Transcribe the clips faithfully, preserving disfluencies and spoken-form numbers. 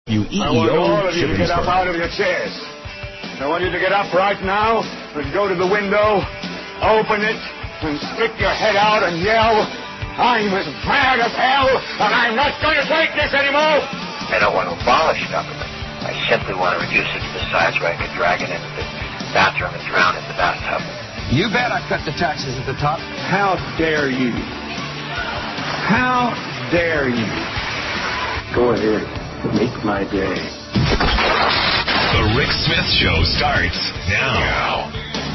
U E E O I want all of you to get up Shippensburg. out of your chairs. I want you to get up right now and go to the window, open it, and stick your head out and yell, I'm as mad as hell, and I'm not going to take this anymore. I don't want to abolish government. I simply want to reduce it to the size where I could drag it into the bathroom and drown in the bathtub. You bet I cut the taxes at the top. How dare you? How dare you? Go ahead. Make my day. The Rick Smith Show starts now.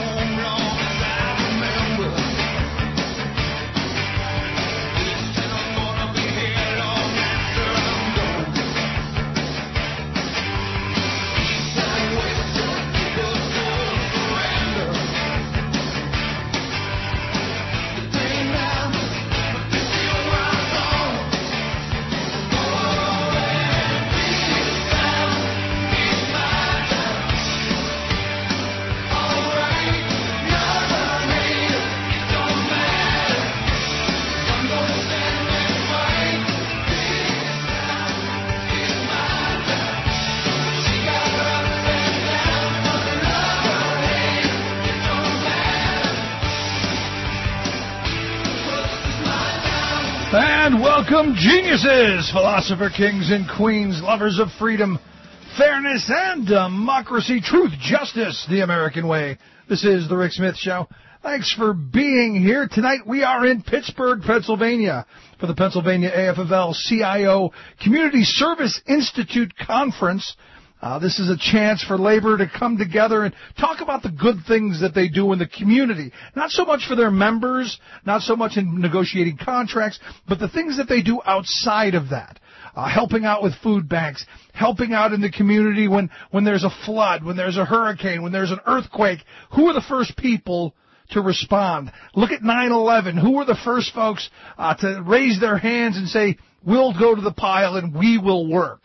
And welcome, geniuses, philosopher kings and queens, lovers of freedom, fairness, and democracy, truth, justice, the American way. This is The Rick Smith Show. Thanks for being here. Tonight we are in Pittsburgh, Pennsylvania for the Pennsylvania A F F L C I O Community Service Institute Conference. Uh, this is a chance for labor to come together and talk about the good things that they do in the community. Not so much for their members, not so much in negotiating contracts, but the things that they do outside of that. Uh, helping out with food banks, helping out in the community when, when there's a flood, when there's a hurricane, when there's an earthquake. Who are the first people to respond? Look at nine eleven. Who were the first folks uh, to raise their hands and say, we'll go to the pile and we will work?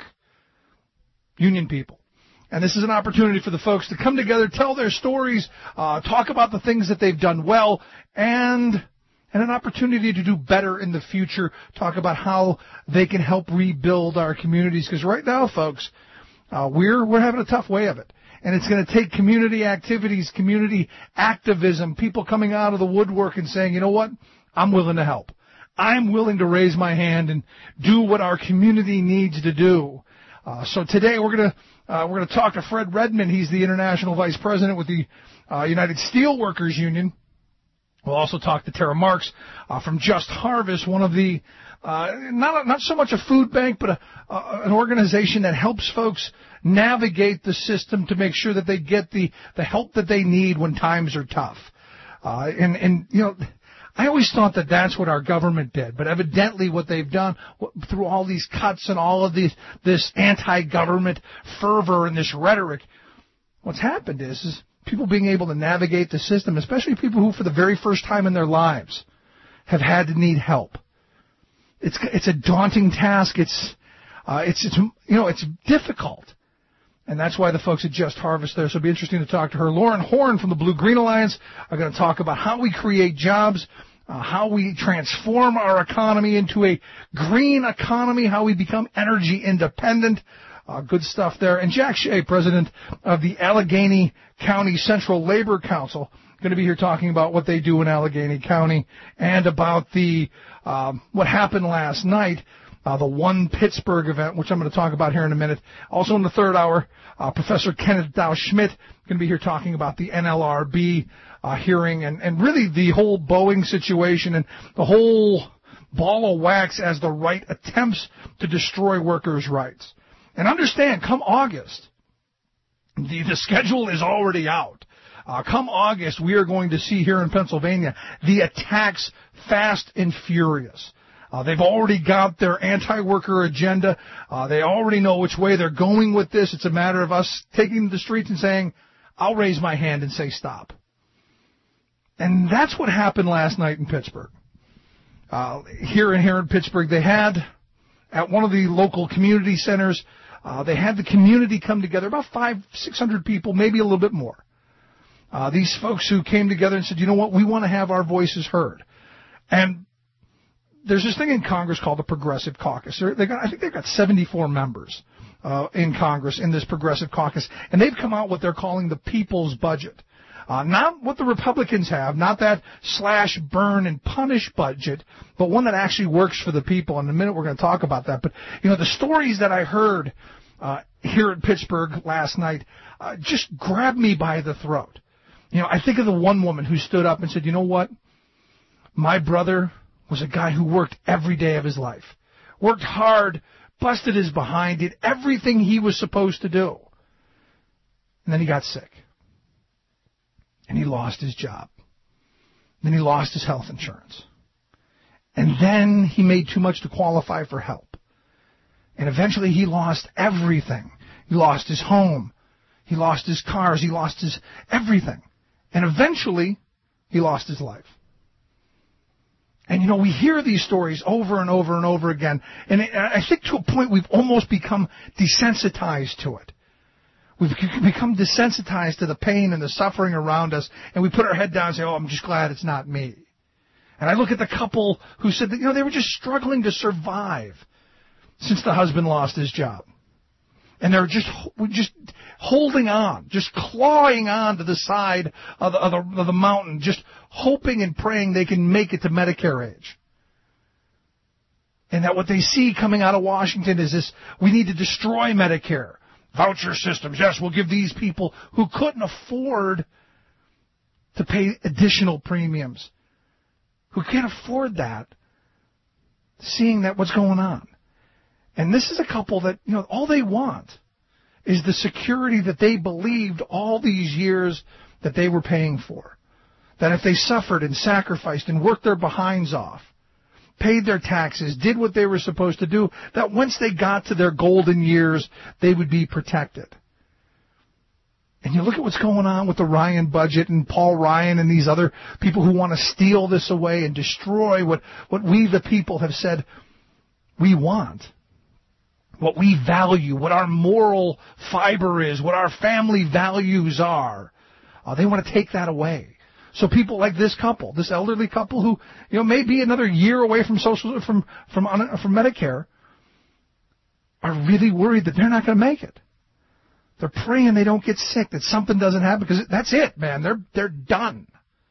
Union people. And this is an opportunity for the folks to come together, tell their stories, uh, talk about the things that they've done well, and and an opportunity to do better in the future, talk about how they can help rebuild our communities. Because right now, folks, uh, we're we're having a tough way of it. And it's going to take community activities, community activism, people coming out of the woodwork and saying, you know what, I'm willing to help. I'm willing to raise my hand and do what our community needs to do. Uh, so today we're gonna uh, we're gonna talk to Fred Redmond. He's the international vice president with the uh, United Steelworkers Union. We'll also talk to Tara Marks uh, from Just Harvest, one of the uh, not not so much a food bank, but a, uh, an organization that helps folks navigate the system to make sure that they get the the help that they need when times are tough. Uh, and and you know. I always thought that that's what our government did, but evidently what they've done through all these cuts and all of these, this anti-government fervor and this rhetoric, what's happened is, is people being able to navigate the system, especially people who for the very first time in their lives have had to need help. It's it's a daunting task. It's uh, it's it's you know it's difficult. And that's why the folks at Just Harvest there. So it'll be interesting to talk to her. Lauren Horn from the Blue Green Alliance are going to talk about how we create jobs, uh, how we transform our economy into a green economy, how we become energy independent. Uh, good stuff there. And Jack Shea, president of the Allegheny County Central Labor Council, going to be here talking about what they do in Allegheny County and about the um, what happened last night. Uh, the One Pittsburgh event, which I'm going to talk about here in a minute. Also in the third hour, uh, Professor Kenneth Dow Schmidt going to be here talking about the N L R B uh, hearing and, and really the whole Boeing situation and the whole ball of wax as the right attempts to destroy workers' rights. And understand, come August, the, the schedule is already out. Uh, come August, we are going to see here in Pennsylvania the attacks fast and furious. Uh, they've already got their anti-worker agenda. Uh, they already know which way they're going with this. It's a matter of us taking to the streets and saying, I'll raise my hand and say stop. And that's what happened last night in Pittsburgh. Uh, here in here in Pittsburgh, they had, at one of the local community centers, uh, they had the community come together, about five, six hundred people, maybe a little bit more. Uh, these folks who came together and said, you know what, we want to have our voices heard. And there's this thing in Congress called the Progressive Caucus. They got, I think they've got seventy-four members. uh, in Congress, in this progressive caucus, and they've come out what they're calling the people's budget. Uh, not what the Republicans have, not that slash, burn, and punish budget, but one that actually works for the people. In a minute we're going to talk about that. But, you know, the stories that I heard uh, here in Pittsburgh last night uh, just grabbed me by the throat. You know, I think of the one woman who stood up and said, you know what? My brother was a guy who worked every day of his life, worked hard, busted his behind, did everything he was supposed to do. And then he got sick. And he lost his job. Then he lost his health insurance. And then he made too much to qualify for help. And eventually he lost everything. He lost his home. He lost his cars. He lost his everything. And eventually he lost his life. And, you know, we hear these stories over and over and over again. And I think to a point we've almost become desensitized to it. We've become desensitized to the pain and the suffering around us, and we put our head down and say, oh, I'm just glad it's not me. And I look at the couple who said that, you know, they were just struggling to survive since the husband lost his job. And they're just just holding on, just clawing on to the side of the, of the, of the mountain, just hoping and praying they can make it to Medicare age. And that what they see coming out of Washington is this, we need to destroy Medicare. Voucher systems, yes, we'll give these people who couldn't afford to pay additional premiums, who can't afford that, seeing that what's going on. And this is a couple that, you know, all they want is the security that they believed all these years that they were paying for. That if they suffered and sacrificed and worked their behinds off, paid their taxes, did what they were supposed to do, that once they got to their golden years, they would be protected. And you look at what's going on with the Ryan budget and Paul Ryan and these other people who want to steal this away and destroy what, what we the people have said we want, what we value, what our moral fiber is, what our family values are. Uh, they want to take that away. So people like this couple, this elderly couple who, you know, may be another year away from social from from from Medicare, are really worried that they're not going to make it. They're praying they don't get sick, that something doesn't happen, because that's it, man. They're they're done.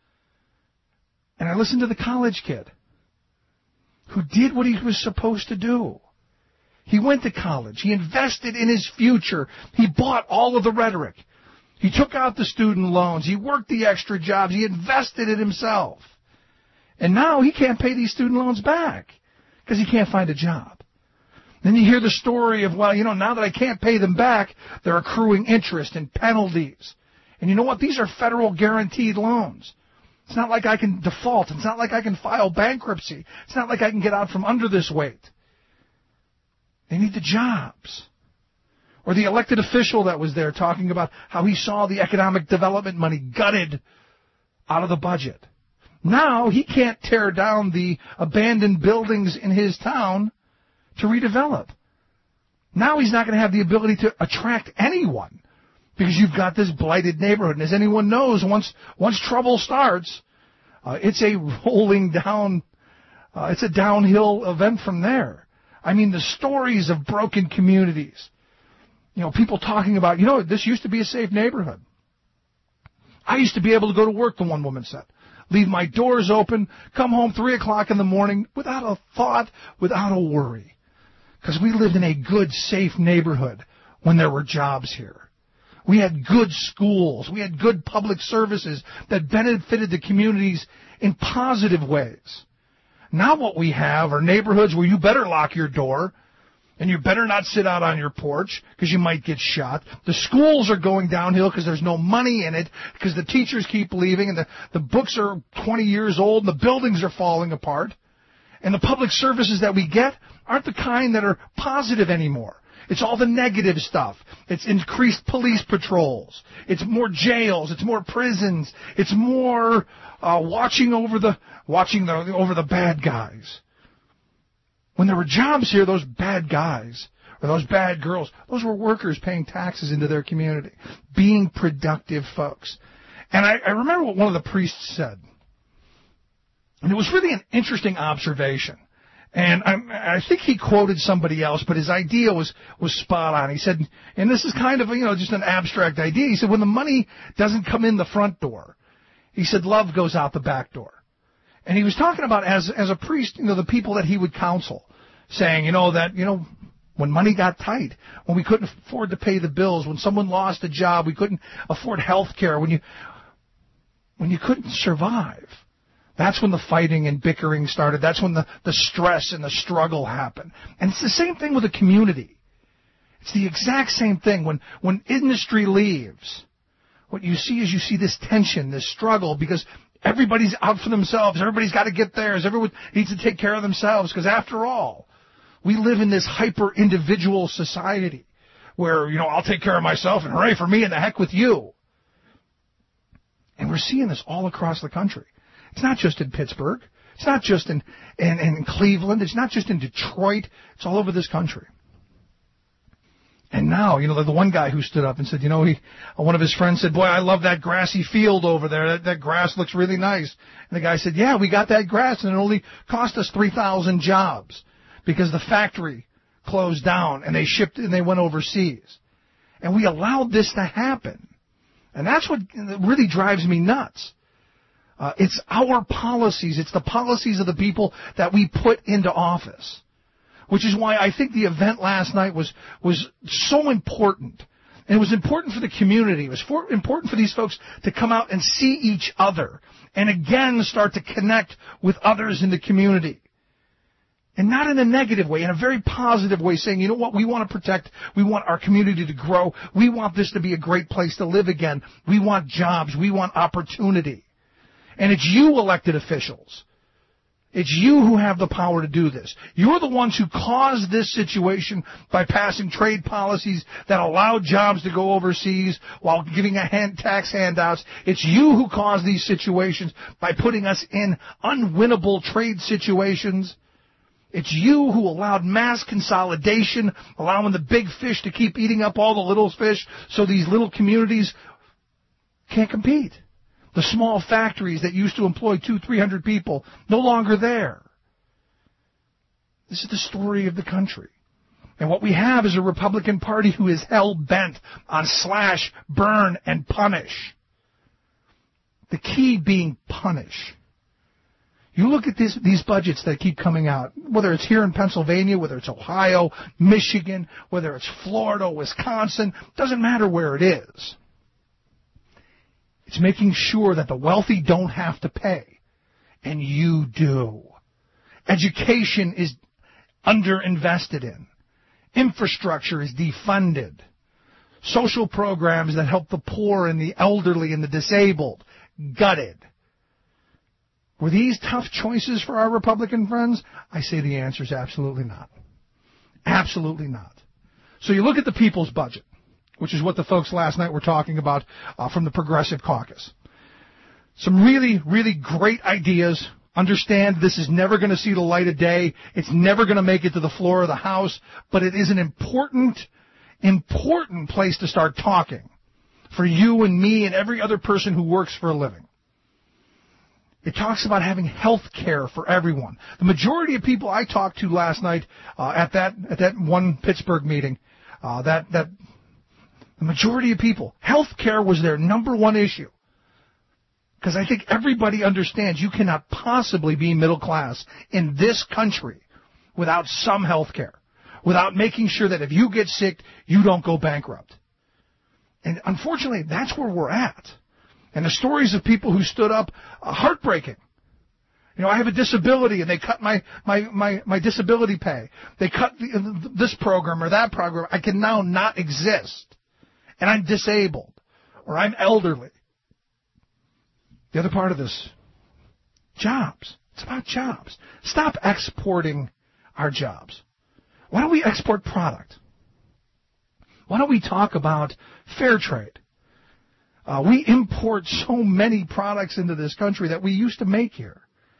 And I listened to the college kid who did what he was supposed to do. He went to college. He invested in his future. He bought all of the rhetoric. He took out the student loans. He worked the extra jobs. He invested in himself. And now he can't pay these student loans back because he can't find a job. Then you hear the story of, well, you know, now that I can't pay them back, they're accruing interest and penalties. And you know what? These are federal guaranteed loans. It's not like I can default. It's not like I can file bankruptcy. It's not like I can get out from under this weight. They need the jobs. Or the elected official that was there talking about how he saw the economic development money gutted out of the budget. Now he can't tear down the abandoned buildings in his town to redevelop. Now he's not going to have the ability to attract anyone because you've got this blighted neighborhood. And as anyone knows, once once trouble starts, uh, it's a rolling down, uh, it's a downhill event from there. I mean, the stories of broken communities. You know, people talking about, you know, this used to be a safe neighborhood. I used to be able to go to work, the one woman said. Leave my doors open, come home three o'clock in the morning without a thought, without a worry. Because we lived in a good, safe neighborhood when there were jobs here. We had good schools. We had good public services that benefited the communities in positive ways. Now what we have are neighborhoods where you better lock your door, and you better not sit out on your porch because you might get shot. The schools are going downhill because there's no money in it, because the teachers keep leaving, and the, the books are twenty years old, and the buildings are falling apart. And the public services that we get aren't the kind that are positive anymore. It's all the negative stuff. It's increased police patrols. It's more jails. It's more prisons. It's more uh, watching over the watching the, over the bad guys. When there were jobs here, those bad guys or those bad girls, those were workers paying taxes into their community, being productive folks. And I, I remember what one of the priests said. And it was really an interesting observation. And I, I think he quoted somebody else, but his idea was, was spot on. He said, and this is kind of, you know, just an abstract idea. He said, when the money doesn't come in the front door, he said, love goes out the back door. And he was talking about, as, as a priest, you know, the people that he would counsel, saying, you know, that, you know, when money got tight, when we couldn't afford to pay the bills, when someone lost a job, we couldn't afford health care, when you, when you couldn't survive. That's when the fighting and bickering started. That's when the, the stress and the struggle happened. And it's the same thing with a community. It's the exact same thing. When, when industry leaves, what you see is you see this tension, this struggle, because everybody's out for themselves. Everybody's got to get theirs. Everyone needs to take care of themselves, because after all, we live in this hyper-individual society where, you know, I'll take care of myself and hooray for me and the heck with you. And we're seeing this all across the country. It's not just in Pittsburgh. It's not just in, in, in Cleveland. It's not just in Detroit. It's all over this country. And now, you know, the one guy who stood up and said, you know, he, one of his friends said, boy, I love that grassy field over there. That, that grass looks really nice. And the guy said, yeah, we got that grass, and it only cost us three thousand jobs because the factory closed down and they shipped and they went overseas. And we allowed this to happen. And that's what really drives me nuts. Uh, it's our policies. It's the policies of the people that we put into office, which is why I think the event last night was was so important. And it was important for the community. It was for, important for these folks to come out and see each other and again start to connect with others in the community. And not in a negative way, in a very positive way, saying, you know what, we want to protect, we want our community to grow, we want this to be a great place to live again, we want jobs, we want opportunity. And it's you, elected officials. It's you who have the power to do this. You're the ones who caused this situation by passing trade policies that allowed jobs to go overseas while giving a hand, tax handouts. It's you who caused these situations by putting us in unwinnable trade situations. It's you who allowed mass consolidation, allowing the big fish to keep eating up all the little fish so these little communities can't compete. The small factories that used to employ two, three hundred people, no longer there. This is the story of the country. And what we have is a Republican Party who is hell-bent on slash, burn, and punish. The key being punish. You look at this, these budgets that keep coming out, whether it's here in Pennsylvania, whether it's Ohio, Michigan, whether it's Florida, Wisconsin, doesn't matter where it is. It's making sure that the wealthy don't have to pay, and you do. Education is underinvested in. Infrastructure is defunded. Social programs that help the poor and the elderly and the disabled, gutted. Were these tough choices for our Republican friends? I say the answer is absolutely not. Absolutely not. So you look at the people's budget, which is what the folks last night were talking about uh, from the Progressive Caucus. Some really, really great ideas. Understand this is never going to see the light of day. It's never going to make it to the floor of the House, but it is an important, important place to start talking for you and me and every other person who works for a living. It talks about having health care for everyone. The majority of people I talked to last night uh, at that at that one Pittsburgh meeting, uh, that that the majority of people, health care was their number one issue. Because I think everybody understands you cannot possibly be middle class in this country without some health care, without making sure that if you get sick, you don't go bankrupt. And unfortunately, that's where we're at. And the stories of people who stood up are heartbreaking. You know, I have a disability, and they cut my, my, my, my disability pay. They cut the, this program or that program. I can now not exist. And I'm disabled. Or I'm elderly. The other part of this, jobs. It's about jobs. Stop exporting our jobs. Why don't we export product? Why don't we talk about fair trade? Uh, we import so many products into this country that we used to make here.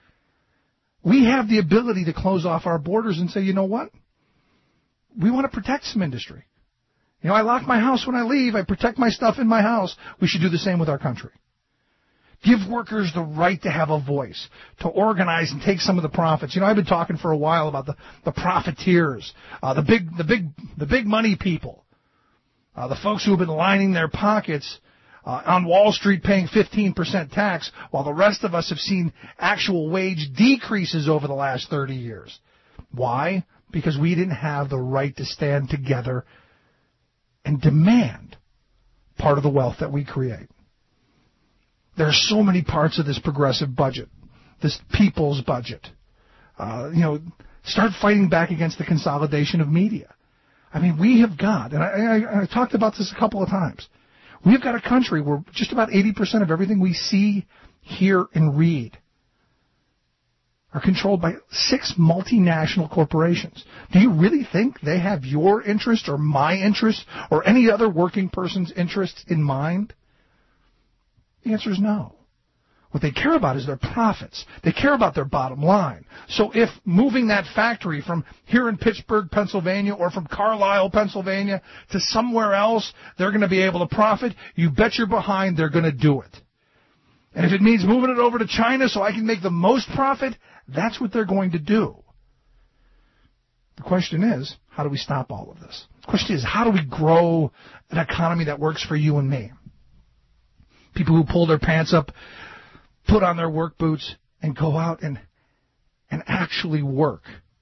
We have the ability to close off our borders and say, you know what? We want to protect some industry. You know, I lock my house when I leave. I protect my stuff in my house. We should do the same with our country. Give workers the right to have a voice, to organize and take some of the profits. You know, I've been talking for a while about the, the profiteers, uh, the big, the big, the big money people, uh, the folks who have been lining their pockets uh, on Wall Street paying fifteen percent tax, while the rest of us have seen actual wage decreases over the last thirty years. Why? Because we didn't have the right to stand together and demand part of the wealth that we create. There are so many parts of this progressive budget, this people's budget. Uh, you know, start fighting back against the consolidation of media. I mean, we have got, and I, I, I talked about this a couple of times, we've got a country where just about eighty percent of everything we see, hear, and read are controlled by six multinational corporations. Do you really think they have your interest or my interest or any other working person's interests in mind? The answer is no. What they care about is their profits. They care about their bottom line. So if moving that factory from here in Pittsburgh, Pennsylvania, or from Carlisle, Pennsylvania, to somewhere else, they're going to be able to profit, you bet you're behind they're going to do it. And if it means moving it over to China so I can make the most profit, that's what they're going to do. The question is, how do we stop all of this? The question is, how do we grow an economy that works for you and me? People who pull their pants up, put on their work boots, and go out and and actually work.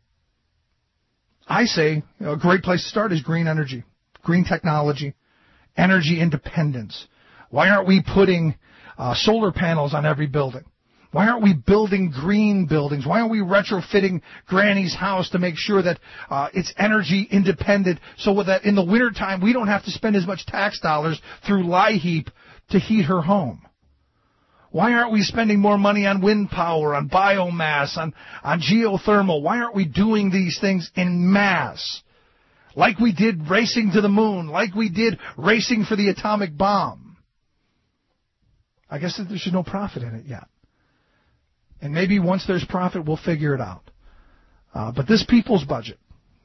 I say, you know, a great place to start is green energy, green technology, energy independence. Why aren't we putting uh, solar panels on every building? Why aren't we building green buildings? Why aren't we retrofitting Granny's house to make sure that uh, it's energy independent so that in the wintertime we don't have to spend as much tax dollars through LIHEAP to heat her home? Why aren't we spending more money on wind power, on biomass, on, on geothermal? Why aren't we doing these things in mass? Like we did racing to the moon, like we did racing for the atomic bomb. I guess that there's no profit in it yet. And maybe once there's profit, we'll figure it out. Uh, but this people's budget,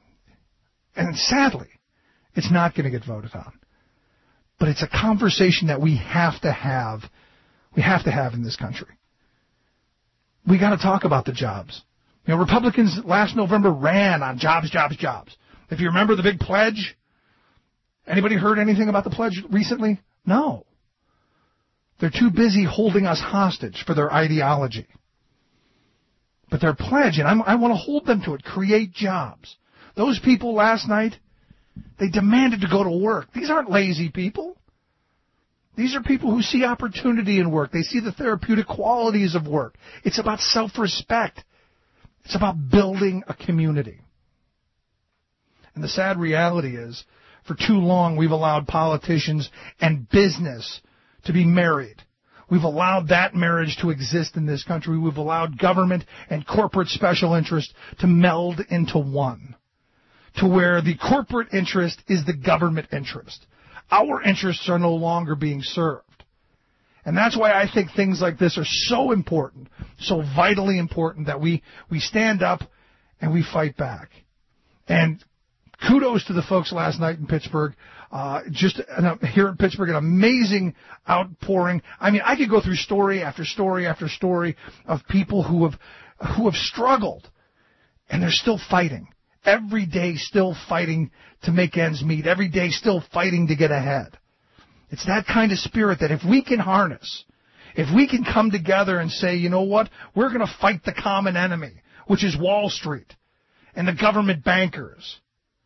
and sadly, it's not going to get voted on. But it's a conversation that we have to have, we have to have in this country. We got to talk about the jobs. You know, Republicans last November ran on jobs, jobs, jobs. If you remember the big pledge, anybody heard anything about the pledge recently? No. They're too busy holding us hostage for their ideology. But their pledge, and I'm, I want to hold them to it, create jobs. Those people last night, they demanded to go to work. These aren't lazy people. These are people who see opportunity in work. They see the therapeutic qualities of work. It's about self-respect. It's about building a community. And the sad reality is, for too long, we've allowed politicians and business to be married. We've allowed that marriage to exist in this country. We've allowed government and corporate special interest to meld into one, to where the corporate interest is the government interest. Our interests are no longer being served. And that's why I think things like this are so important, so vitally important, that we, we stand up and we fight back. And kudos to the folks last night in Pittsburgh. Uh, just an, here in Pittsburgh, an amazing outpouring. I mean, I could go through story after story after story of people who have who have struggled, and they're still fighting. Every day still fighting to make ends meet. Every day still fighting to get ahead. It's that kind of spirit that if we can harness, if we can come together and say, you know what, we're going to fight the common enemy, which is Wall Street and the government bankers,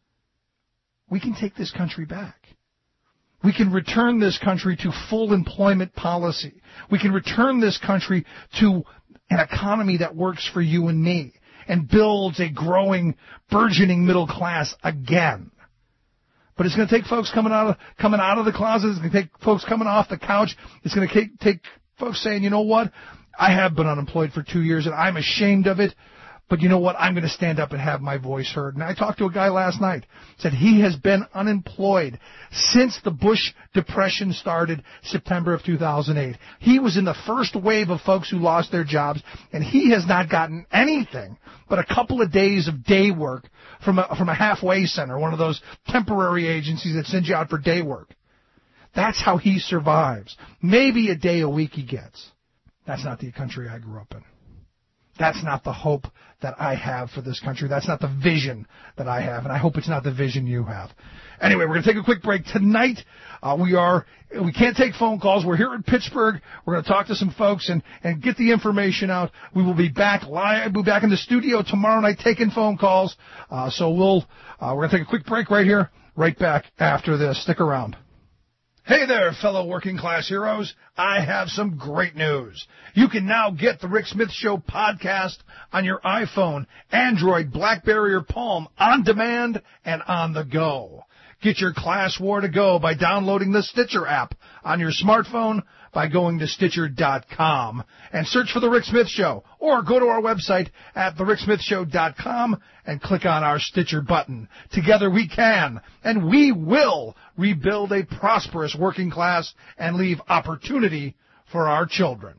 we can take this country back. We can return this country to full employment policy. We can return this country to an economy that works for you and me and builds a growing, burgeoning middle class again. But it's going to take folks coming out of, coming out of the closet. It's going to take folks coming off the couch. It's going to take, take folks saying, you know what, I have been unemployed for two years and I'm ashamed of it. But you know what? I'm going to stand up and have my voice heard. And I talked to a guy last night, said he has been unemployed since the Bush Depression started September of two thousand eight. He was in the first wave of folks who lost their jobs, and he has not gotten anything but a couple of days of day work from a, from a halfway center, one of those temporary agencies that send you out for day work. That's how he survives. Maybe a day a week he gets. That's not the country I grew up in. That's not the hope that I have for this country. That's not the vision that I have, and I hope it's not the vision you have. Anyway, we're going to take a quick break. Tonight, uh, we are, we can't take phone calls. We're here in Pittsburgh. We're going to talk to some folks and, and get the information out. We will be back live, we'll be back in the studio tomorrow night taking phone calls. Uh, so we'll, uh, we're going to take a quick break right here, right back after this. Stick around. Hey there, fellow working class heroes. I have some great news. You can now get the Rick Smith Show podcast on your iPhone, Android, BlackBerry, or Palm on demand and on the go. Get your class war to go by downloading the Stitcher app on your smartphone by going to Stitcher dot com and search for The Rick Smith Show, or go to our website at the rick smith show dot com and click on our Stitcher button. Together we can, and we will, rebuild a prosperous working class and leave opportunity for our children.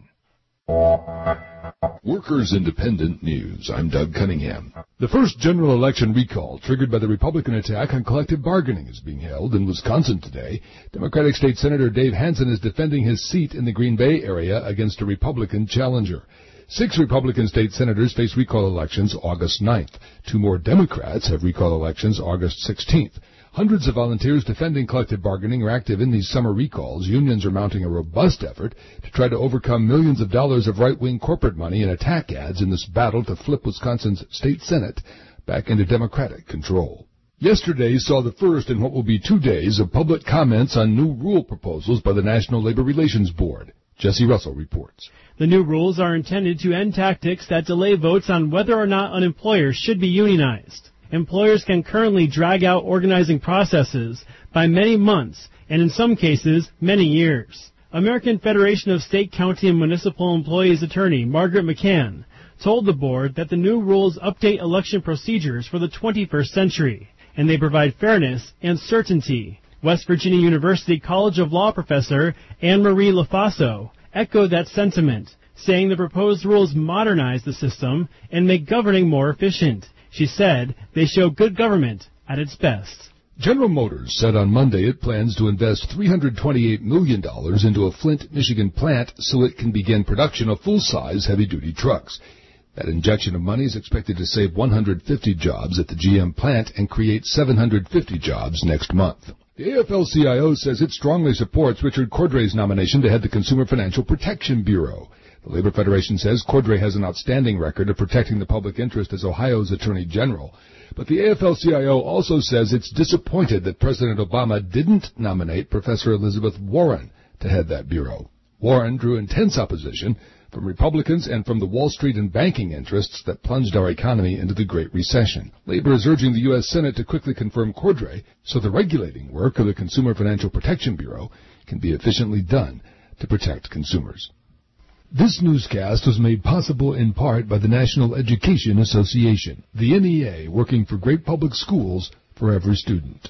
Workers Independent News. I'm Doug Cunningham. The first general election recall triggered by the Republican attack on collective bargaining is being held in Wisconsin today. Democratic State Senator Dave Hansen is defending his seat in the Green Bay area against a Republican challenger. Six Republican state senators face recall elections August ninth. Two more Democrats have recall elections August sixteenth. Hundreds of volunteers defending collective bargaining are active in these summer recalls. Unions are mounting a robust effort to try to overcome millions of dollars of right-wing corporate money and attack ads in this battle to flip Wisconsin's state Senate back into Democratic control. Yesterday saw the first in what will be two days of public comments on new rule proposals by the National Labor Relations Board. Jesse Russell reports. The new rules are intended to end tactics that delay votes on whether or not an employer should be unionized. Employers can currently drag out organizing processes by many months, and in some cases, many years. American Federation of State, County, and Municipal Employees attorney Margaret McCann told the board that the new rules update election procedures for the twenty-first century, and they provide fairness and certainty. West Virginia University College of Law professor Anne-Marie LaFaso echoed that sentiment, saying the proposed rules modernize the system and make governing more efficient. She said they show good government at its best. General Motors said on Monday it plans to invest three hundred twenty-eight million dollars into a Flint, Michigan plant so it can begin production of full-size heavy-duty trucks. That injection of money is expected to save one hundred fifty jobs at the G M plant and create seven hundred fifty jobs next month. The A F L C I O says it strongly supports Richard Cordray's nomination to head the Consumer Financial Protection Bureau. The Labor Federation says Cordray has an outstanding record of protecting the public interest as Ohio's Attorney General. But the A F L C I O also says it's disappointed that President Obama didn't nominate Professor Elizabeth Warren to head that bureau. Warren drew intense opposition from Republicans and from the Wall Street and banking interests that plunged our economy into the Great Recession. Labor is urging the U S Senate to quickly confirm Cordray so the regulating work of the Consumer Financial Protection Bureau can be efficiently done to protect consumers. This newscast was made possible in part by the National Education Association, the N E A, working for great public schools for every student.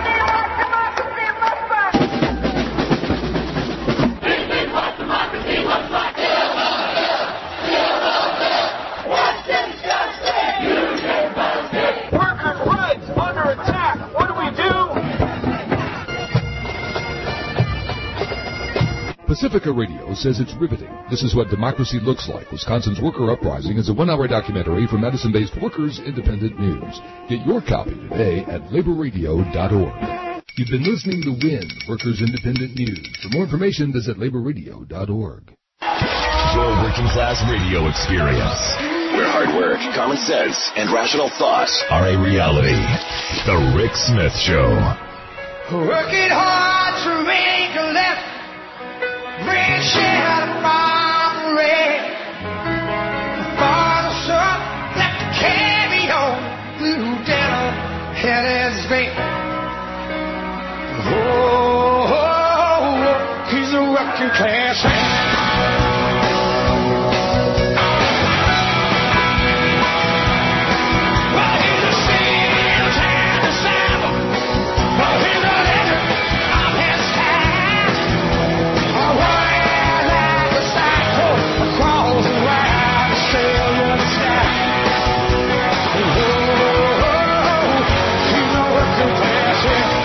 Pacifica Radio says it's riveting. This is what democracy looks like. Wisconsin's Worker Uprising is a one-hour documentary from Madison-based Workers Independent News. Get your copy today at labor radio dot org. You've been listening to W I N, Workers Independent News. For more information, visit labor radio dot org. Your working class radio experience, where hard work, common sense, and rational thoughts are a reality. The Rick Smith Show. Working hard to make a left. Red shirt from red. Father, son, let the carry on. Blue down, head is great. Oh, oh, oh, he's a working class man. Well, he's a sales and a sample. Well, he's a legend of his time.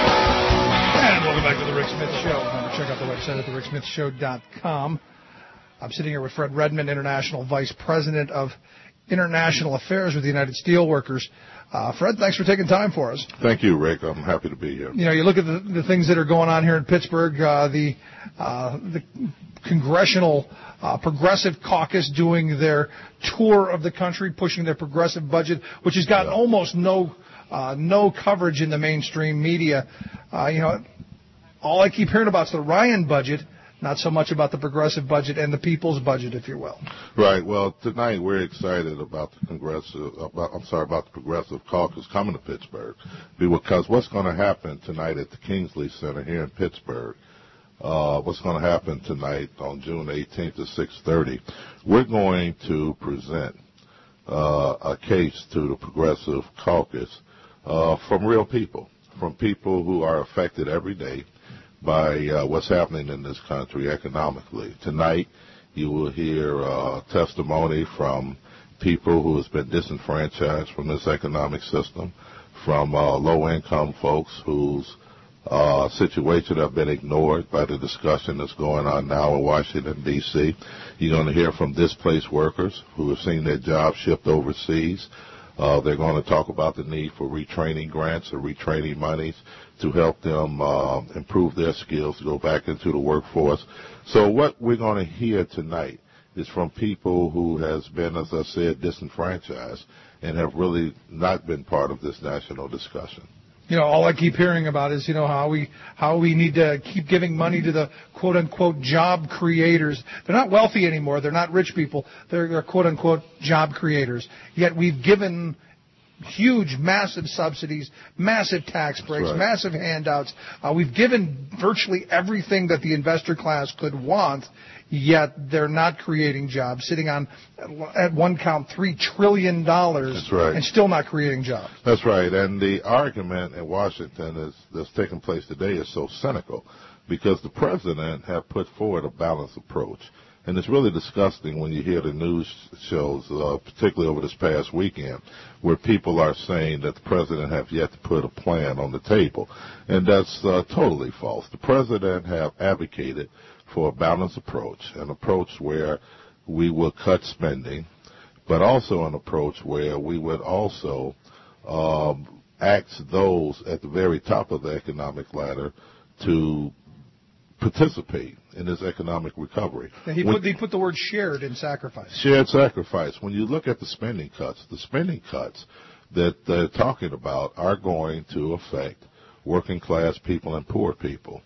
And welcome back to the Rick Smith Show. Remember, check out the website at the rick smith show dot com. I'm sitting here with Fred Redmond, International Vice President of International Affairs with the United Steelworkers. Uh, Fred, thanks for taking time for us. Thank you, Rick. I'm happy to be here. You know, you look at the, the things that are going on here in Pittsburgh, uh, the, uh, the Congressional uh, Progressive Caucus doing their tour of the country, pushing their progressive budget, which has gotten yeah. almost no uh, no coverage in the mainstream media. Uh, you know, all I keep hearing about is the Ryan budget, not so much about the progressive budget and the people's budget, if you will. Right. Well, tonight we're excited about the Congressive, about, I'm sorry, about the Progressive Caucus coming to Pittsburgh, because what's going to happen tonight at the Kingsley Center here in Pittsburgh, uh, what's going to happen tonight on June eighteenth at six thirty, we're going to present uh, a case to the Progressive Caucus uh, from real people, from people who are affected every day by uh, what's happening in this country economically. Tonight, you will hear uh, testimony from people who has been disenfranchised from this economic system, from uh, low-income folks whose uh, situation have been ignored by the discussion that's going on now in Washington, D C You're going to hear from displaced workers who have seen their jobs shipped overseas. Uh, they're going to talk about the need for retraining grants or retraining monies to help them uh, improve their skills to go back into the workforce. So what we're going to hear tonight is from people who has been, as I said, disenfranchised and have really not been part of this national discussion. You know, all I keep hearing about is, you know, how we how we need to keep giving money to the quote-unquote job creators. They're not wealthy anymore. They're not rich people. They're, they're quote-unquote job creators. Yet we've given huge, massive subsidies, massive tax breaks, right. massive handouts. Uh, we've given virtually everything that the investor class could want, yet they're not creating jobs, sitting on, at one count, three trillion dollars That's right. and still not creating jobs. That's right. And the argument in Washington is, that's taking place today is so cynical because the president have put forward a balanced approach. And it's really disgusting when you hear the news shows, uh, particularly over this past weekend, where people are saying that the president have yet to put a plan on the table. And that's uh, totally false. The president have advocated for a balanced approach, an approach where we will cut spending, but also an approach where we would also um, ask those at the very top of the economic ladder to participate in this economic recovery. He put, he put the word shared in sacrifice. Shared sacrifice. When you look at the spending cuts, the spending cuts that they're talking about are going to affect working class people and poor people.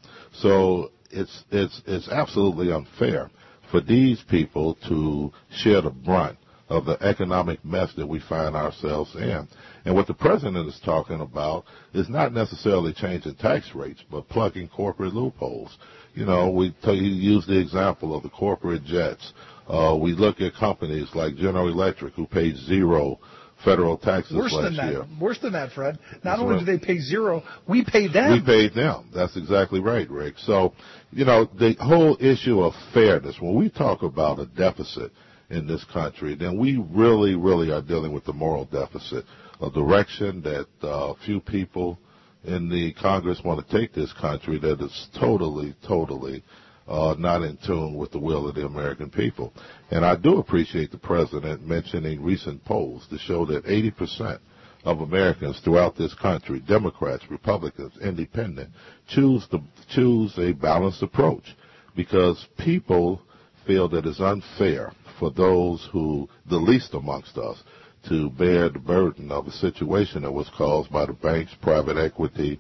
So it's it's it's absolutely unfair for these people to share the brunt of the economic mess that we find ourselves in. And what the president is talking about is not necessarily changing tax rates, but plugging corporate loopholes. You know, we t- use the example of the corporate jets. Uh, we look at companies like General Electric, who paid zero federal taxes Worse last than that. year. Worse than that, Fred. Not That's only right. do they pay zero, we paid them. We paid them. That's exactly right, Rick. So, you know, the whole issue of fairness, when we talk about a deficit in this country, then we really, really are dealing with the moral deficit, a direction that uh, few people in the Congress want to take this country that is totally, totally uh, not in tune with the will of the American people. And I do appreciate the president mentioning recent polls to show that eighty percent of Americans throughout this country, Democrats, Republicans, Independent, choose to choose a balanced approach because people feel that it's unfair for those who, the least amongst us, to bear the burden of a situation that was caused by the banks, private equity,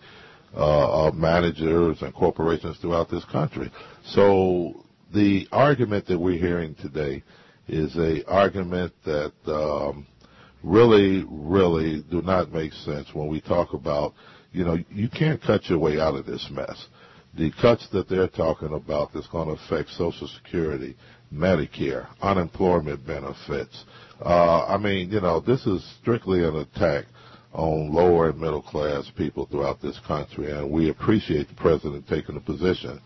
uh, uh, managers, and corporations throughout this country. So the argument that we're hearing today is a argument that um, really, really do not make sense when we talk about, you know, you can't cut your way out of this mess. The cuts that they're talking about that's going to affect Social Security, Medicare, unemployment benefits. Uh, I mean, you know, this is strictly an attack on lower and middle class people throughout this country, and we appreciate the president taking a position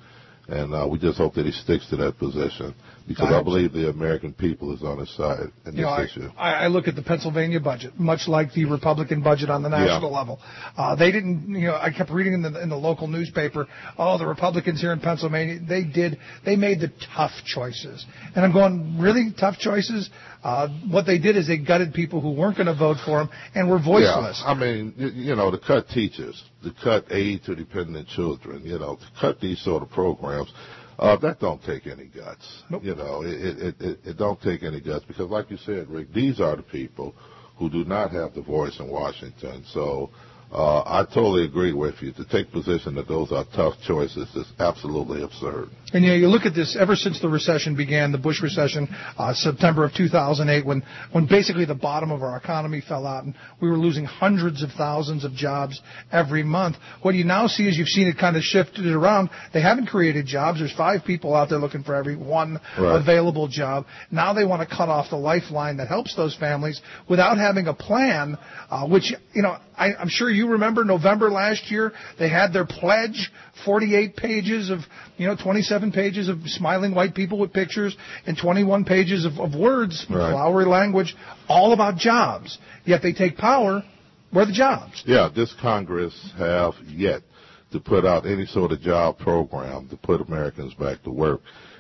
And uh, we just hope that he sticks to that position, because I, I believe so. The American people is on his side in you this know, issue. I, I look at the Pennsylvania budget, much like the Republican budget on the national yeah. level. Uh, they didn't, you know, I kept reading in the in the local newspaper, oh, the Republicans here in Pennsylvania, they did, they made the tough choices. And I'm going, really tough choices? Uh, what they did is they gutted people who weren't going to vote for them and were voiceless. Yeah, I mean, you, you know, to cut teachers, to cut aid to dependent children, you know, to cut these sort of programs, uh, that don't take any guts. Nope. You know, it, it, it, it don't take any guts, because like you said, Rick, these are the people who do not have the voice in Washington. So uh, I totally agree with you. To take position that those are tough choices is absolutely absurd. And, you know, you look at this ever since the recession began, the Bush recession, uh, September of two thousand eight, when, when basically the bottom of our economy fell out and we were losing hundreds of thousands of jobs every month. What you now see is you've seen it kind of shifted around. They haven't created jobs. There's five people out there looking for every one right. available job. Now they want to cut off the lifeline that helps those families without having a plan, uh, which, you know, I, I'm sure you remember November last year, they had their pledge, forty-eight pages of, you know, twenty-seven pages of smiling white people with pictures and twenty-one pages of, of words, right. flowery language, all about jobs. Yet they take power. Where are the jobs? Yeah, this Congress have yet to put out any sort of job program to put Americans back to work.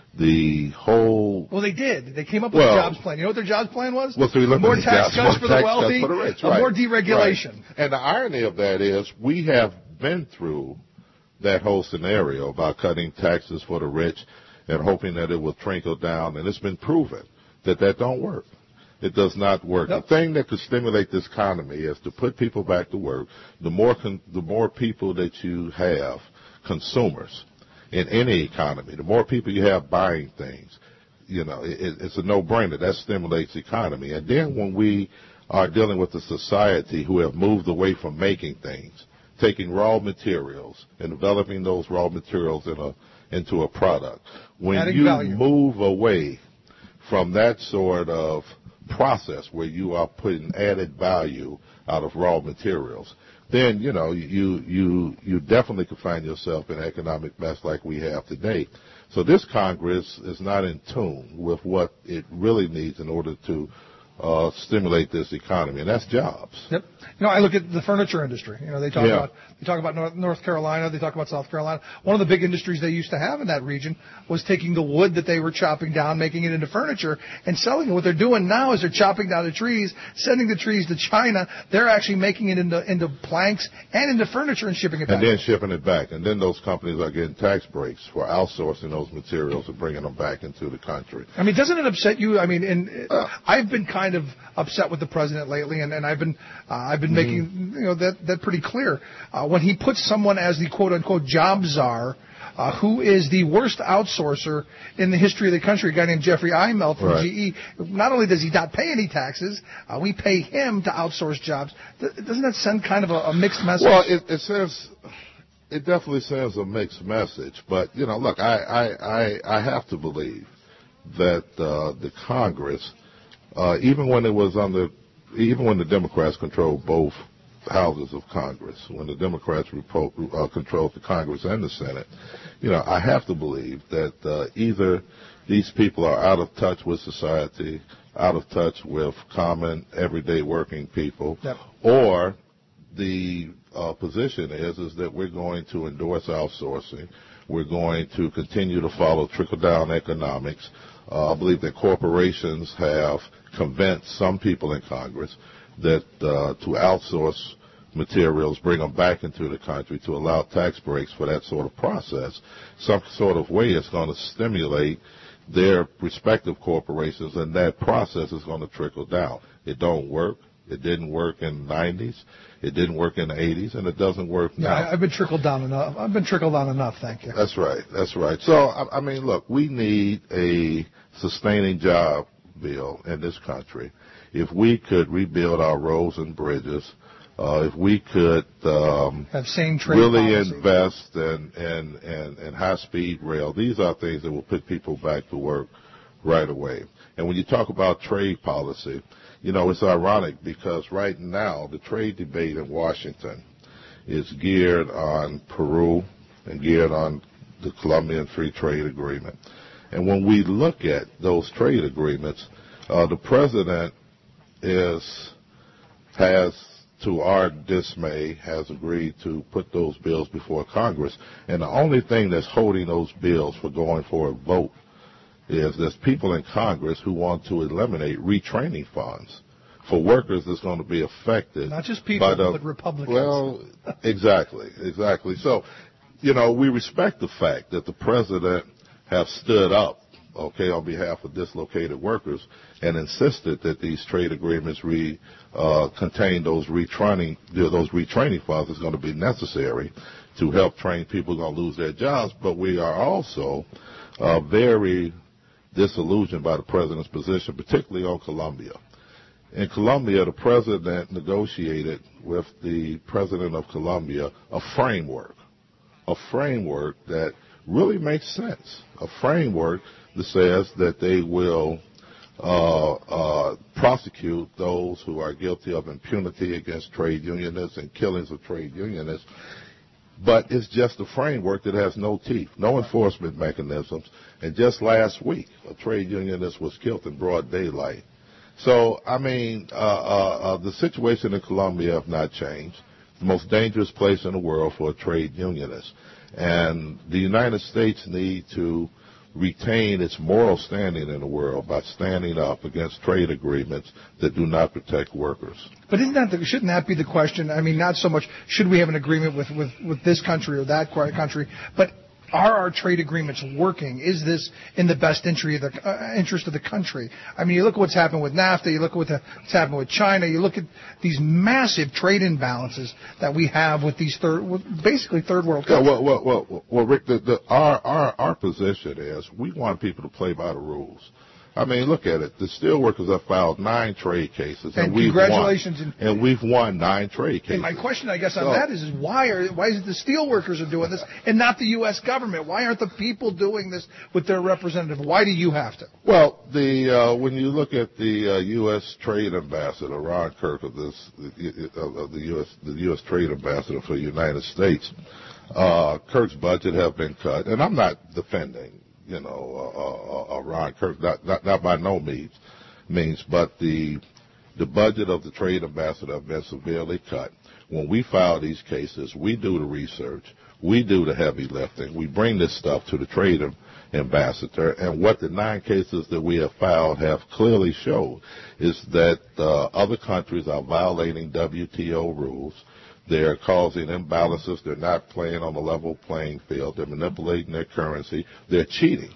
The whole... Well, they did. They came up with well, a jobs plan. You know what their jobs plan was? Well, so we more tax jobs, cuts for the wealthy, for the rich, right. more deregulation. Right. And the irony of that is we have been through that whole scenario about cutting taxes for the rich and hoping that it will trickle down, and it's been proven that that don't work. It does not work. Nope. The thing that could stimulate this economy is to put people back to work. The more con- the more people that you have, consumers, in any economy, the more people you have buying things, you know, it, it's a no-brainer. That stimulates the economy. And then when we are dealing with a society who have moved away from making things, taking raw materials and developing those raw materials in a, into a product, when Adding you value. move away from that sort of process where you are putting added value out of raw materials, then, you know, you you you definitely could find yourself in economic mess like we have today. So this Congress is not in tune with what it really needs in order to uh, stimulate this economy, and that's jobs. Yep. You know, I look at the furniture industry. You know, they talk yeah. about they talk about North, North Carolina. They talk about South Carolina. One of the big industries they used to have in that region was taking the wood that they were chopping down, making it into furniture, and selling it. What they're doing now is they're chopping down the trees, sending the trees to China. They're actually making it into into planks and into furniture and shipping it back. And then shipping it back. And then those companies are getting tax breaks for outsourcing those materials and bringing them back into the country. I mean, doesn't it upset you? I mean, and uh, I've been kind of upset with the president lately, and, and I've been uh, I've been making you know that that pretty clear uh, when he puts someone as the quote unquote job czar, uh, who is the worst outsourcer in the history of the country, a guy named Jeffrey Immelt from right. G E. Not only does he not pay any taxes, uh, we pay him to outsource jobs. Th- doesn't that send kind of a, a mixed message? Well, it, it says. It definitely sends a mixed message, but you know, look, I I, I, I have to believe that uh, the Congress, uh, even when it was under, even when the Democrats controlled both houses of Congress, when the Democrats repo- uh, controlled the Congress and the Senate, you know, I have to believe that uh, either these people are out of touch with society, out of touch with common everyday working people, yep. or the uh, position is is that we're going to endorse outsourcing. We're going to continue to follow trickle-down economics. Uh, I believe that corporations have convinced some people in Congress that uh, to outsource materials, bring them back into the country, to allow tax breaks for that sort of process, some sort of way it's going to stimulate their respective corporations, and that process is going to trickle down. It don't work. It didn't work in the nineties. It didn't work in the eighties, and it doesn't work now. Yeah, I've been trickled down enough. I've been trickled down enough, thank you. That's right. That's right. So, I, I mean, look, we need a sustaining job bill in this country. If we could rebuild our roads and bridges, uh, if we could um, have same trade really policy. invest in, in, in, in high-speed rail, these are things that will put people back to work right away. And when you talk about trade policy, you know, it's ironic because right now the trade debate in Washington is geared on Peru and geared on the Colombian Free Trade Agreement. And when we look at those trade agreements, uh, the president is has, to our dismay, has agreed to put those bills before Congress. And the only thing that's holding those bills for going for a vote is there's people in Congress who want to eliminate retraining funds for workers that's going to be affected. Not just people, by the, but Republicans. Well, exactly, exactly. So, you know, we respect the fact that the president have stood up, okay, on behalf of dislocated workers and insisted that these trade agreements re, uh, contain those retraining, those retraining funds that's going to be necessary to help train people who are going to lose their jobs. But we are also uh, very disillusioned by the president's position, particularly on Colombia. In Colombia, the president negotiated with the president of Colombia a framework, a framework that really makes sense, a framework that says that they will uh, uh, prosecute those who are guilty of impunity against trade unionists and killings of trade unionists. But it's just a framework that has no teeth, no enforcement mechanisms. And just last week, a trade unionist was killed in broad daylight. So, I mean, uh, uh, uh, the situation in Colombia has not changed. The most dangerous place in the world for a trade unionist. And the United States need to retain its moral standing in the world by standing up against trade agreements that do not protect workers. But isn't that the, shouldn't that be the question? I mean, not so much should we have an agreement with, with, with this country or that country, but are our trade agreements working? Is this in the best interest of the, uh, interest of the country? I mean, you look at what's happened with NAFTA, you look at what's happened with China, you look at these massive trade imbalances that we have with these third, basically third world countries. Yeah, well, well, well, well Rick, the, the, our, our, our position is we want people to play by the rules. I mean, look at it. The steelworkers have filed nine trade cases, and, and we've congratulations won. And we've won nine trade cases. And my question, I guess, so, on that is, is why are why is it the steelworkers are doing this and not the U S government? Why aren't the people doing this with their representative? Why do you have to? Well, the uh, when you look at the uh, U S Trade Ambassador Ron Kirk of this of the U S the U S Trade Ambassador for the United States, uh, Kirk's budget have been cut, and I'm not defending. You know, uh, uh, uh, Ron Kirk, not, not, not by no means, means, but the the budget of the trade ambassador have been severely cut. When we file these cases, we do the research, we do the heavy lifting, we bring this stuff to the trade ambassador, and what the nine cases that we have filed have clearly showed is that uh, other countries are violating W T O rules. They're causing imbalances. They're not playing on a level playing field. They're manipulating their currency. They're cheating.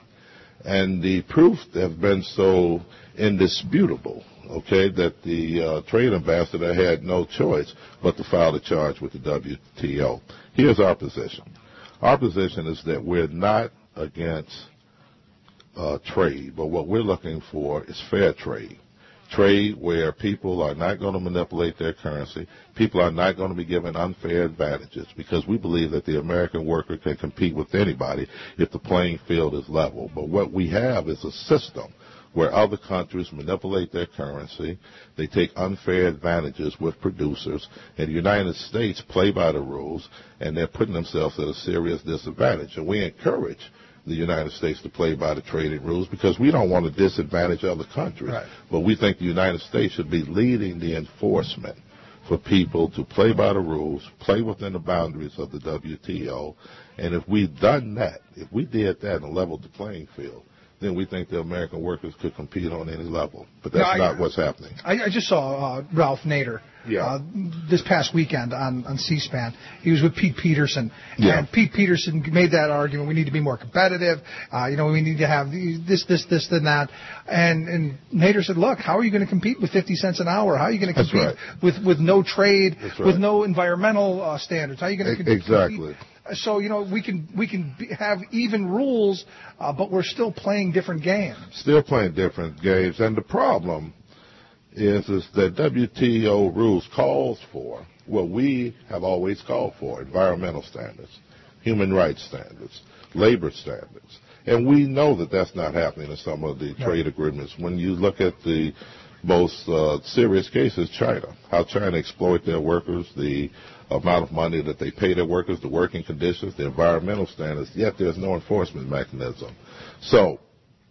And the proof has been so indisputable, okay, that the uh, trade ambassador had no choice but to file a charge with the W T O. Here's our position. Our position is that we're not against uh, trade, but what we're looking for is fair trade. Trade where people are not going to manipulate their currency, people are not going to be given unfair advantages, because we believe that the American worker can compete with anybody if the playing field is level. But what we have is a system where other countries manipulate their currency, they take unfair advantages with producers, and the United States play by the rules, and they're putting themselves at a serious disadvantage. And we encourage the United States to play by the trading rules because we don't want to disadvantage other countries. Right. But we think the United States should be leading the enforcement for people to play by the rules, play within the boundaries of the W T O. And if we've done that, if we did that and leveled the playing field, then we think the American workers could compete on any level. But that's no, I, not what's happening. I, I just saw uh, Ralph Nader yeah. uh, this past weekend on, on C-SPAN. He was with Pete Peterson. Yeah. And Pete Peterson made that argument. We need to be more competitive. Uh, you know, we need to have this, this, this, and that. And, and Nader said, look, how are you going to compete with fifty cents an hour? How are you going to compete right. with, with no trade, right. with no environmental uh, standards? How are you going to compete? Exactly. So, you know, we can we can be, have even rules, uh, but we're still playing different games. Still playing different games. And the problem is, is that W T O rules calls for what we have always called for, environmental standards, human rights standards, labor standards. And we know that that's not happening in some of the no. trade agreements. When you look at the most uh, serious cases, China, how China exploit their workers, the amount of money that they pay their workers, the working conditions, the environmental standards, yet there's no enforcement mechanism. So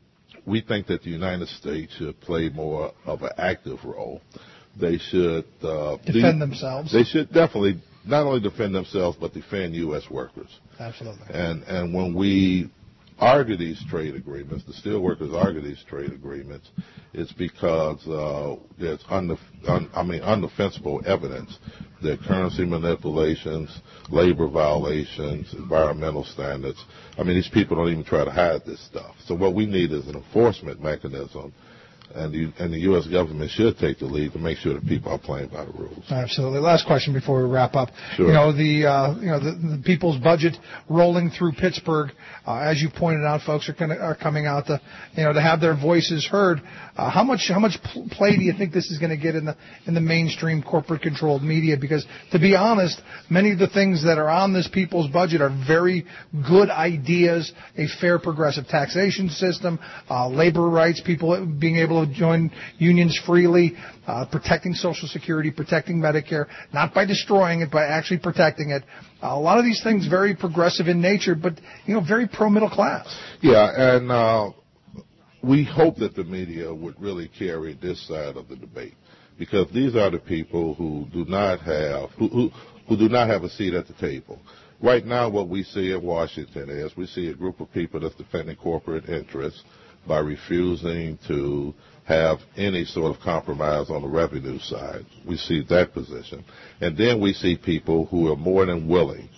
we think that the United States should play more of an active role. They should uh, defend de- themselves. They should definitely not only defend themselves, but defend U S workers. Absolutely. And and when we argue these trade agreements, the steelworkers argue these trade agreements, it's because uh, there's undef- un- I mean undefensible evidence that currency manipulations, labor violations, environmental standards. I mean, these people don't even try to hide this stuff. So what we need is an enforcement mechanism. And the, and the U S government should take the lead to make sure that people are playing by the rules. Absolutely. Last question before we wrap up. Sure. You know the uh, you know the, the people's budget rolling through Pittsburgh, uh, as you pointed out, folks are gonna, are coming out to you know to have their voices heard. Uh, how much how much pl- play do you think this is going to get in the in the mainstream corporate controlled media? Because to be honest, many of the things that are on this people's budget are very good ideas: a fair progressive taxation system, uh, labor rights, people being able to join unions freely, uh, protecting Social Security, protecting Medicare, not by destroying it, by actually protecting it. Uh, a lot of these things very progressive in nature, but, you know, very pro-middle class. Yeah, and uh, we hope that the media would really carry this side of the debate, because these are the people who do not have, who, who, who do not have a seat at the table. Right now, what we see in Washington is we see a group of people that's defending corporate interests by refusing to have any sort of compromise on the revenue side. We see that position. And then we see people who are more than willing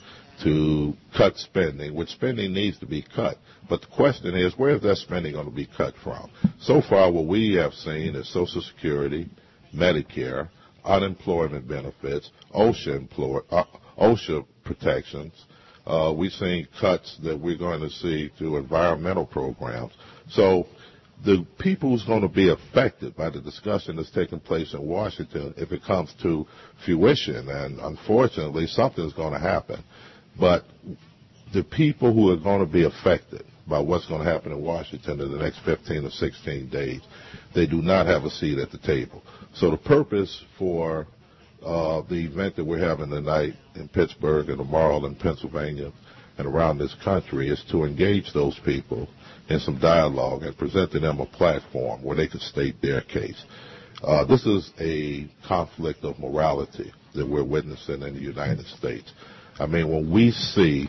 to cut spending, which spending needs to be cut. But the question is, where is that spending going to be cut from? So far, what we have seen is Social Security, Medicare, unemployment benefits, OSHA, employ, uh, OSHA protections. Uh, we've seen cuts that we're going to see through environmental programs. So the people who's going to be affected by the discussion that's taking place in Washington, if it comes to fruition, and unfortunately something's going to happen, but the people who are going to be affected by what's going to happen in Washington in the next fifteen or sixteen days, they do not have a seat at the table. So the purpose for uh, the event that we're having tonight in Pittsburgh and tomorrow in Pennsylvania and around this country is to engage those people in some dialogue and present to them a platform where they could state their case. Uh, this is a conflict of morality that we're witnessing in the United States. I mean, when we see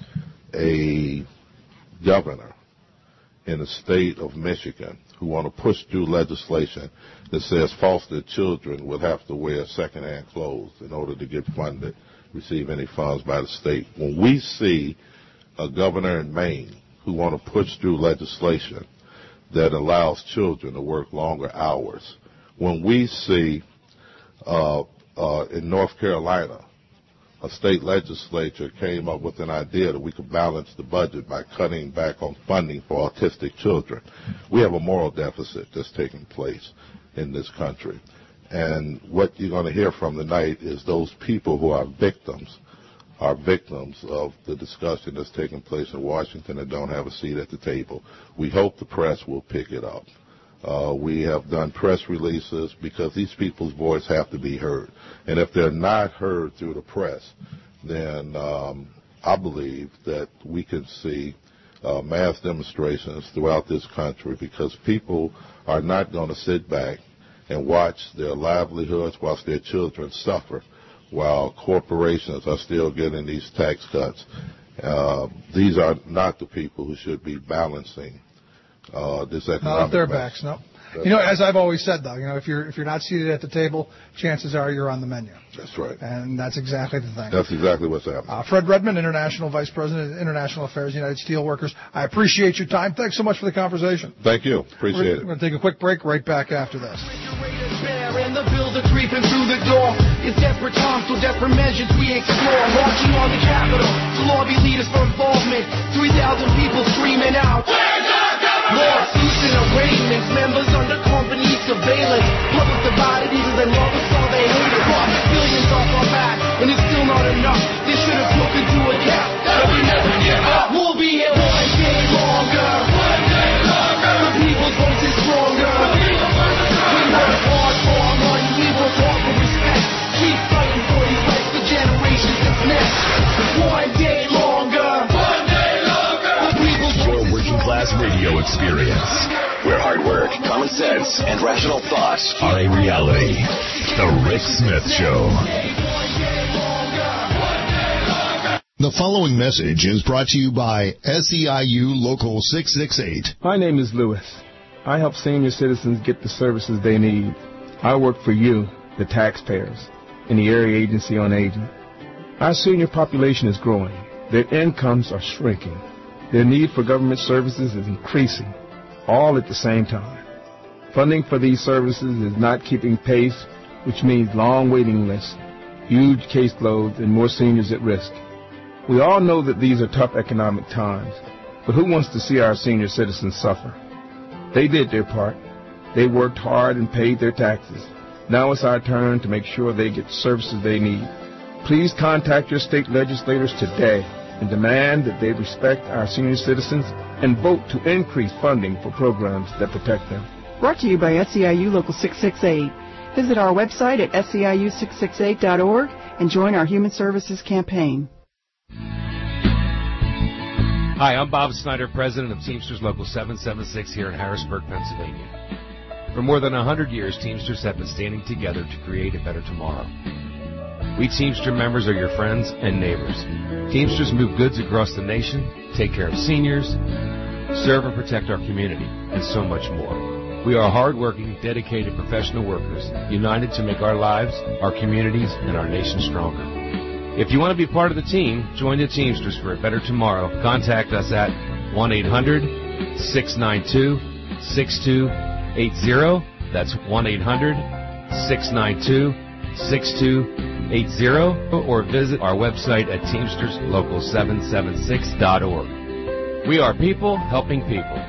a governor in the state of Michigan who want to push through legislation that says foster children will have to wear secondhand clothes in order to get funded, receive any funds by the state. When we see a governor in Maine who want to push through legislation that allows children to work longer hours, when we see uh, uh, in North Carolina a state legislature came up with an idea that we could balance the budget by cutting back on funding for autistic children, we have a moral deficit that's taking place in this country. And what you're going to hear from tonight is those people who are victims are victims of the discussion that's taking place in Washington and don't have a seat at the table. We hope the press will pick it up. Uh, we have done press releases because these people's voice have to be heard. And if they're not heard through the press, then um, I believe that we can see uh, mass demonstrations throughout this country, because people are not going to sit back and watch their livelihoods, watch their children suffer, while corporations are still getting these tax cuts. Uh, these are not the people who should be balancing uh, this economic. Not at their mess. backs, no. You know, as I've always said, though, you know, if you're if you're not seated at the table, chances are you're on the menu. That's right. And that's exactly the thing. That's exactly what's happening. Uh, Fred Redmond, International Vice President of International Affairs, United Steelworkers. I appreciate your time. Thanks so much for the conversation. Thank you. Appreciate we're, it. We're going to take a quick break. Right back after this. And the builder creeping through the door. It's desperate times, so desperate measures we explore. Marching on the Capitol to lobby leaders for involvement. three thousand people screaming out. Where's our government? Lawsuits and arraignments, members under company surveillance. Public divided, either they love us or they hate us. Lost billions off our back, and it's still not enough. They should have took into account that we never give up. We'll be here one day longer. One day longer. The people's voice is stronger. We work hard for our money. We work hard for respect. Keep fighting for these rights for generations working-class radio experience, where hard work, common sense, and rational thought are a reality. The Rick Smith Show. The following message is brought to you by S E I U Local six six eight. My name is Lewis. I help senior citizens get the services they need. I work for you, the taxpayers, in the Area Agency on Aging. Our senior population is growing. Their incomes are shrinking. Their need for government services is increasing, all at the same time. Funding for these services is not keeping pace, which means long waiting lists, huge caseloads, and more seniors at risk. We all know that these are tough economic times, but who wants to see our senior citizens suffer? They did their part. They worked hard and paid their taxes. Now it's our turn to make sure they get the services they need. Please contact your state legislators today and demand that they respect our senior citizens and vote to increase funding for programs that protect them. Brought to you by S E I U Local six six eight. Visit our website at S E I U six six eight dot org and join our Human Services campaign. Hi, I'm Bob Snyder, president of Teamsters Local seven seven six here in Harrisburg, Pennsylvania. For more than one hundred years, Teamsters have been standing together to create a better tomorrow. We Teamster members are your friends and neighbors. Teamsters move goods across the nation, take care of seniors, serve and protect our community, and so much more. We are hardworking, dedicated professional workers, united to make our lives, our communities, and our nation stronger. If you want to be part of the team, join the Teamsters for a better tomorrow. Contact us at one eight hundred six nine two six two eight zero. That's one eight hundred six nine two six two eight zero. Or visit our website at Teamsters Local seven seven six dot org. We are people helping people.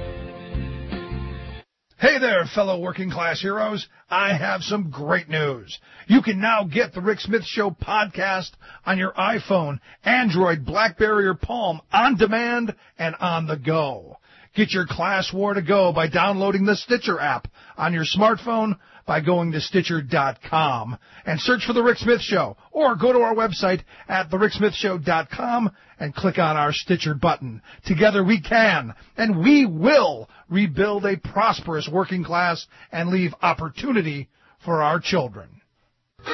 Hey there, fellow working class heroes. I have some great news. You can now get the Rick Smith Show podcast on your iPhone, Android, BlackBerry, or Palm on demand and on the go. Get your class war to go by downloading the Stitcher app on your smartphone by going to Stitcher dot com and search for The Rick Smith Show, or go to our website at the rick smith show dot com and click on our Stitcher button. Together we can, and we will, rebuild a prosperous working class and leave opportunity for our children. The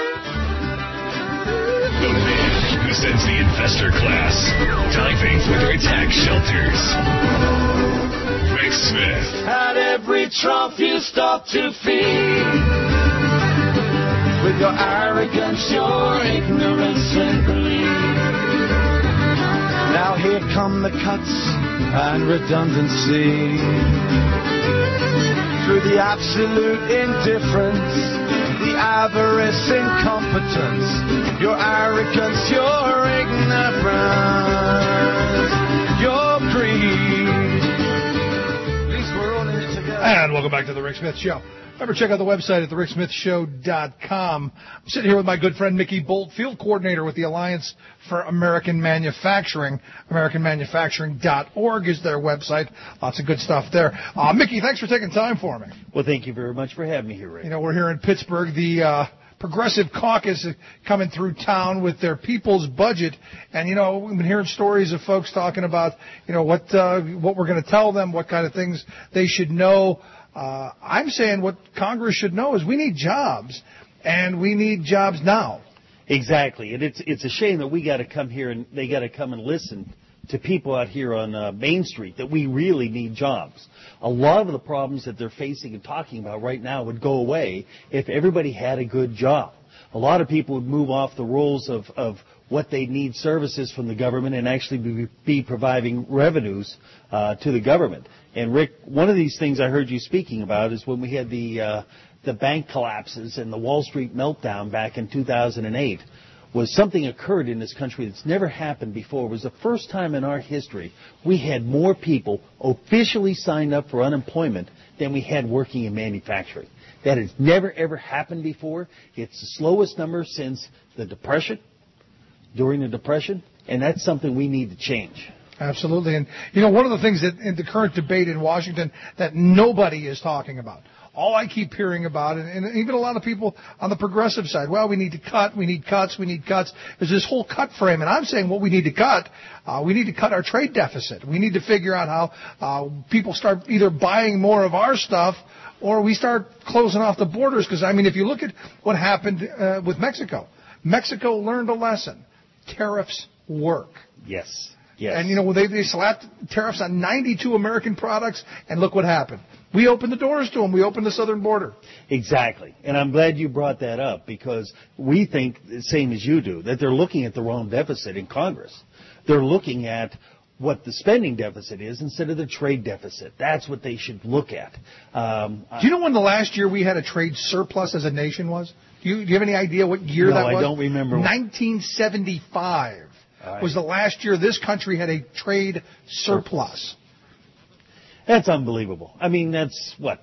man who sends the investor class diving for their tax shelters. Rick Smith. At every trough you stop to feed, with your arrogance, your ignorance and greed. Now here come the cuts and redundancy. Through the absolute indifference, the avarice, incompetence, your arrogance, your ignorance, your greed. And welcome back to the Rick Smith Show. Remember, check out the website at the rick smith show dot com. I'm sitting here with my good friend Mickey Bolt, field coordinator with the Alliance for American Manufacturing. American Manufacturing dot org is their website. Lots of good stuff there. Uh, Mickey, thanks for taking time for me. Well, thank you very much for having me here, Rick. You know, we're here in Pittsburgh. The uh, Progressive Caucus is coming through town with their people's budget. And, you know, we've been hearing stories of folks talking about, you know, what uh, what we're going to tell them, what kind of things they should know. Uh, I'm saying what Congress should know is we need jobs, and we need jobs now. Exactly. And it's it's a shame that we got to come here and they got to come and listen to people out here on uh, Main Street, that we really need jobs. A lot of the problems that they're facing and talking about right now would go away if everybody had a good job. A lot of people would move off the rules of, of what they need services from the government and actually be, be providing revenues uh, to the government. And, Rick, one of these things I heard you speaking about is when we had the uh, the bank collapses and the Wall Street meltdown back in two thousand eight, was something occurred in this country that's never happened before. It was the first time in our history we had more people officially signed up for unemployment than we had working in manufacturing. That has never, ever happened before. It's the slowest number since the Depression, during the Depression, and that's something we need to change. Absolutely. And, you know, one of the things that in the current debate in Washington that nobody is talking about, all I keep hearing about, and, and even a lot of people on the progressive side, well, we need to cut, we need cuts, we need cuts. There's this whole cut frame, and I'm saying what we need to cut, uh, we need to cut our trade deficit. We need to figure out how uh, people start either buying more of our stuff or we start closing off the borders. Because, I mean, if you look at what happened uh, with Mexico, Mexico learned a lesson. Tariffs work. Yes. Yes. And, you know, they, they slapped tariffs on ninety-two American products, and look what happened. We opened the doors to them. We opened the southern border. Exactly. And I'm glad you brought that up, because we think, the same as you do, that they're looking at the wrong deficit in Congress. They're looking at what the spending deficit is instead of the trade deficit. That's what they should look at. Um, do you know when the last year we had a trade surplus as a nation was? Do you, do you have any idea what year no, that was? I don't remember. nineteen seventy-five. Right. Was the last year this country had a trade surplus. That's unbelievable. I mean, that's what,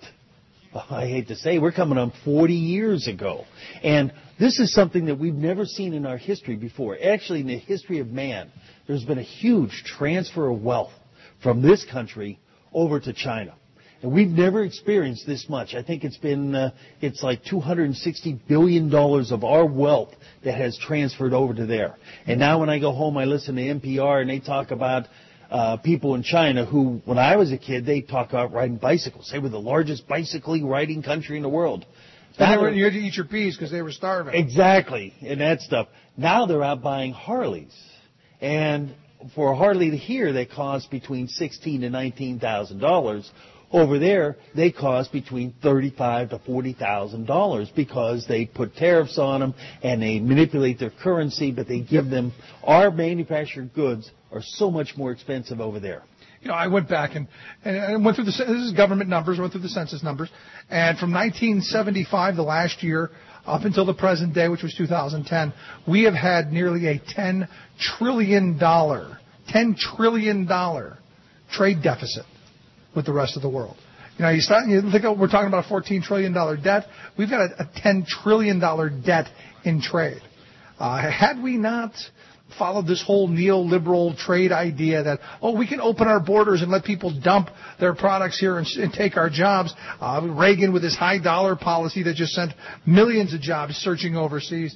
I hate to say, we're coming on forty years ago. And this is something that we've never seen in our history before. Actually, in the history of man, there's been a huge transfer of wealth from this country over to China. And we've never experienced this much. I think it's been, uh, it's like two hundred sixty billion dollars of our wealth that has transferred over to there. And now when I go home, I listen to N P R and they talk about uh, people in China who, when I was a kid, they talk about riding bicycles. They were the largest bicycling riding country in the world. And they were, you had to eat your peas because they were starving. Exactly, and that stuff. Now they're out buying Harleys. And for a Harley here, they cost between sixteen thousand to nineteen thousand dollars. Over there, they cost between thirty-five thousand to forty thousand dollars because they put tariffs on them and they manipulate their currency, but they give them, our manufactured goods are so much more expensive over there. You know, I went back and, and I went through the, this is government numbers, I went through the census numbers, and from nineteen seventy-five, the last year, up until the present day, which was two thousand ten, we have had nearly a ten trillion dollars, ten trillion dollars trade deficit with the rest of the world. You know, you start, you think we're talking about a fourteen trillion dollars debt. We've got a, a ten trillion dollars debt in trade. Uh, had we not followed this whole neoliberal trade idea that, oh, we can open our borders and let people dump their products here and, and take our jobs, uh, Reagan with his high dollar policy that just sent millions of jobs searching overseas,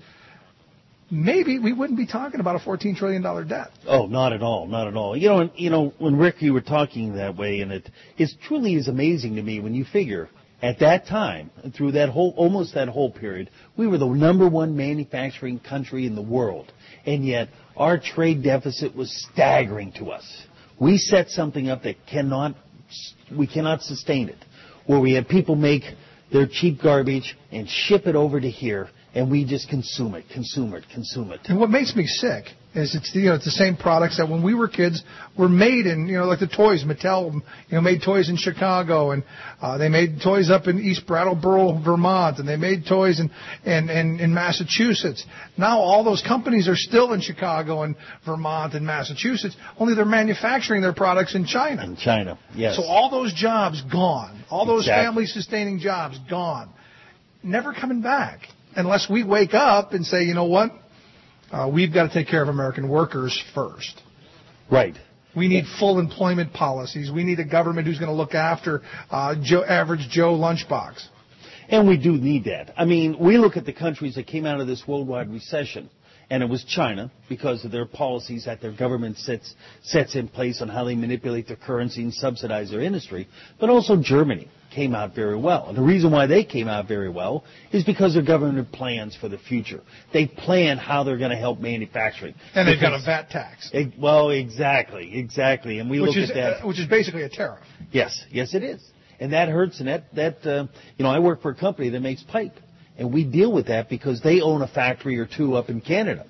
maybe we wouldn't be talking about a fourteen trillion dollars debt. Oh, not at all, not at all. You know, you know, when Rick, you were talking that way, and it it truly is amazing to me when you figure at that time, through that whole, almost that whole period, we were the number one manufacturing country in the world, and yet our trade deficit was staggering to us. We set something up that cannot, we cannot sustain it, where we had people make their cheap garbage and ship it over to here, and we just consume it, consume it, consume it. And what makes me sick is it's, you know, it's the same products that when we were kids were made in, you know, like the toys. Mattel, you know, made toys in Chicago, and uh, they made toys up in East Brattleboro, Vermont, and they made toys in, in, in, in Massachusetts. Now all those companies are still in Chicago and Vermont and Massachusetts, only they're manufacturing their products in China. In China, yes. So all those jobs gone. All those exactly. family-sustaining jobs gone. Never coming back. Unless we wake up and say, you know what, uh, we've got to take care of American workers first. Right. We need full employment policies. We need a government who's going to look after uh, Joe, average Joe lunchbox. And we do need that. I mean, we look at the countries that came out of this worldwide recession, and it was China because of their policies that their government sets, sets in place on how they manipulate their currency and subsidize their industry, but also Germany came out very well. And the reason why they came out very well is because their government plans for the future. They plan how they're going to help manufacturing. And they've got a V A T tax. It, well, exactly, exactly. And we which look is, at that. Uh, which is basically a tariff. Yes, yes it is. And that hurts, and that, that uh, you know, I work for a company that makes pipe. And we deal with that because they own a factory or two up in Canada.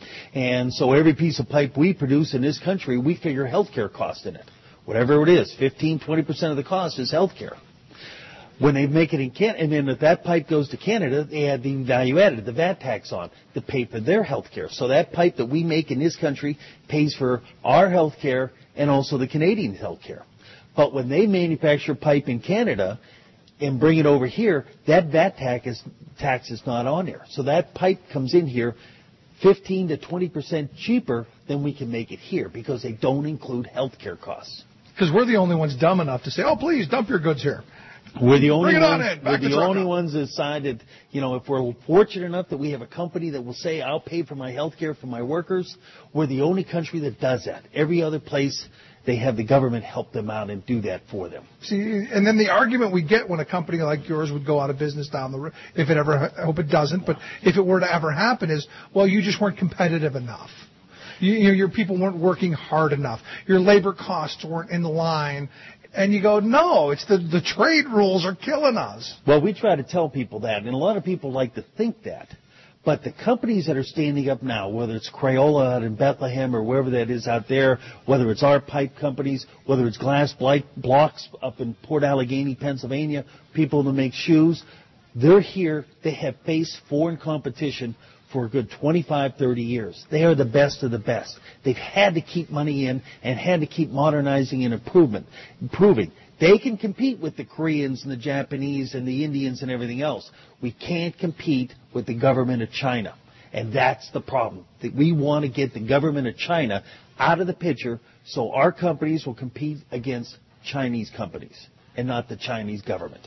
And so every piece of pipe we produce in this country, we figure healthcare cost in it. Whatever it is, fifteen, twenty percent of the cost is healthcare. When they make it in Canada, and then if that pipe goes to Canada, they add the value added, the V A T tax on, to pay for their health care. So that pipe that we make in this country pays for our health care and also the Canadian health care. But when they manufacture pipe in Canada and bring it over here, that V A T tax is, tax is not on there. So that pipe comes in here fifteen to twenty percent cheaper than we can make it here because they don't include health care costs. Because we're the only ones dumb enough to say, oh, please, dump your goods here. We're the only Bring it on ones. in. Back We're to the only Toronto. ones that decided, you know, if we're fortunate enough that we have a company that will say, "I'll pay for my health care for my workers," we're the only country that does that. Every other place, they have the government help them out and do that for them. See, and then the argument we get when a company like yours would go out of business down the road, if it ever, I hope it doesn't, but if it were to ever happen, is, well, you just weren't competitive enough. You, you know, your people weren't working hard enough. Your labor costs weren't in line. And you go, no, it's the, the trade rules are killing us. Well, we try to tell people that, and a lot of people like to think that. But the companies that are standing up now, whether it's Crayola out in Bethlehem or wherever that is out there, whether it's our pipe companies, whether it's Glass Blocks up in Port Allegheny, Pennsylvania, people that make shoes, they're here. They have faced foreign competition for a good twenty-five, thirty years. They are the best of the best. They've had to keep money in and had to keep modernizing and improvement, improving. They can compete with the Koreans and the Japanese and the Indians and everything else. We can't compete with the government of China. And that's the problem. That we want to get the government of China out of the picture so our companies will compete against Chinese companies and not the Chinese government.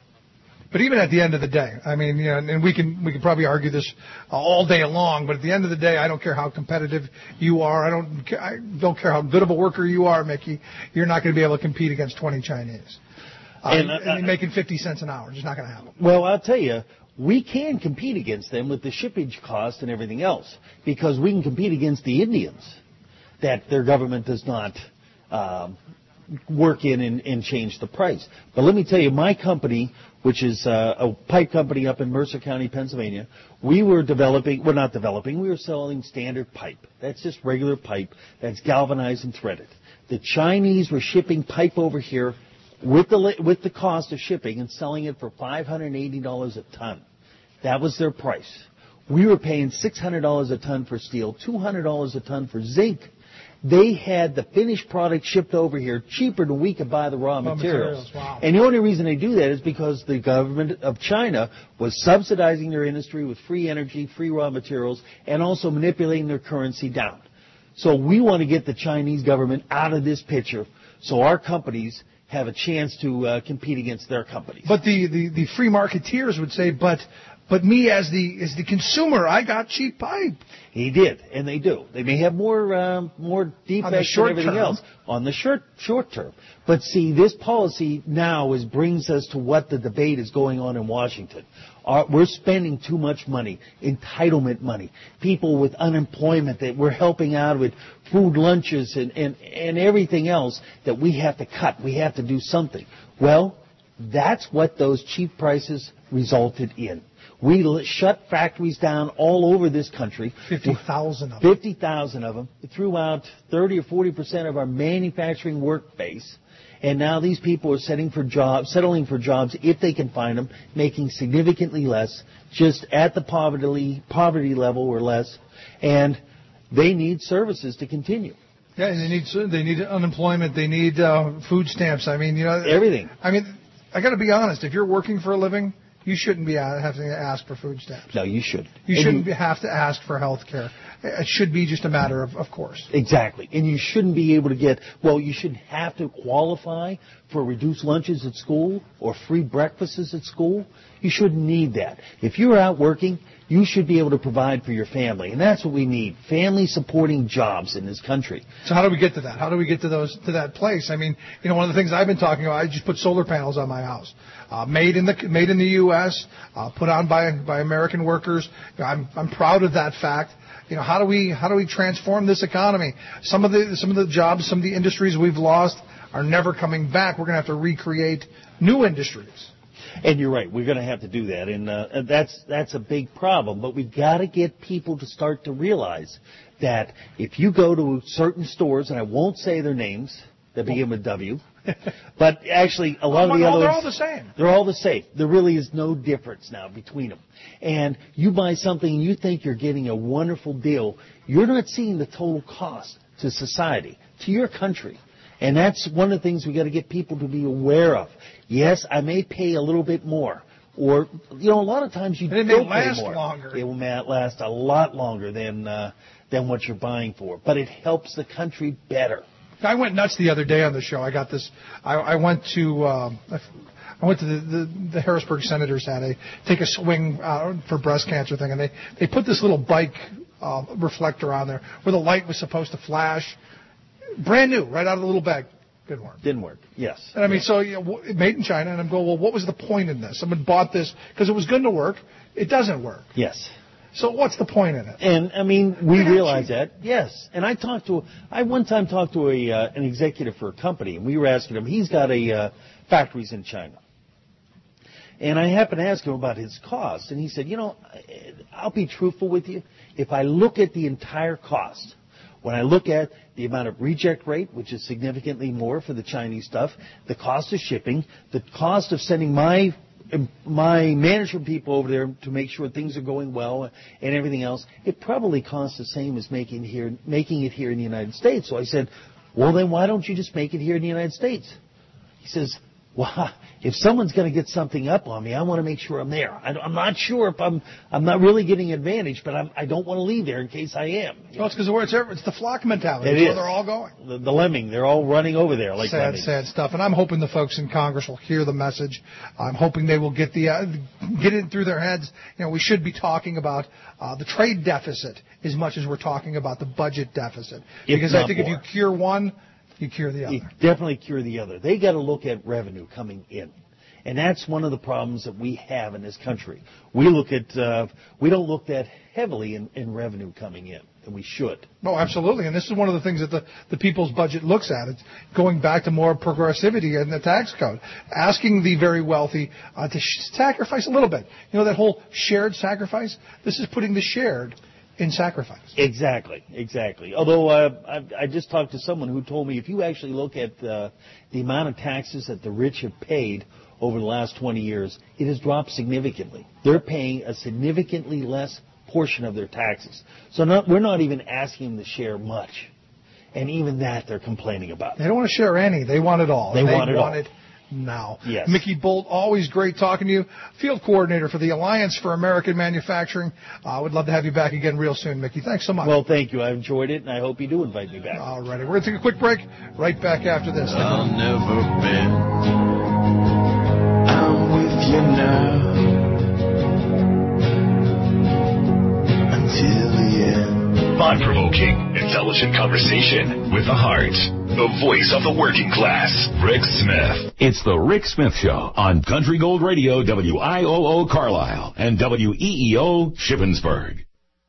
But even at the end of the day, I mean, you know, and we can we can probably argue this all day long. But at the end of the day, I don't care how competitive you are. I don't I don't care how good of a worker you are, Mickey. You're not going to be able to compete against twenty Chinese. Uh, And, uh, and you're making fifty cents an hour. It's just not going to happen. Well, I'll tell you, we can compete against them with the shipping cost and everything else because we can compete against the Indians that their government does not um, work in and, and change the price. But let me tell you, my company, which is uh, a pipe company up in Mercer County, Pennsylvania, we were developing, we're not developing, we were selling standard pipe. That's just regular pipe that's galvanized and threaded. The Chinese were shipping pipe over here with the with the cost of shipping and selling it for five hundred eighty dollars a ton. That was their price. We were paying six hundred dollars a ton for steel, two hundred dollars a ton for zinc. They had the finished product shipped over here cheaper than we could buy the raw, Raw materials. materials, wow. And the only reason they do that is because the government of China was subsidizing their industry with free energy, free raw materials, and also manipulating their currency down. So we want to get the Chinese government out of this picture so our companies have a chance to uh, compete against their companies. But the, the, the free marketeers would say, but but me as the as the consumer, I got cheap pipe. He did, and they do. They may have more um, more defects short and everything term. else on the short short term. But see, this policy now is brings us to what the debate is going on in Washington. Our, we're spending too much money, entitlement money, people with unemployment that we're helping out with food lunches and, and, and everything else that we have to cut. We have to do something. Well, that's what those cheap prices resulted in. We l- shut factories down all over this country. fifty thousand of them. fifty thousand of them. Threw out thirty or forty percent of our manufacturing work base. And now these people are setting for jobs, settling for jobs if they can find them, making significantly less, just at the poverty poverty level or less. And they need services to continue. Yeah, and they need they need unemployment. They need uh, food stamps. I mean, you know, everything. I mean, I got to be honest. If you're working for a living, you shouldn't be uh, having to ask for food stamps. No, you shouldn't. You And shouldn't you- be, have to ask for health care. It should be just a matter of, of course. Exactly. And you shouldn't be able to get, well, you shouldn't have to qualify for reduced lunches at school or free breakfasts at school. You shouldn't need that. If you're out working, you should be able to provide for your family. And that's what we need, family supporting jobs in this country. So how do we get to that? How do we get to those to that place? I mean, you know, one of the things I've been talking about, I just put solar panels on my house, uh, made in the made in the U S, uh, put on by by American workers. I'm I'm proud of that fact. You know, how do we how do we transform this economy? Some of the some of the jobs, some of the industries we've lost are never coming back. We're going to have to recreate new industries. And you're right, we're going to have to do that, and uh, that's that's a big problem. But we've got to get people to start to realize that if you go to certain stores, and I won't say their names, that begin with W, but actually a lot Oh, of the no, other they're ones, all the same. They're all the same. There really is no difference now between them. And you buy something and you think you're getting a wonderful deal, you're not seeing the total cost to society, to your country. And that's one of the things we got to get people to be aware of. Yes, I may pay a little bit more. Or, you know, a lot of times you And it may don't last pay more. longer. It will ma- last a lot longer than uh, than what you're buying for. But it helps the country better. I went nuts the other day on the show. I got this. I, I went to. Um, I went to the, the, the Harrisburg Senators had a take a swing uh, for breast cancer thing, and they, they put this little bike uh, reflector on there where the light was supposed to flash. Brand new, right out of the little bag. Didn't work. Didn't work, yes. And I mean, yeah. so you know, made in China, and I'm going, well, what was the point in this? Someone bought this because it was going to work. It doesn't work. Yes. So what's the point in it? And, I mean, we realize that, yes. And I talked to, I one time talked to a uh, an executive for a company, and we were asking him, he's got a uh, factories in China. And I happened to ask him about his cost, and he said, you know, I'll be truthful with you. If I look at the entire cost, when I look at the amount of reject rate, which is significantly more for the Chinese stuff, the cost of shipping, the cost of sending my my management people over there to make sure things are going well and everything else, it probably costs the same as making here making it here in the United States. So I said, well, then why don't you just make it here in the United States? He says, well, if someone's going to get something up on me, I want to make sure I'm there. I, I'm not sure if I'm I'm not really getting advantage, but I'm, I don't want to leave there in case I am. Well, it's because it's, it's the flock mentality. It it's is. Where they're all going. The, the lemming, they're all running over there like sad, lemmings. sad stuff. And I'm hoping the folks in Congress will hear the message. I'm hoping they will get the uh, get it through their heads. You know, we should be talking about uh, the trade deficit as much as we're talking about the budget deficit. If because I not think more. if you cure one, you cure the other. You definitely cure the other. They got to look at revenue coming in. And that's one of the problems that we have in this country. We look at, uh, we don't look that heavily in, in revenue coming in, and we should. Oh, absolutely. And this is one of the things that the, the people's budget looks at. It's going back to more progressivity in the tax code, asking the very wealthy uh, to sh- sacrifice a little bit. You know, that whole shared sacrifice? This is putting the shared in sacrifice. Exactly, exactly. Although uh, I, I just talked to someone who told me if you actually look at uh, the amount of taxes that the rich have paid over the last twenty years, it has dropped significantly. They're paying a significantly less portion of their taxes. So not, we're not even asking them to share much. And even that they're complaining about. They don't want to share any. They want it all. They, they want it want all. It now. Yes. Mickey Bolt, always great talking to you. Field coordinator for the Alliance for American Manufacturing. I uh, would love to have you back again real soon, Mickey. Thanks so much. Well, thank you. I enjoyed it, and I hope you do invite me back. All righty. We're going to take a quick break. Right back after this. I'll never bend. I'm with you now until the end. Thought-provoking, intelligent conversation with the heart. The voice of the working class, Rick Smith. It's the Rick Smith Show on Country Gold Radio, W I O O Carlisle and W E E O Shippensburg.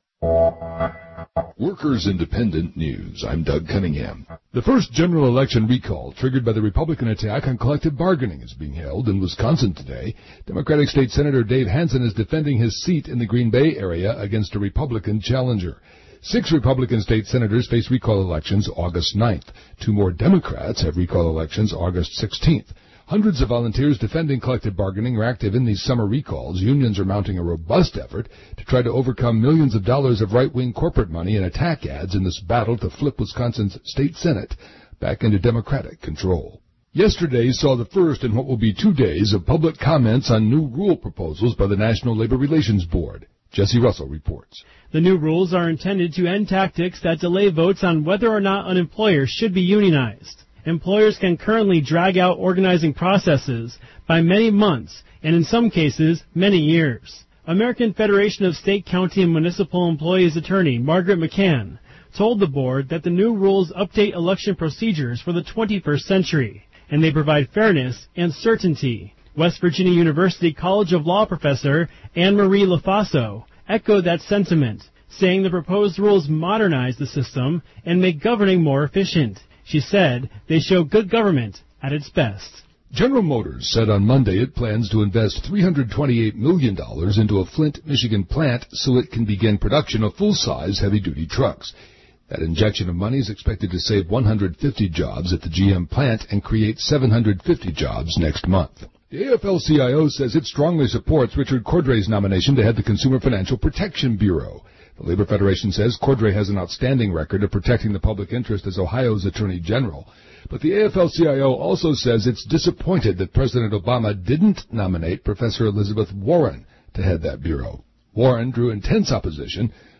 Workers Independent News. I'm Doug Cunningham. The first general election recall triggered by the Republican attack on collective bargaining is being held in Wisconsin today. Democratic State Senator Dave Hansen is defending his seat in the Green Bay area against a Republican challenger. Six Republican state senators face recall elections August ninth. Two more Democrats have recall elections August sixteenth. Hundreds of volunteers defending collective bargaining are active in these summer recalls. Unions are mounting a robust effort to try to overcome millions of dollars of right-wing corporate money and attack ads in this battle to flip Wisconsin's state Senate back into Democratic control. Yesterday saw the first in what will be two days of public comments on new rule proposals by the National Labor Relations Board. Jesse Russell reports. The new rules are intended to end tactics that delay votes on whether or not an employer should be unionized. Employers can currently drag out organizing processes by many months, and in some cases, many years. American Federation of State, County, and Municipal Employees attorney Margaret McCann told the board that the new rules update election procedures for the twenty-first century, and they provide fairness and certainty. West Virginia University College of Law professor Anne-Marie LaFaso echoed that sentiment, saying the proposed rules modernize the system and make governing more efficient. She said they show good government at its best. General Motors said on Monday it plans to invest three hundred twenty-eight million dollars into a Flint, Michigan plant so it can begin production of full-size heavy-duty trucks. That injection of money is expected to save one hundred fifty jobs at the G M plant and create seven hundred fifty jobs next month. The A F L C I O says it strongly supports Richard Cordray's nomination to head the Consumer Financial Protection Bureau. The Labor Federation says Cordray has an outstanding record of protecting the public interest as Ohio's Attorney General. But the A F L C I O also says it's disappointed that President Obama didn't nominate Professor Elizabeth Warren to head that bureau. Warren drew intense opposition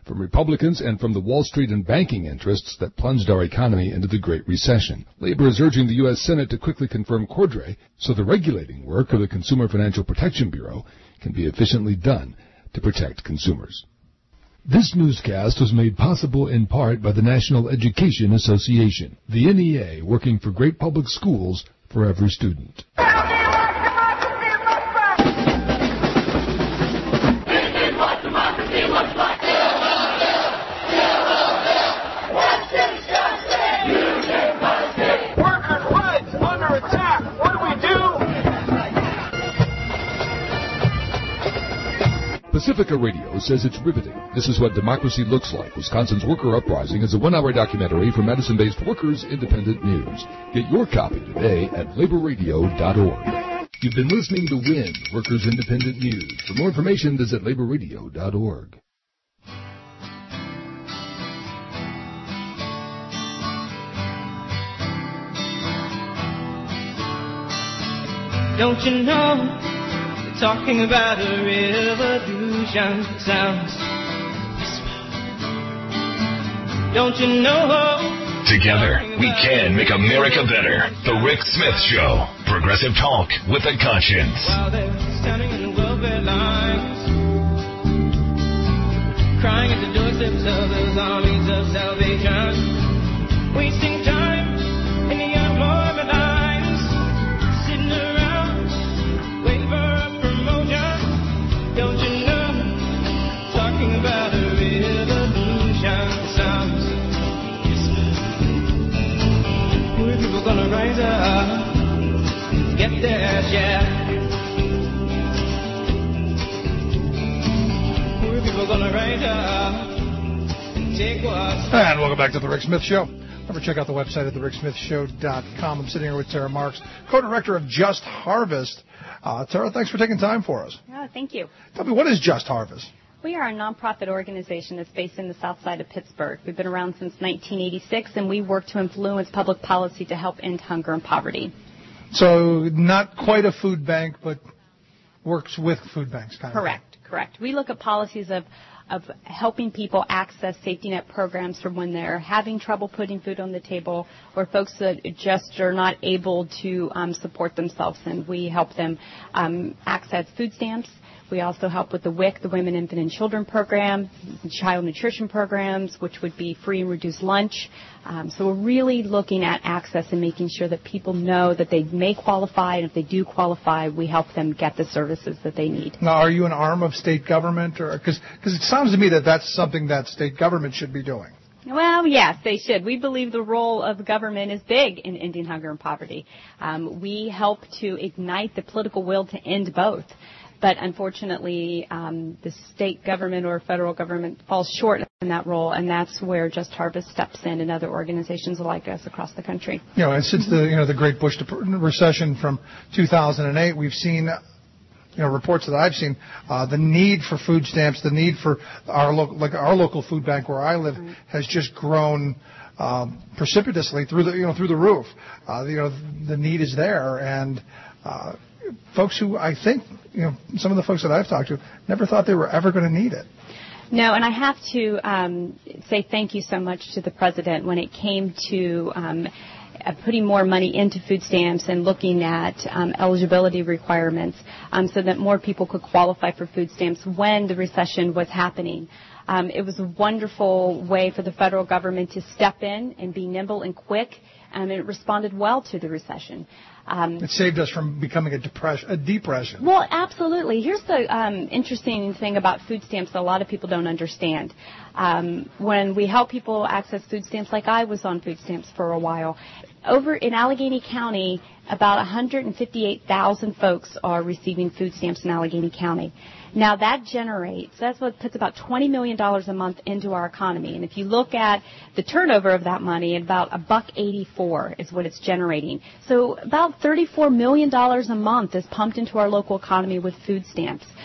from Republicans and from the Wall Street and banking interests that plunged our economy into the Great Recession. Labor is urging the U S Senate to quickly confirm Cordray so the regulating work of the Consumer Financial Protection Bureau can be efficiently done to protect consumers. This newscast was made possible in part by the National Education Association, the N E A, working for great public schools for every student. Pacifica Radio says it's riveting. This is what democracy looks like. Wisconsin's Worker Uprising is a one-hour documentary from Madison-based Workers Independent News. Get your copy today at labor radio dot org. You've been listening to W I N, Workers Independent News. For more information, visit labor radio dot org. Don't you know? Talking about a revolution sounds whisper. Don't you know? Together, we can make America better. The Rick Smith Show. Progressive talk with a conscience. While they're standing in welfare lines, crying at the doorsteps of those armies of salvation, wasting time in the unemployment lines, sitting around waiting for a promotion. Don't you know? Talking about a revolution sounds. Poor people gonna rise up, get their share. Poor people gonna rise up and take what's. And welcome back to the Rick Smith Show. Remember, check out the website at the rick smith show dot com. I'm sitting here with Tara Marks, co-director of Just Harvest. Uh, Tara, thanks for taking time for us. Oh, thank you. Tell me, what is Just Harvest? We are a nonprofit organization that's based in the south side of Pittsburgh. We've been around since nineteen eighty-six, and we work to influence public policy to help end hunger and poverty. So not quite a food bank, but works with food banks, kind of. Correct, correct. We look at policies of of helping people access safety net programs for when they're having trouble putting food on the table, or folks that just are not able to um, support themselves, and we help them um, access food stamps. We also help with the W I C, the Women, Infant, and Children program, child nutrition programs, which would be free and reduced lunch. Um, so we're really looking at access and making sure that people know that they may qualify, and if they do qualify, we help them get the services that they need. Now, are you an arm of state government? or Because it sounds to me that that's something that state government should be doing. Well, yes, they should. We believe the role of government is big in ending hunger and poverty. Um, we help to ignite the political will to end both. But unfortunately, um, the state government or federal government falls short in that role, and that's where Just Harvest steps in, and other organizations like us across the country. You know, and since the you know the Great Bush recession from two thousand eight, we've seen, you know, reports that I've seen, uh, the need for food stamps, the need for our local, like our local food bank where I live, mm-hmm. has just grown um, precipitously through the you know through the roof. Uh, you know, the need is there, and uh, folks who I think, you know, some of the folks that I've talked to never thought they were ever going to need it. No, and I have to um, say thank you so much to the president when it came to um, uh, putting more money into food stamps and looking at um, eligibility requirements um, so that more people could qualify for food stamps when the recession was happening. Um, it was a wonderful way for the federal government to step in and be nimble and quick, and it responded well to the recession. Um, it saved us from becoming a depression. A depression. Well, absolutely. Here's the um, interesting thing about food stamps that a lot of people don't understand. Um, when we help people access food stamps, like I was on food stamps for a while, over in Allegheny County, about one hundred fifty-eight thousand folks are receiving food stamps in Allegheny County. Now that generates, that's what puts about twenty million dollars a month into our economy. And if you look at the turnover of that money, about a buck eighty-four is what it's generating. So about thirty-four million dollars a month is pumped into our local economy with food stamps.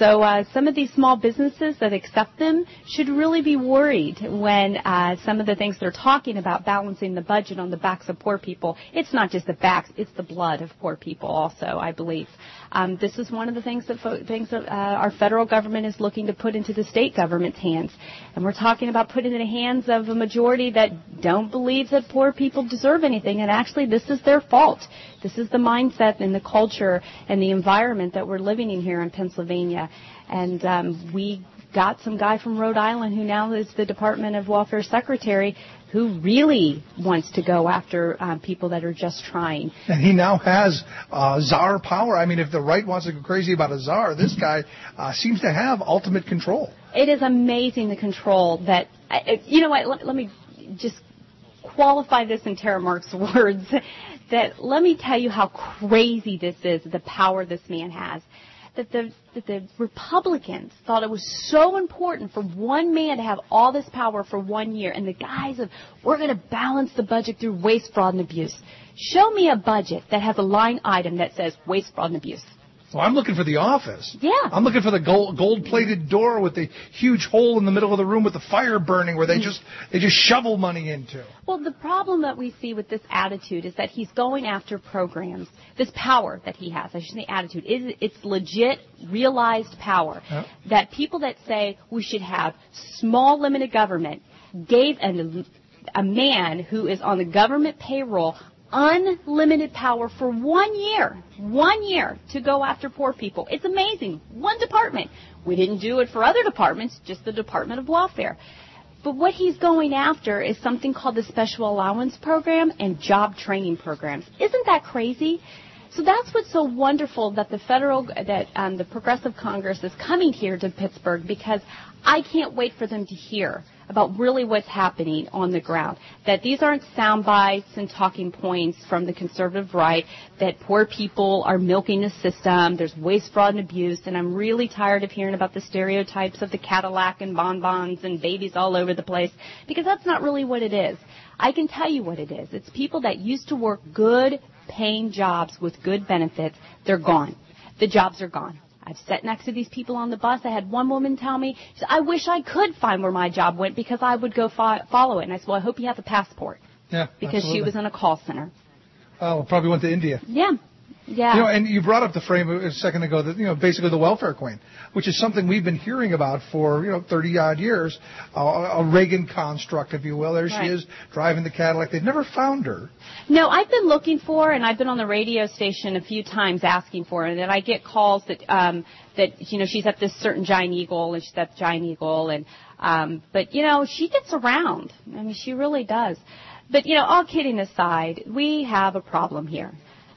so uh, some of these small businesses that accept them should really be worried when uh, some of the things they're talking about, balancing the budget on the backs of poor people. It's not just the backs, it's the blood of poor people also, I believe. Um, this is one of the things that, fo- things that uh, our federal government is looking to put into the state government's hands. And we're talking about putting it in the hands of a majority that don't believe that poor people deserve anything. And actually, this is their fault. This is the mindset and the culture and the environment that we're living in here in Pennsylvania. And um, we got some guy from Rhode Island who now is the Department of Welfare Secretary who really wants to go after um, people that are just trying. And he now has uh, czar power. I mean, if the right wants to go crazy about a czar, this guy uh, seems to have ultimate control. It is amazing the control that, uh, you know what, let, let me just qualify this in Tara Mark's words, that let me tell you how crazy this is, the power this man has. That the, that the Republicans thought it was so important for one man to have all this power for one year in the guise of, we're going to balance the budget through waste, fraud, and abuse. Show me a budget that has a line item that says waste, fraud, and abuse. Well, I'm looking for the office. Yeah. I'm looking for the gold, gold-plated door with the huge hole in the middle of the room with the fire burning where they just they just shovel money into. Well, the problem that we see with this attitude is that he's going after programs. This power that he has, I shouldn't say attitude, is it's legit, realized power. Yep. That people that say we should have small, limited government gave a, a man who is on the government payroll unlimited power for one year, one year to go after poor people. It's amazing. One department. We didn't do it for other departments, just the Department of Welfare. But what he's going after is something called the Special Allowance Program and job training programs. Isn't that crazy? So that's what's so wonderful that the federal, that um, the Progressive Congress is coming here to Pittsburgh, because I can't wait for them to hear about really what's happening on the ground. That these aren't sound bites and talking points from the conservative right, that poor people are milking the system, there's waste, fraud, and abuse, and I'm really tired of hearing about the stereotypes of the Cadillac and bonbons and babies all over the place, because that's not really what it is. I can tell you what it is. It's people that used to work good paying jobs with good benefits. They're gone. The jobs are gone. I've sat next to these people on the bus. I had one woman tell me, she said, I wish I could find where my job went because I would go fo- follow it. And I said, well, I hope you have a passport. Yeah, because absolutely. she was in a call center. Oh, probably went to India. Yeah. Yeah. You know, and you brought up the frame a second ago that, you know, basically the welfare queen, which is something we've been hearing about for, you know, thirty odd years, uh, a Reagan construct, if you will. There right. she is driving the Cadillac. They've never found her. No, I've been looking for her, and I've been on the radio station a few times asking for her, and then I get calls that, um, that, you know, she's at this certain Giant Eagle, and she's at the Giant Eagle, and, um, but, you know, she gets around. I mean, she really does. But, you know, all kidding aside, we have a problem here.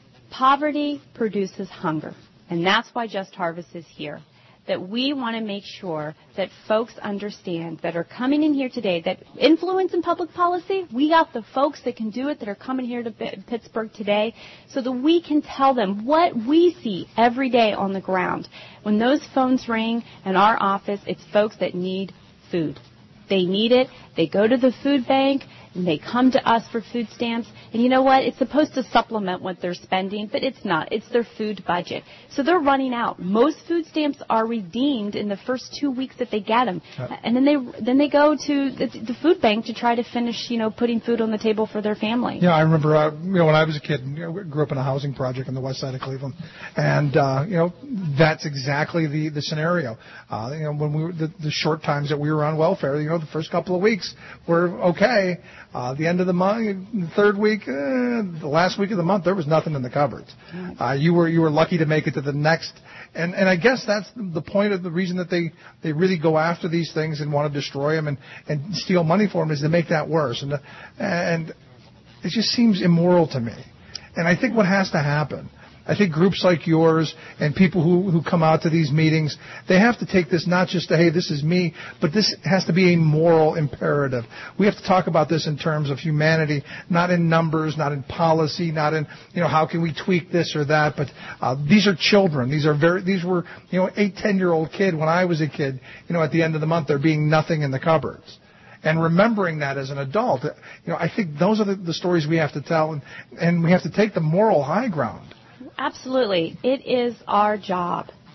Poverty produces hunger, and that's why Just Harvest is here. That we want to make sure that folks understand that are coming in here today, that influence in public policy, we got the folks that can do it that are coming here to Pittsburgh today, so that we can tell them what we see every day on the ground. When those phones ring in our office, it's folks that need food. They need it. They go to the food bank, and they come to us for food stamps. And you know what? It's supposed to supplement what they're spending, but it's not. It's their food budget. So they're running out. Most food stamps are redeemed in the first two weeks that they get them. Uh, and then they then they go to the, the food bank to try to finish, you know, putting food on the table for their family. Yeah, I remember, uh, you know, when I was a kid, you know, grew up in a housing project on the west side of Cleveland. And, uh, you know, that's exactly the, the scenario. Uh, you know, when we were, the, the short times that we were on welfare, you know, the first couple of weeks were okay. Uh, the end of the month, the third week, eh, the last week of the month, there was nothing in the cupboards. Uh, you were you were lucky to make it to the next, and and I guess that's the point of the reason that they, they really go after these things and want to destroy them and, and steal money for them is to make that worse, and and it just seems immoral to me. And I think what has to happen, I think groups like yours and people who, who come out to these meetings, they have to take this not just to, hey, this is me, but this has to be a moral imperative. We have to talk about this in terms of humanity, not in numbers, not in policy, not in, you know, how can we tweak this or that, but uh, these are children. These are very, these were, you know, eight, ten-year-old kid when I was a kid, you know, at the end of the month there being nothing in the cupboards. And remembering that as an adult, you know, I think those are the, the stories we have to tell, and, and we have to take the moral high ground. Absolutely. It is our job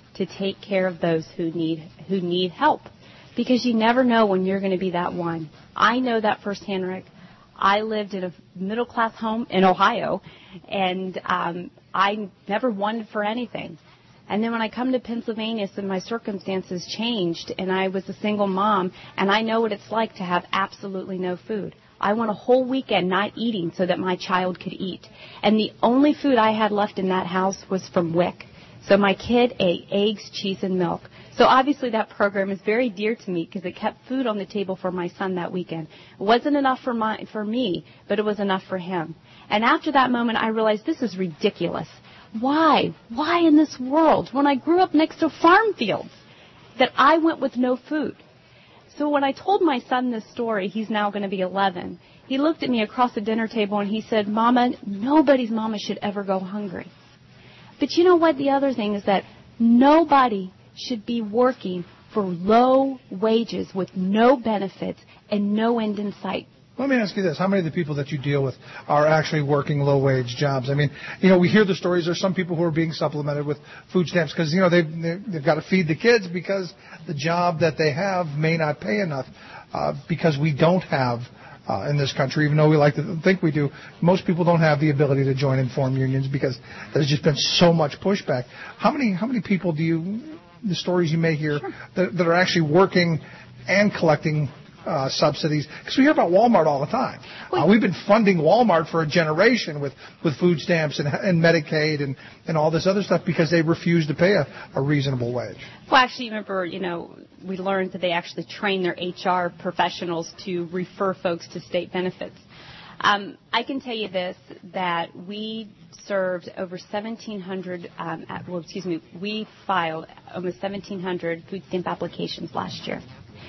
to take care of those who need who need help, because you never know when you're going to be that one. I know that firsthand, Rick. I lived in a middle-class home in Ohio, and um, I never wanted for anything. And then when I come to Pennsylvania, so my circumstances changed, and I was a single mom, and I know what it's like to have absolutely no food. I went a whole weekend not eating so that my child could eat. And the only food I had left in that house was from WIC. So my kid ate eggs, cheese, and milk. So obviously that program is very dear to me because it kept food on the table for my son that weekend. It wasn't enough for my, for me, but it was enough for him. And after that moment, I realized this is ridiculous. Why? Why in this world, when I grew up next to farm fields, that I went with no food? So when I told my son this story, he's now going to be eleven, he looked at me across the dinner table and he said, Mama, nobody's mama should ever go hungry. But you know what? The other thing is that nobody should be working for low wages with no benefits and no end in sight. Let me ask you this. How many of the people that you deal with are actually working low-wage jobs? I mean, you know, we hear the stories. There's some people who are being supplemented with food stamps because, you know, they've, they've got to feed the kids because the job that they have may not pay enough uh, because we don't have uh, in this country, even though we like to think we do, most people don't have the ability to join and form unions because there's just been so much pushback. How many, how many people do you, the stories you may hear, sure. that, that are actually working and collecting Uh, subsidies? Because we hear about Walmart all the time. Uh, we've been funding Walmart for a generation with, with food stamps and, and Medicaid and, and all this other stuff because they refuse to pay a, a reasonable wage. Well, actually, remember, you know, we learned that they actually train their H R professionals to refer folks to state benefits. Um, I can tell you this, that we served over seventeen hundred, um, at, well, excuse me, we filed almost seventeen hundred food stamp applications last year.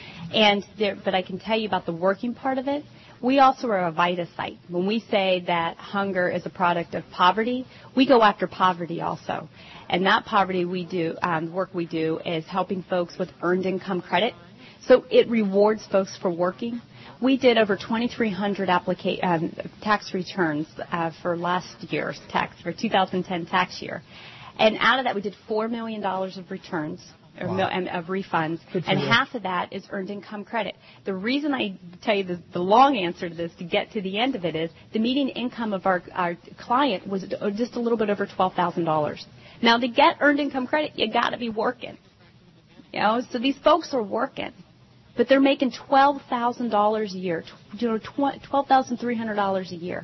And there, but I can tell you about the working part of it. We also are a VITA site. When we say that hunger is a product of poverty, we go after poverty also. And that poverty we do, um, work we do is helping folks with earned income credit. So it rewards folks for working. We did over twenty-three hundred applica- um, tax returns uh, for last year's tax, for two thousand ten tax year. And out of that, we did four million dollars of returns. Or wow. mil- of refunds, and you. half of that is earned income credit. The reason I tell you the, the long answer to this to get to the end of it is the median income of our, our client was just a little bit over twelve thousand dollars. Now, to get earned income credit, you got to be working. You know, so these folks are working, but they're making twelve thousand dollars a year, you know, twelve thousand three hundred dollars a year.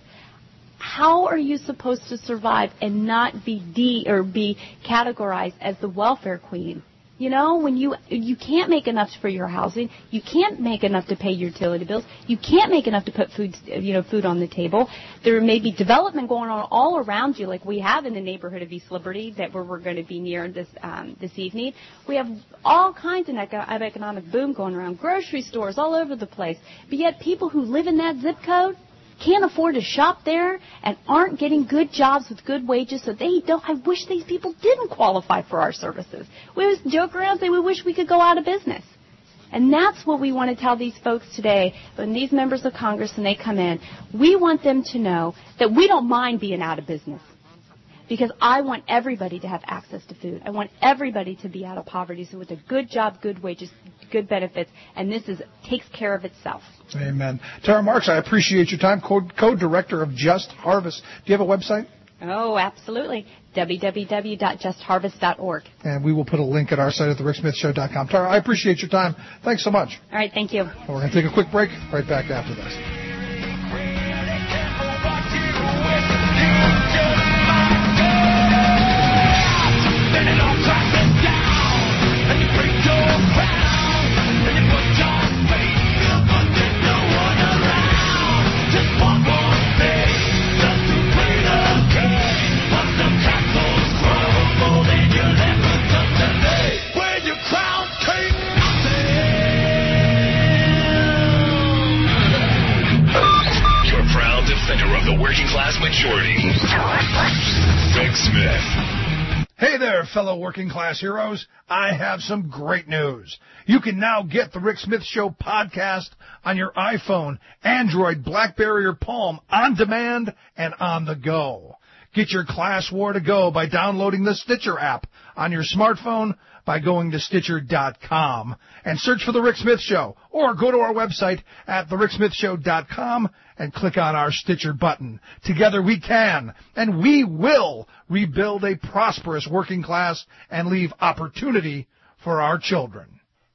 How are you supposed to survive and not be de or be categorized as the welfare queen? You know, when you you can't make enough for your housing, you can't make enough to pay your utility bills, you can't make enough to put food, you know, food on the table. There may be development going on all around you, like we have in the neighborhood of East Liberty that we're, we're going to be near this um, this evening. We have all kinds of, eco- of economic boom going around, grocery stores all over the place. But yet, people who live in that zip code can't afford to shop there and aren't getting good jobs with good wages, so they don't. I wish these people didn't qualify for our services. We always joke around and say we wish we could go out of business. And that's what we want to tell these folks today, when these members of Congress and they come in. We want them to know that we don't mind being out of business, because I want everybody to have access to food. I want everybody to be out of poverty, so with a good job, good wages, good benefits, and this is takes care of itself. Amen. Tara Marks, I appreciate your time, co- co-director of Just Harvest. Do you have a website? Oh, absolutely. w w w dot just harvest dot org. And we will put a link at our site at the rick smith show dot com. Tara, I appreciate your time. Thanks so much. All right, thank you. Well, we're going to take a quick break. Right back after this. Of the working class majority, Rick Smith. Hey there, fellow working class heroes. I have some great news. You can now get the Rick Smith Show podcast on your iPhone, Android, BlackBerry, or Palm on demand and on the go. Get your class war to go by downloading the Stitcher app on your smartphone by going to Stitcher dot com and search for The Rick Smith Show, or go to our website at the rick smith show dot com and click on our Stitcher button. Together we can, and we will, rebuild a prosperous working class and leave opportunity for our children.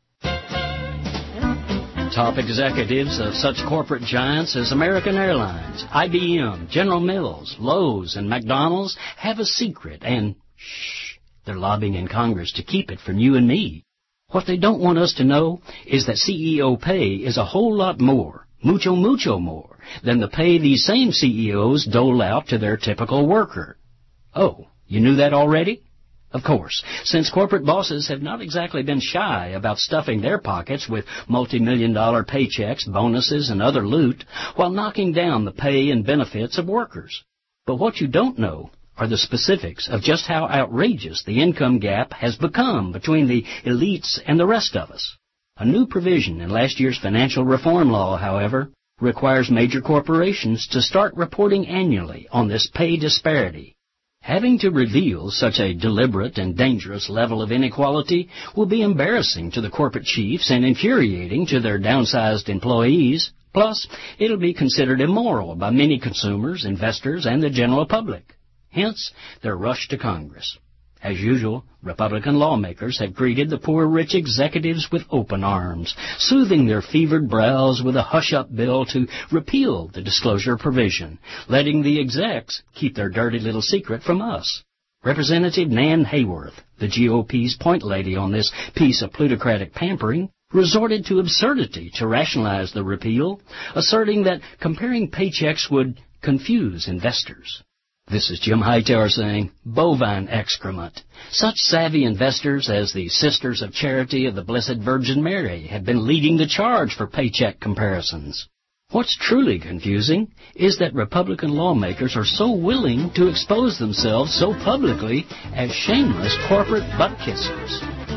Top executives of such corporate giants as American Airlines, I B M, General Mills, Lowe's, and McDonald's have a secret, and shh, they're lobbying in Congress to keep it from you and me. What they don't want us to know is that C E O pay is a whole lot more, mucho, mucho more, than the pay these same C E Os dole out to their typical worker. Oh, you knew that already? Of course, since corporate bosses have not exactly been shy about stuffing their pockets with multi-million dollar paychecks, bonuses, and other loot, while knocking down the pay and benefits of workers. But what you don't know are the specifics of just how outrageous the income gap has become between the elites and the rest of us. A new provision in last year's financial reform law, however, requires major corporations to start reporting annually on this pay disparity. Having to reveal such a deliberate and dangerous level of inequality will be embarrassing to the corporate chiefs and infuriating to their downsized employees. Plus, it'll be considered immoral by many consumers, investors, and the general public. Hence, their rush to Congress. As usual, Republican lawmakers have greeted the poor rich executives with open arms, soothing their fevered brows with a hush-up bill to repeal the disclosure provision, letting the execs keep their dirty little secret from us. Representative Nan Hayworth, the G O P's point lady on this piece of plutocratic pampering, resorted to absurdity to rationalize the repeal, asserting that comparing paychecks would confuse investors. This is Jim Hightower saying, bovine excrement. Such savvy investors as the Sisters of Charity of the Blessed Virgin Mary have been leading the charge for paycheck comparisons. What's truly confusing is that Republican lawmakers are so willing to expose themselves so publicly as shameless corporate butt kissers.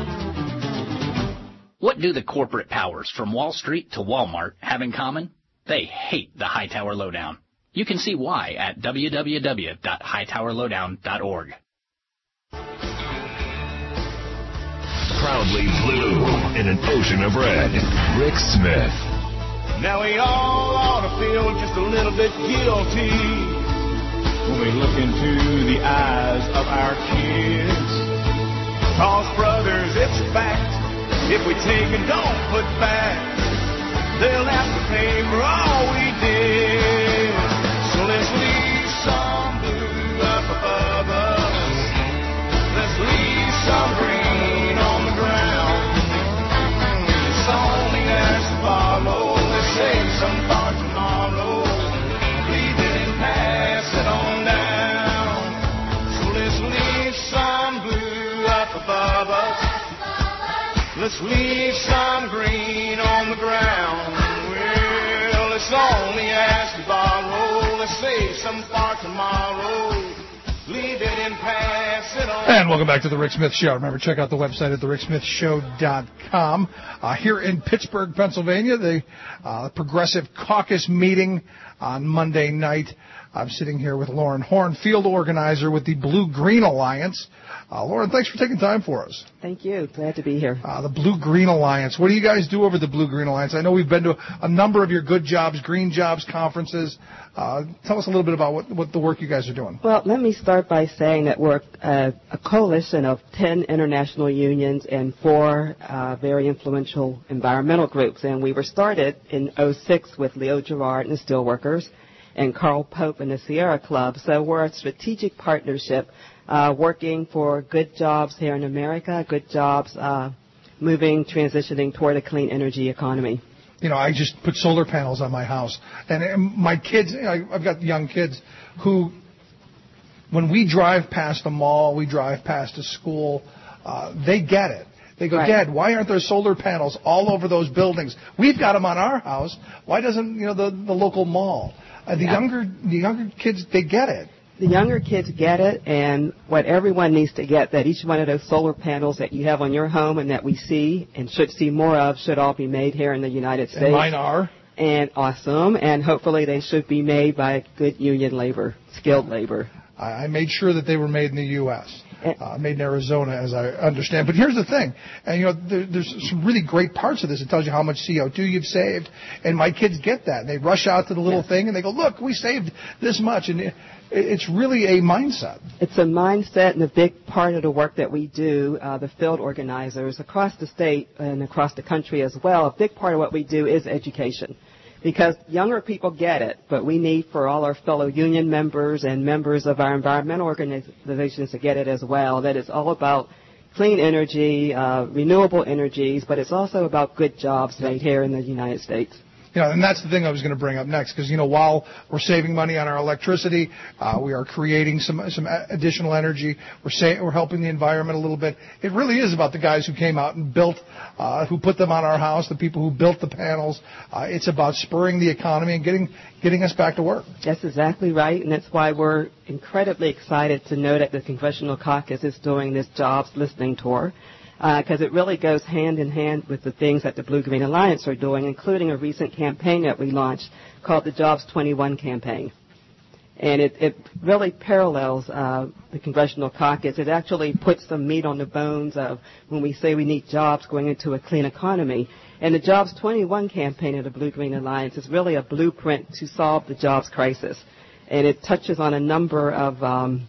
What do the corporate powers from Wall Street to Walmart have in common? They hate the Hightower Lowdown. You can see why at w w w dot hightower lowdown dot org. Proudly blue in an ocean of red, Rick Smith. Now we all ought to feel just a little bit guilty when we look into the eyes of our kids. Cause brothers, it's a fact, if we take and don't put back, they'll have to pay for all we did. So let's leave some blue up above us. Let's leave some green on the ground. It's only as to follow. Let's save some for tomorrow. Leave it and pass it on down. So let's leave some blue up above us. Let's leave some green on the ground. Well, it's only as to borrow. Let's save some for tomorrow. Leave it and pass it on. And welcome back to the Rick Smith Show. Remember, check out the website at the rick smith show dot com. Uh, here in Pittsburgh, Pennsylvania, the uh, Progressive Caucus meeting on Monday night. I'm sitting here with Lauren Horn, field organizer with the Blue Green Alliance. Uh, Lauren, thanks for taking time for us. Thank you. Glad to be here. Uh, the Blue Green Alliance. What do you guys do over the Blue Green Alliance? I know we've been to a number of your Good Jobs, Green Jobs conferences. Uh, tell us a little bit about what, what the work you guys are doing. Well, let me start by saying that we're a, a coalition of ten international unions and four uh, very influential environmental groups. And we were started in oh six with Leo Gerard and the Steelworkers and Carl Pope and the Sierra Club. So we're a strategic partnership uh, working for good jobs here in America, good jobs uh, moving, transitioning toward a clean energy economy. You know, I just put solar panels on my house. And, and my kids, you know, I've got young kids who, when we drive past a mall, we drive past a school, uh, they get it. They go, right. Dad, why aren't there solar panels all over those buildings? We've got them on our house. Why doesn't, you know, the, the local mall? Uh, the yeah. younger the younger kids, they get it. The younger kids get it, and what everyone needs to get, that each one of those solar panels that you have on your home and that we see and should see more of should all be made here in the United States. And mine are. And awesome, and hopefully they should be made by good union labor, skilled labor. I, I made sure that they were made in the U S Uh, made in Arizona, as I understand. But here's the thing, and you know, there, there's some really great parts of this. It tells you how much C O two you've saved, and my kids get that. And they rush out to the little yes. thing, and they go, "Look, we saved this much." And it, it's really a mindset. It's a mindset, and a big part of the work that we do, uh, the field organizers across the state and across the country as well. A big part of what we do is education. Because younger people get it, but we need for all our fellow union members and members of our environmental organizations to get it as well, that it's all about clean energy, uh, renewable energies, but it's also about good jobs made here in the United States. You know, and that's the thing I was going to bring up next, because, you know, while we're saving money on our electricity, uh, we are creating some some additional energy. We're say, we're helping the environment a little bit. It really is about the guys who came out and built, uh, who put them on our house, the people who built the panels. Uh, it's about spurring the economy and getting getting us back to work. That's exactly right, and that's why we're incredibly excited to know that the Congressional Caucus is doing this jobs listening tour. Because uh, it really goes hand in hand with the things that the Blue Green Alliance are doing, including a recent campaign that we launched called the Jobs twenty-one campaign. And it, it really parallels uh, the Congressional Caucus. It actually puts some meat on the bones of when we say we need jobs going into a clean economy. And the Jobs twenty-one campaign of the Blue Green Alliance is really a blueprint to solve the jobs crisis. And it touches on a number of um,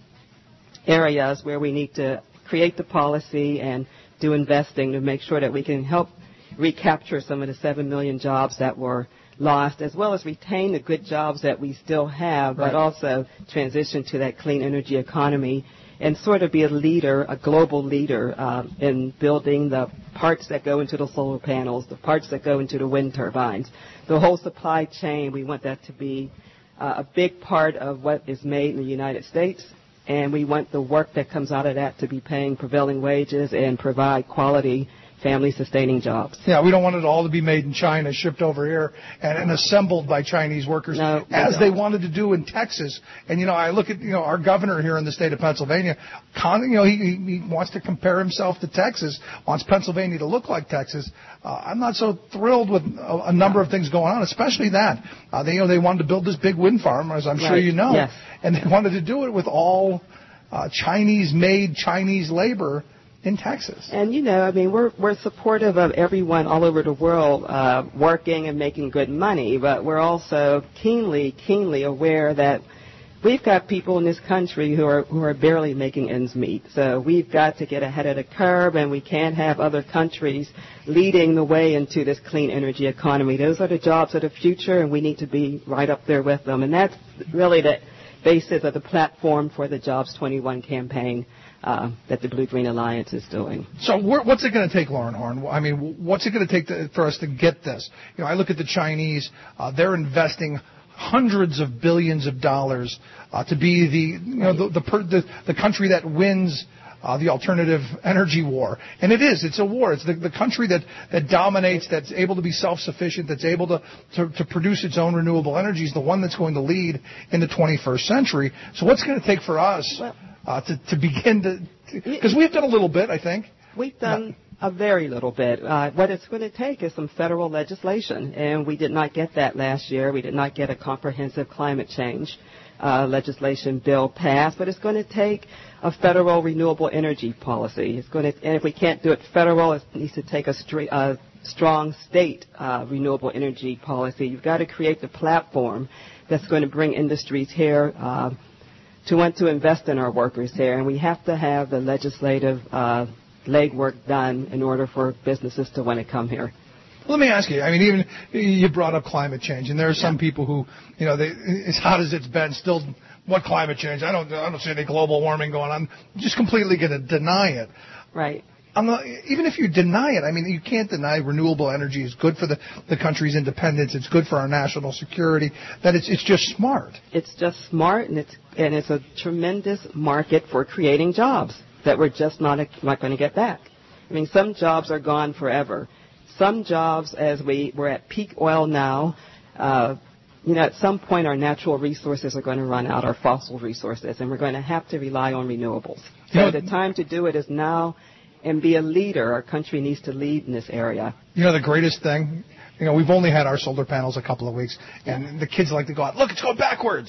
areas where we need to create the policy and do investing to make sure that we can help recapture some of the seven million jobs that were lost, as well as retain the good jobs that we still have, right. but also transition to that clean energy economy and sort of be a leader, a global leader uh, in building the parts that go into the solar panels, the parts that go into the wind turbines. The whole supply chain, we want that to be uh, a big part of what is made in the United States. And we want the work that comes out of that to be paying prevailing wages and provide quality family-sustaining jobs. Yeah, we don't want it all to be made in China, shipped over here, and, and assembled by Chinese workers, no, as no. they wanted to do in Texas. And, you know, I look at, you know, our governor here in the state of Pennsylvania, con, you know, he, he wants to compare himself to Texas, wants Pennsylvania to look like Texas. Uh, I'm not so thrilled with a, a number of things going on, especially that. Uh, they, you know, they wanted to build this big wind farm, as I'm right. sure you know, yes. and they wanted to do it with all uh, Chinese-made Chinese labor in Texas. And, you know, I mean, we're we're supportive of everyone all over the world uh, working and making good money, but we're also keenly, keenly aware that we've got people in this country who are who are barely making ends meet. So we've got to get ahead of the curve, and we can't have other countries leading the way into this clean energy economy. Those are the jobs of the future, and we need to be right up there with them. And that's really the basis of the platform for the Jobs twenty-one campaign. Uh, that the Blue Green Alliance is doing. So what's it going to take, Lauren Horn? I mean, what's it going to take to, for us to get this? You know, I look at the Chinese. Uh, they're investing hundreds of billions of dollars uh, to be the, you know, the the, per, the, the country that wins uh, the alternative energy war. And it is. It's a war. It's the, the country that, that dominates, that's able to be self-sufficient, that's able to, to, to produce its own renewable energy is the one that's going to lead in the twenty-first century. So what's it going to take for us Well, Uh, to, to begin to, because we've done a little bit, I think. We've done a very little bit. Uh, what it's going to take is some federal legislation, and we did not get that last year. We did not get a comprehensive climate change uh, legislation bill passed, but it's going to take a federal renewable energy policy. It's going to, and if we can't do it federal, it needs to take a straight, uh, strong state uh, renewable energy policy. You've got to create the platform that's going to bring industries here uh, to want to invest in our workers here, and we have to have the legislative uh, legwork done in order for businesses to want to come here. Let me ask you, I mean, even you brought up climate change, and there are some yeah. people who, you know, they, as hot as it's been, still, what climate change? I don't, I don't see any global warming going on. I'm just completely going to deny it. Right. I'm not, even if you deny it, I mean, you can't deny renewable energy is good for the, the country's independence. It's good for our national security. That it's it's just smart. It's just smart, and it's and it's a tremendous market for creating jobs that we're just not not going to get back. I mean, some jobs are gone forever. Some jobs, as we we're at peak oil now, uh, you know, at some point our natural resources are going to run out, our fossil resources, and we're going to have to rely on renewables. So You know, the time to do it is now. And be a leader. Our country needs to lead in this area. You know, the greatest thing, you know, we've only had our solar panels a couple of weeks, and the kids like to go out, look, it's going backwards.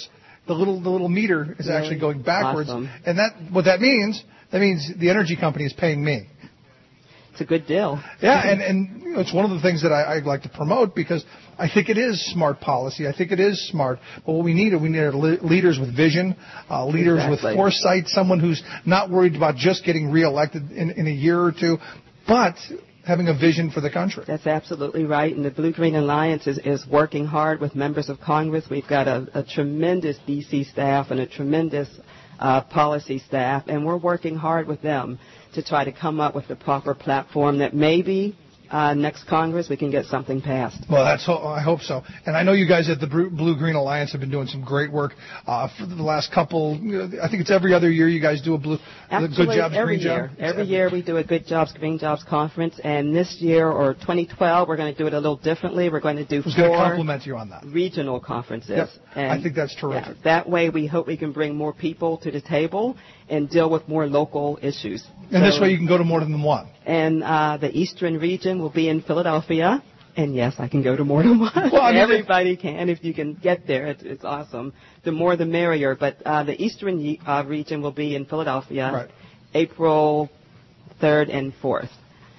the little the little meter is Really? actually going backwards. Awesome. And that what that means, that means the energy company is paying me. It's a good deal. Yeah, and, and you know, it's one of the things that I, I like to promote because I think it is smart policy. I think it is smart. But what we need are we need are le- leaders with vision, uh, leaders Exactly. with foresight, someone who's not worried about just getting reelected in, in a year or two, but having a vision for the country. That's absolutely right. And the Blue Green Alliance is, is working hard with members of Congress. We've got a, a tremendous D C staff and a tremendous uh, policy staff, and we're working hard with them to try to come up with the proper platform that maybe uh, next Congress we can get something passed. Well, that's ho- I hope so. And I know you guys at the Blue Green Alliance have been doing some great work uh, for the last couple. You know, I think it's every other year you guys do a blue Actually, Good Jobs every Green year. Job. Every year we do a Good Jobs Green Jobs conference, and this year or twenty twelve we're going to do it a little differently. We're going to do I was going to four compliment you on that. regional conferences. Yep. And I think that's terrific. yeah, that way we hope we can bring more people to the table and deal with more local issues. And So- this way you can go to more than one. And uh, the Eastern region will be in Philadelphia. And yes, I can go to more than one. Well, I mean, Everybody can if you can get there. It's, it's awesome. The more the merrier. But uh, the Eastern ye- uh, region will be in Philadelphia, Right. April third and fourth.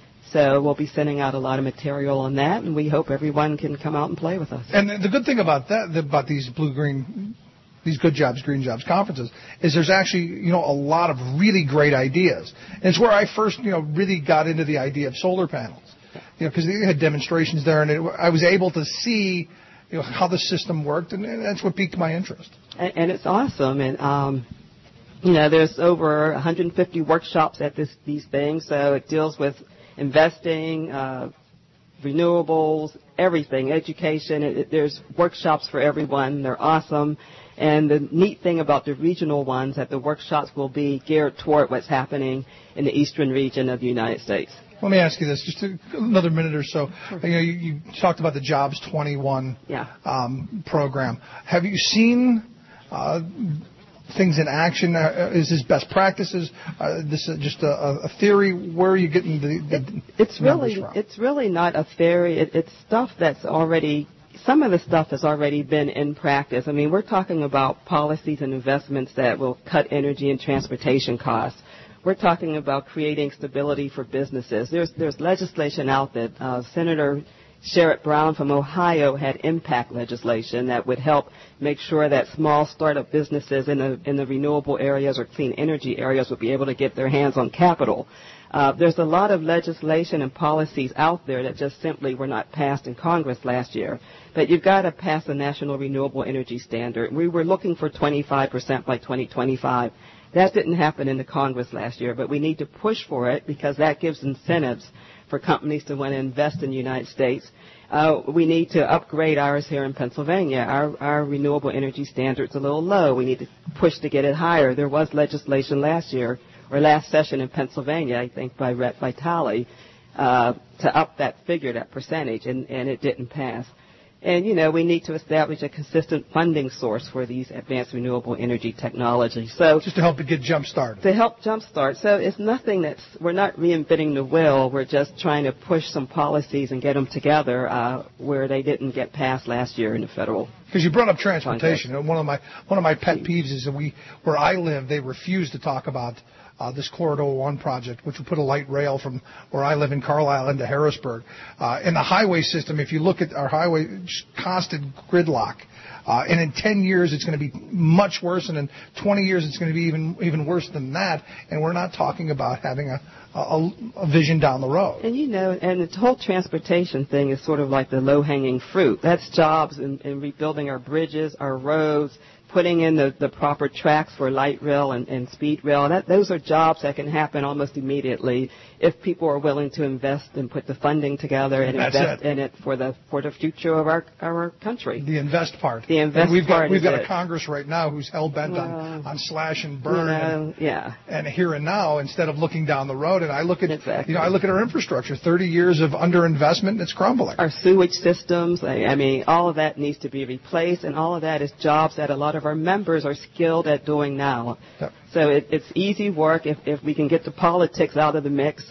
So we'll be sending out a lot of material on that, and we hope everyone can come out and play with us. And the good thing about that, about these blue green, these Good Jobs, Green Jobs conferences, is there's actually, you know, a lot of really great ideas. And it's where I first, you know, really got into the idea of solar panels. You know, because they had demonstrations there, and it, I was able to see, you know, how the system worked, and, and that's what piqued my interest. And, and it's awesome. And, um, you know, there's over one hundred fifty workshops at this, these things, so it deals with investing, uh, renewables, everything, education. It, it, there's workshops for everyone. They're awesome. And the neat thing about the regional ones that the workshops will be geared toward what's happening in the eastern region of the United States. Let me ask you this, just a, another minute or so. You know, you, you talked about the Jobs twenty-one Yeah. um, program. Have you seen uh, things in action? Uh, is this best practices? Uh, this is just a, a theory? Where are you getting the, the It, it's numbers really from? it's really not a theory. It, it's stuff that's already some of the stuff has already been in practice. I mean, we're talking about policies and investments that will cut energy and transportation costs. We're talking about creating stability for businesses. There's there's legislation out that uh, Senator Sherrod Brown from Ohio had impact legislation that would help make sure that small startup businesses in the in the renewable areas or clean energy areas would be able to get their hands on capital. Uh, there's a lot of legislation and policies out there that just simply were not passed in Congress last year. But you've got to pass a national renewable energy standard. We were looking for twenty-five percent by twenty twenty-five. That didn't happen in the Congress last year, but we need to push for it because that gives incentives for companies to want to invest in the United States. Uh, we need to upgrade ours here in Pennsylvania. Our, our renewable energy standard's a little low. We need to push to get it higher. There was legislation last year, or last session in Pennsylvania, I think, by Rhett Vitale, uh, to up that figure, that percentage, and, and it didn't pass. And, you know, we need to establish a consistent funding source for these advanced renewable energy technologies. So just to help it get jump-started. To help jumpstart. So it's nothing that's, we're not reinventing the wheel. We're just trying to push some policies and get them together uh, where they didn't get passed last year in the federal. Because you brought up transportation, and one of my one of my pet peeves is that we, where I live, they refuse to talk about uh, this Corridor One project, which would put a light rail from where I live in Carlisle into Harrisburg. Uh, in the highway system, if you look at our highway, it's constant gridlock. Uh, and in ten years, it's going to be much worse, and in twenty years, it's going to be even even worse than that. And we're not talking about having a, a, a vision down the road. And, you know, and the whole transportation thing is sort of like the low-hanging fruit. That's jobs in, in rebuilding our bridges, our roads, putting in the, the proper tracks for light rail and, and speed rail. That, those are jobs that can happen almost immediately if people are willing to invest and put the funding together and That's invest it. in it for the for the future of our our country. The invest part. The invest and we've part got we've is got it. a Congress right now who's hell bent Well, on, on slash and burn you know, and, yeah. and here and now instead of looking down the road. And I look at Exactly. you know I look at our infrastructure. Thirty years of underinvestment, and it's crumbling. Our sewage systems, I, I mean, all of that needs to be replaced, and all of that is jobs that a lot of our members are skilled at doing now. Yep. So it, it's easy work if, if we can get the politics out of the mix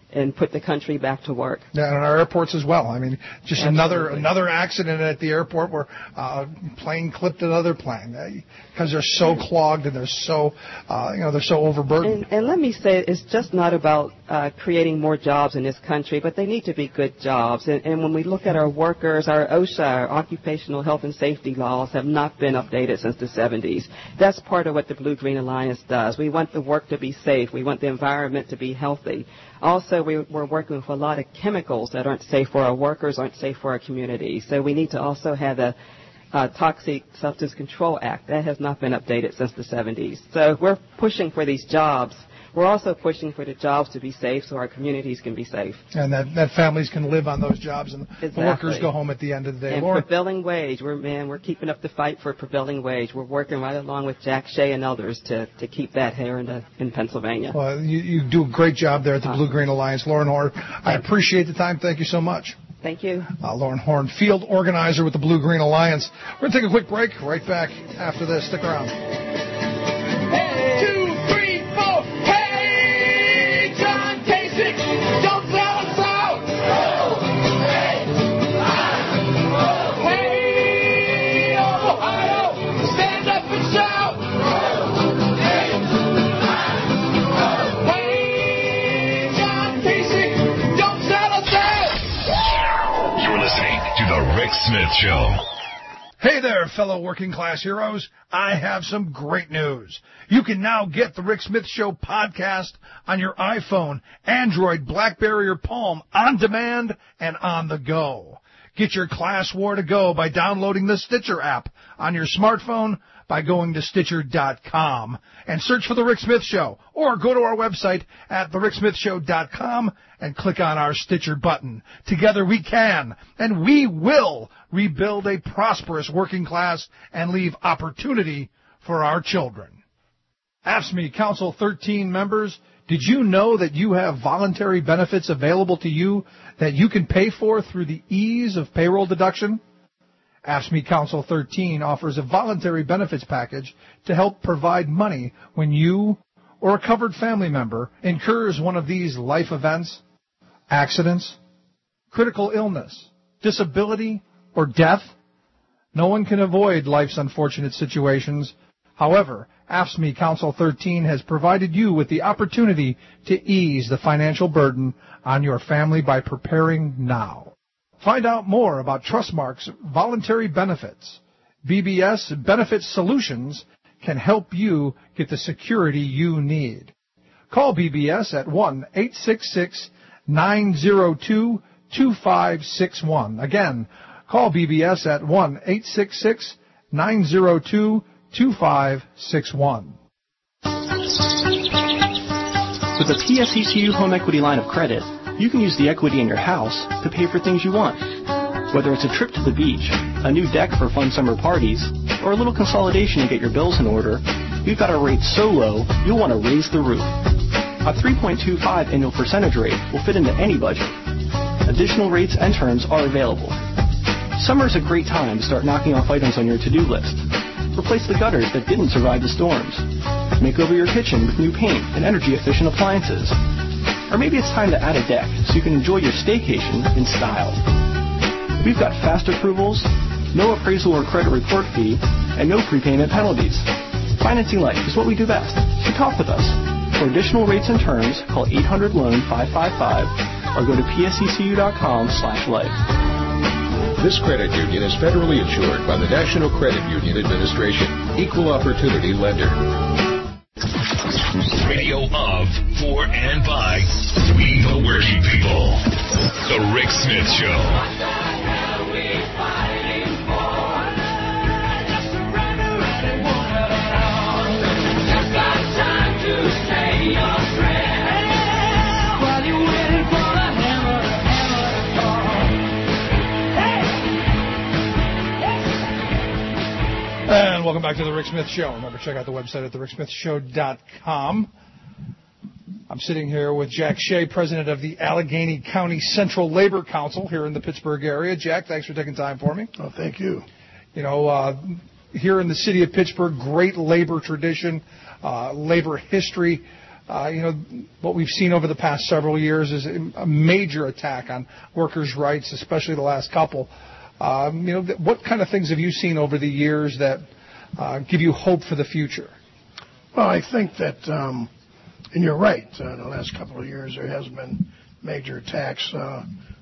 and put the country back to work. Yeah, and our airports as well. I mean, just Absolutely. another another accident at the airport where uh, a plane clipped another plane because they're so clogged and they're so, uh, you know, they're so overburdened. And, and let me say, it's just not about uh, creating more jobs in this country, but they need to be good jobs. And, and when we look at our workers, our OSHA, our occupational health and safety laws have not been updated since the seventies. That's part of what the Blue Green Alliance does. We want the work to be safe. We want the environment to be healthy. Also, we, we're working with a lot of chemicals that aren't safe for our workers, aren't safe for our community. So we need to also have a uh, Toxic Substance Control Act. That has not been updated since the seventies. So we're pushing for these jobs. We're also pushing for the jobs to be safe so our communities can be safe. And that, that families can live on those jobs and Exactly. the workers go home at the end of the day. And Lauren? prevailing wage, we're, man, we're keeping up the fight for prevailing wage. We're working right along with Jack Shea and others to, to keep that here in, the, in Pennsylvania. Well, you, you do a great job there at the Blue Green Alliance. Lauren Horn, I appreciate the time. Thank you so much. Thank you. Uh, Lauren Horn, field organizer with the Blue Green Alliance. We're going to take a quick break. Right back after this. Stick around. One, two, three, four. Hey, John Kasich, don't sell us out. Hey, hey, Ohio, stand up and shout. Hey, John Kasich, don't sell us out. You're listening to The Rick Smith Show. Hey there, fellow working class heroes. I have some great news. You can now get the Rick Smith Show podcast on your iPhone, Android, BlackBerry, or Palm on demand and on the go. Get your class war to go by downloading the Stitcher app on your smartphone by going to Stitcher dot com and search for The Rick Smith Show, or go to our website at the rick smith show dot com and click on our Stitcher button. Together we can, and we will, rebuild a prosperous working class and leave opportunity for our children. AFSCME Council thirteen members, did you know that you have voluntary benefits available to you that you can pay for through the ease of payroll deduction? AFSCME Council thirteen offers a voluntary benefits package to help provide money when you or a covered family member incurs one of these life events, accidents, critical illness, disability, or death. No one can avoid life's unfortunate situations. However, AFSCME Council thirteen has provided you with the opportunity to ease the financial burden on your family by preparing now. Find out more about Trustmark's voluntary benefits. B B S Benefit Solutions can help you get the security you need. Call B B S at one eight six six, nine zero two, two five six one. Again, call B B S at one eight six six, nine zero two, two five six one. With the P S E C U Home Equity Line of Credit, you can use the equity in your house to pay for things you want. Whether it's a trip to the beach, a new deck for fun summer parties, or a little consolidation to get your bills in order, we've got our rates so low, you'll want to raise the roof. A three point two five annual percentage rate will fit into any budget. Additional rates and terms are available. Summer is a great time to start knocking off items on your to-do list. Replace the gutters that didn't survive the storms. Make over your kitchen with new paint and energy-efficient appliances. Or maybe it's time to add a deck so you can enjoy your staycation in style. We've got fast approvals, no appraisal or credit report fee, and no prepayment penalties. Financing life is what we do best, so talk with us. For additional rates and terms, call eight hundred loan five five five or go to P S E C U dot com slash life. This credit union is federally insured by the National Credit Union Administration, Equal Opportunity Lender. Radio of, for, and by we the working people. The Rick Smith Show. And welcome back to the Rick Smith Show. Remember, check out the website at the rick smith show dot com. I'm sitting here with Jack Shea, president of the Allegheny County Central Labor Council here in the Pittsburgh area. Jack, thanks for taking time for me. Oh, thank you. You know, uh, here in the city of Pittsburgh, great labor tradition, uh, labor history. Uh, you know, what we've seen over the past several years is a major attack on workers' rights, especially the last couple. Um, you know, what kind of things have you seen over the years that uh, give you hope for the future? Well, I think that, um, and you're right, uh, in the last couple of years there has been major attacks uh,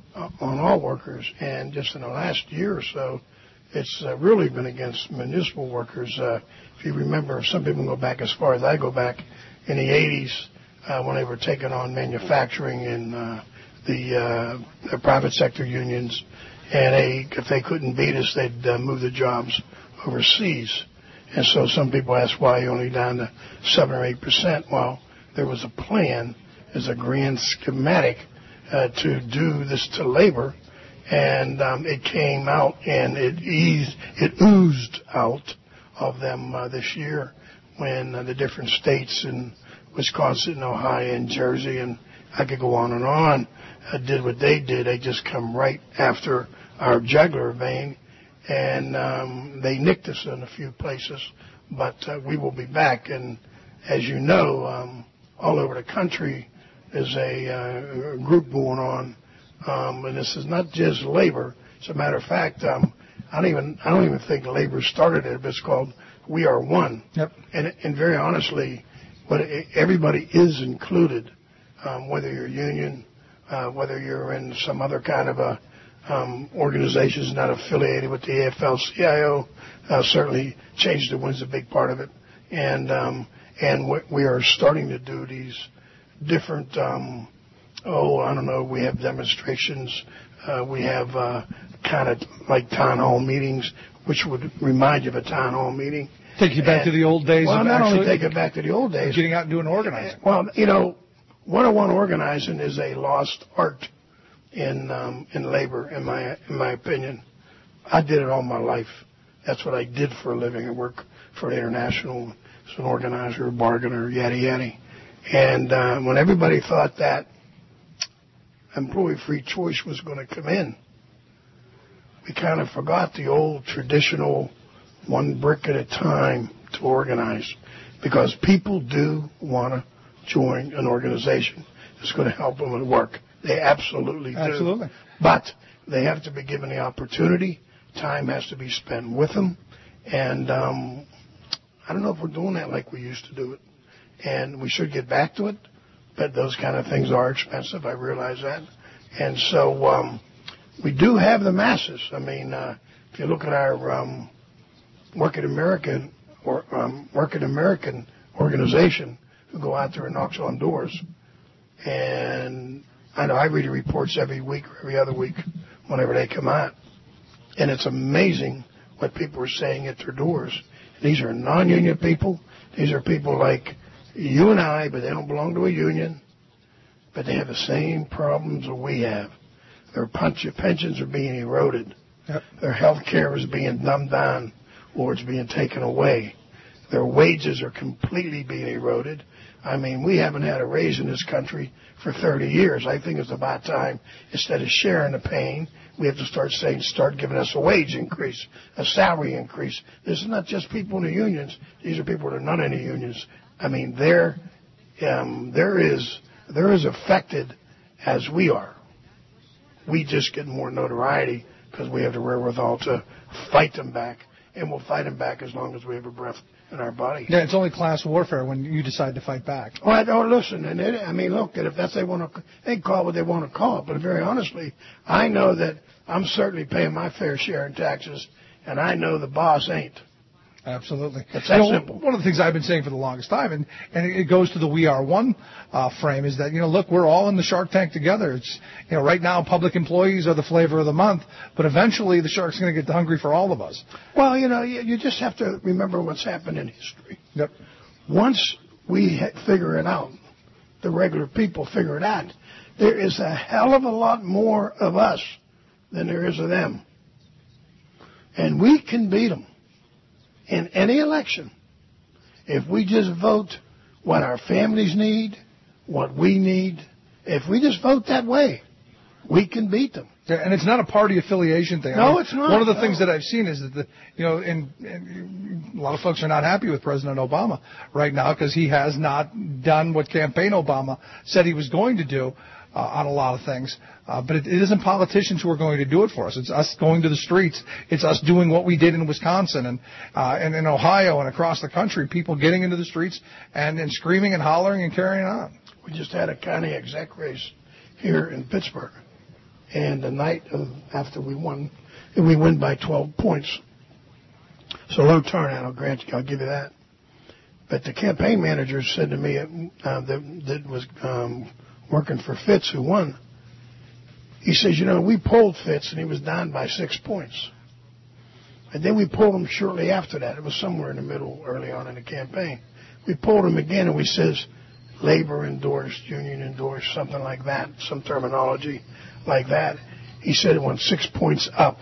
on all workers, and just in the last year or so, it's uh, really been against municipal workers. Uh, if you remember, some people go back as far as I go back, in the eighties, uh, when they were taking on manufacturing and uh, the, uh, the private sector unions, and they, if they couldn't beat us, they'd uh, move the jobs overseas. And so some people ask why you're only down to seven or eight percent. Well, there was a plan, as a grand schematic, uh, to do this to labor, and um, it came out and it eased, it oozed out of them uh, this year, when uh, the different states in Wisconsin, Ohio, and Jersey, and I could go on and on, uh, did what they did. They just come right after our jugular vein, and um, they nicked us in a few places, but uh, we will be back. And as you know, um, all over the country is a, uh, a group going on, um, and this is not just labor. As a matter of fact, um, I don't even I don't even think labor started it, but it's called We Are One. Yep. And, and very honestly, what it, everybody is included, um, whether you're union, uh, whether you're in some other kind of a um, organizations not affiliated with the A F L C I O, uh, certainly Change the Wind's a big part of it. And um, and we are starting to do these different, um, oh, I don't know, we have demonstrations, uh, we have uh, kind of like town hall meetings, which would remind you of a town hall meeting. Take you back and, to the old days. Well, of not actually only take it back to the old days. Getting out and doing organizing. Well, you know, one-on-one organizing is a lost art in um, in labor, in my in my opinion. I did it all my life. That's what I did for a living. I work for the International as an organizer, bargainer, yada yada. And uh, when everybody thought that employee free choice was going to come in, we kind of forgot the old traditional one brick at a time to organize, because people do want to join an organization that's going to help them at work. They absolutely do. Absolutely. But they have to be given the opportunity. Time has to be spent with them. And um, I don't know if we're doing that like we used to do it. And we should get back to it. But those kind of things are expensive. I realize that. And so um, we do have the masses. I mean, uh, if you look at our um, Working American or um, Working American organization who go out there and knocks on doors, and I know I read the reports every week or every other week whenever they come out, and it's amazing what people are saying at their doors. These are non-union people. These are people like you and I, but they don't belong to a union, but they have the same problems that we have. Their pensions are being eroded. Yep. Their health care is being dumbed down, or it's being taken away. Their wages are completely being eroded. I mean, we haven't had a raise in this country for thirty years. I think it's about time, instead of sharing the pain, we have to start saying, start giving us a wage increase, a salary increase. This is not just people in the unions. These are people that are not in the unions. I mean, they're, um, there is, they're as affected as we are. We just get more notoriety because we have the wherewithal to fight them back. And we'll fight them back as long as we have a breath in our body. Yeah, it's only class warfare when you decide to fight back. Oh, I don't listen. And it, I mean, look, if that's they want to, they call it what they want to call it. But very honestly, I know that I'm certainly paying my fair share in taxes, and I know the boss ain't. Absolutely. It's that you know, simple. One of the things I've been saying for the longest time, and, and it goes to the We Are One uh, frame, is that, you know, look, we're all in the Shark Tank together. It's, you know, right now public employees are the flavor of the month, but eventually the shark's going to get hungry for all of us. Well, you know, you, you just have to remember what's happened in history. Yep. Once we figure it out, the regular people figure it out, there is a hell of a lot more of us than there is of them. And we can beat them in any election if we just vote what our families need, what we need. If we just vote that way, we can beat them. Yeah, and it's not a party affiliation thing. No, I mean, it's not. One of the no. things that I've seen is that, the, you know, and, and a lot of folks are not happy with President Obama right now because he has not done what campaign Obama said he was going to do uh, on a lot of things. Uh, but it, it isn't politicians who are going to do it for us. It's us going to the streets. It's us doing what we did in Wisconsin and uh, and in Ohio and across the country, people getting into the streets and, and screaming and hollering and carrying on. We just had a county exec race here in Pittsburgh. And the night of, after we won, and we win by twelve points. So low turnout, I'll grant you, I'll give you that. But the campaign manager said to me uh, that, that was um, working for Fitz, who won. He says, you know, we polled Fitz, and he was down by six points. And then we polled him shortly after that. It was somewhere in the middle, early on in the campaign. We polled him again, and we says, labor endorsed, union endorsed, something like that, some terminology like that. He said it went six points up.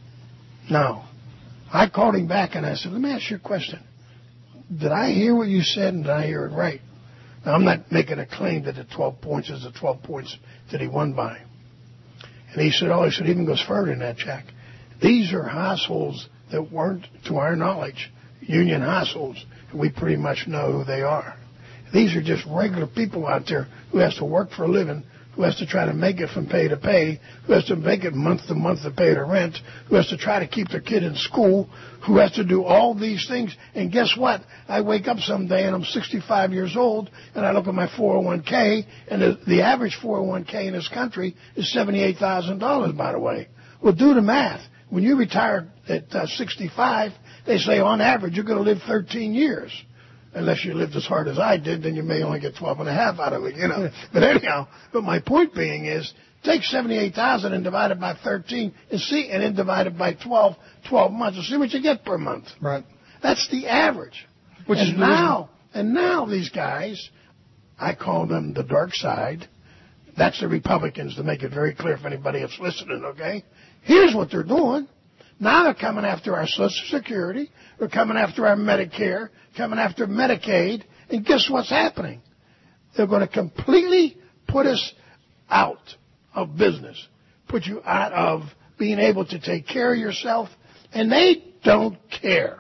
Now, I called him back and I said, let me ask you a question. Did I hear what you said and did I hear it right? Now, I'm not making a claim that the twelve points is the twelve points that he won by. And he said, oh, he said, it even goes further than that, Jack. These are households that weren't, to our knowledge, union households. We pretty much know who they are. These are just regular people out there who has to work for a living, who has to try to make it from pay to pay, who has to make it month to month to pay their rent, who has to try to keep their kid in school, who has to do all these things. And guess what? I wake up someday and I'm sixty-five years old and I look at my four oh one k and the, the average four oh one k in this country is seventy-eight thousand dollars, by the way. Well, do the math. When you retire at uh, sixty-five, they say on average you're going to live thirteen years. Unless you lived as hard as I did, then you may only get twelve and a half out of it, you know. But anyhow, but my point being is, take seventy-eight thousand and divide it by thirteen and see, and then divide it by twelve, twelve months and see what you get per month. Right. That's the average. Which and is now, and now these guys, I call them the dark side. That's the Republicans, to make it very clear for anybody that's listening, okay? Here's what they're doing. Now they're coming after our Social Security. They're coming after our Medicare, coming after Medicaid. And guess what's happening? They're going to completely put us out of business, put you out of being able to take care of yourself. And they don't care.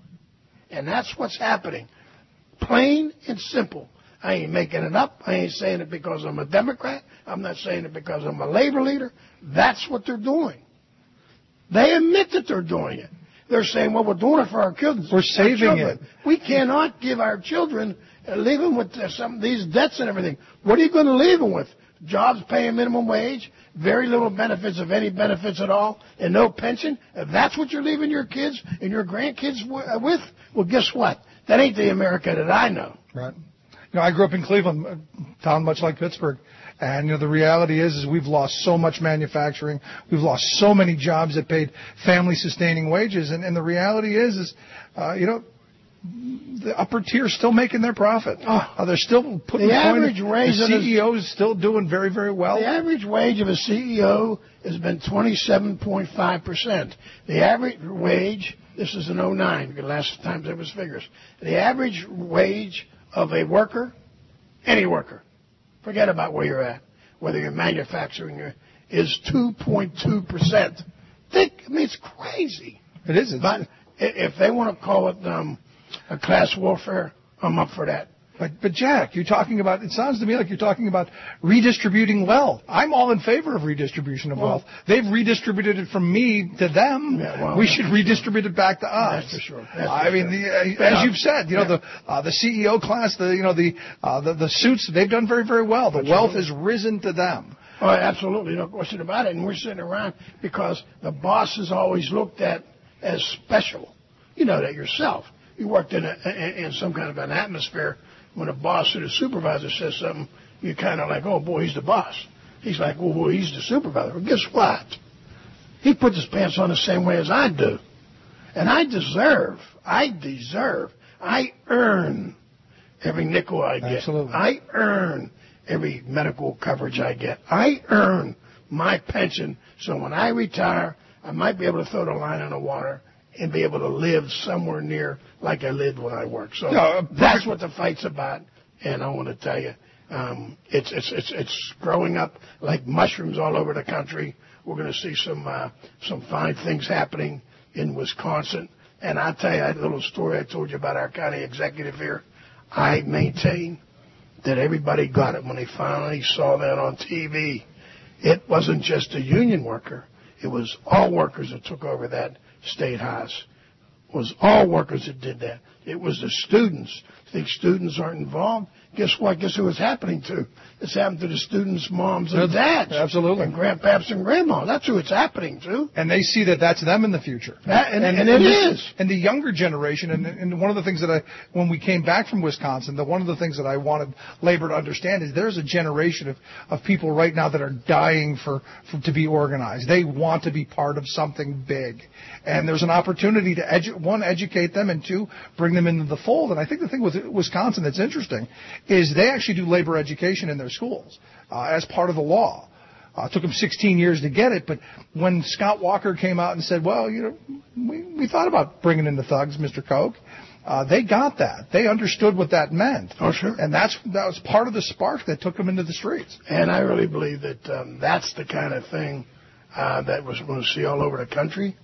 And that's what's happening. Plain and simple. I ain't making it up. I ain't saying it because I'm a Democrat. I'm not saying it because I'm a labor leader. That's what they're doing. They admit that they're doing it. They're saying, well, we're doing it for our children. We're saving it. We cannot give our children, uh, leave them with uh, some of these debts and everything. What are you going to leave them with? Jobs paying minimum wage, very little benefits, if any benefits at all, and no pension? If that's what you're leaving your kids and your grandkids w- uh, with, well, guess what? That ain't the America that I know. Right. You know, I grew up in Cleveland, a town much like Pittsburgh. And, you know, the reality is, is we've lost so much manufacturing. We've lost so many jobs that paid family-sustaining wages. And, and the reality is, is, uh, you know, the upper tier is still making their profit. Oh, uh, they're still putting the average wage. The C E O is still doing very, very well. The average wage of a C E O has been twenty-seven point five percent. The average wage, this is in oh nine, the last time there was figures. The average wage of a worker, any worker, forget about where you're at, whether you're manufacturing, or, is two point two percent. Think, I mean, it's crazy. It is. But if they want to call it um, a class warfare, I'm up for that. But, but Jack, you're talking about, it sounds to me like you're talking about redistributing wealth. I'm all in favor of redistribution of well, wealth. They've redistributed it from me to them. Yeah, well, we should redistribute it back to us. That's for sure. That's I for mean, sure. the, uh, yeah. as you've said, you know, yeah. the uh, the C E O class, the you know the uh, the, the suits, they've done very, very well. The Absolutely. wealth has risen to them. Oh, absolutely, no question about it. And we're sitting around because the boss is always looked at as special. You know that yourself. You worked in a, in some kind of an atmosphere. When a boss or the supervisor says something, you're kind of like, oh, boy, he's the boss. He's like, well, well, he's the supervisor. Well, guess what? He puts his pants on the same way as I do. And I deserve, I deserve, I earn every nickel I get. Absolutely. I earn every medical coverage I get. I earn my pension. So when I retire, I might be able to throw the line in the water and be able to live somewhere near like I lived when I worked. So no, that's what the fight's about. And I want to tell you, um, it's, it's it's it's growing up like mushrooms all over the country, We're going to see some uh, some fine things happening in Wisconsin. And I'll tell you that little story I told you about our county executive here. I maintain that everybody got it when they finally saw that on T V. It wasn't just a union worker. It was all workers that took over that state house. It was all workers that did that. It was the students. Think students aren't involved? Guess what? Guess who it's happening to? It's happened to the students' moms and dads. Absolutely. And grandpaps and grandmas. That's who it's happening to. And they see that that's them in the future. That, and, and, and it this, is. And the younger generation, and, and one of the things that I, when we came back from Wisconsin, the one of the things that I wanted labor to understand is there's a generation of, of people right now that are dying for, for to be organized. They want to be part of something big. And there's an opportunity to, edu- one, educate them, and two, bring them into the fold. And I think the thing with Wisconsin that's interesting is they actually do labor education in their schools uh, as part of the law. Uh, it took them sixteen years to get it, but when Scott Walker came out and said, well, you know, we, we thought about bringing in the thugs, Mister Koch, uh, they got that. They understood what that meant. Oh, sure. And that's that was part of the spark that took them into the streets. And I really believe that um, that's the kind of thing uh, that we're going to see all over the country.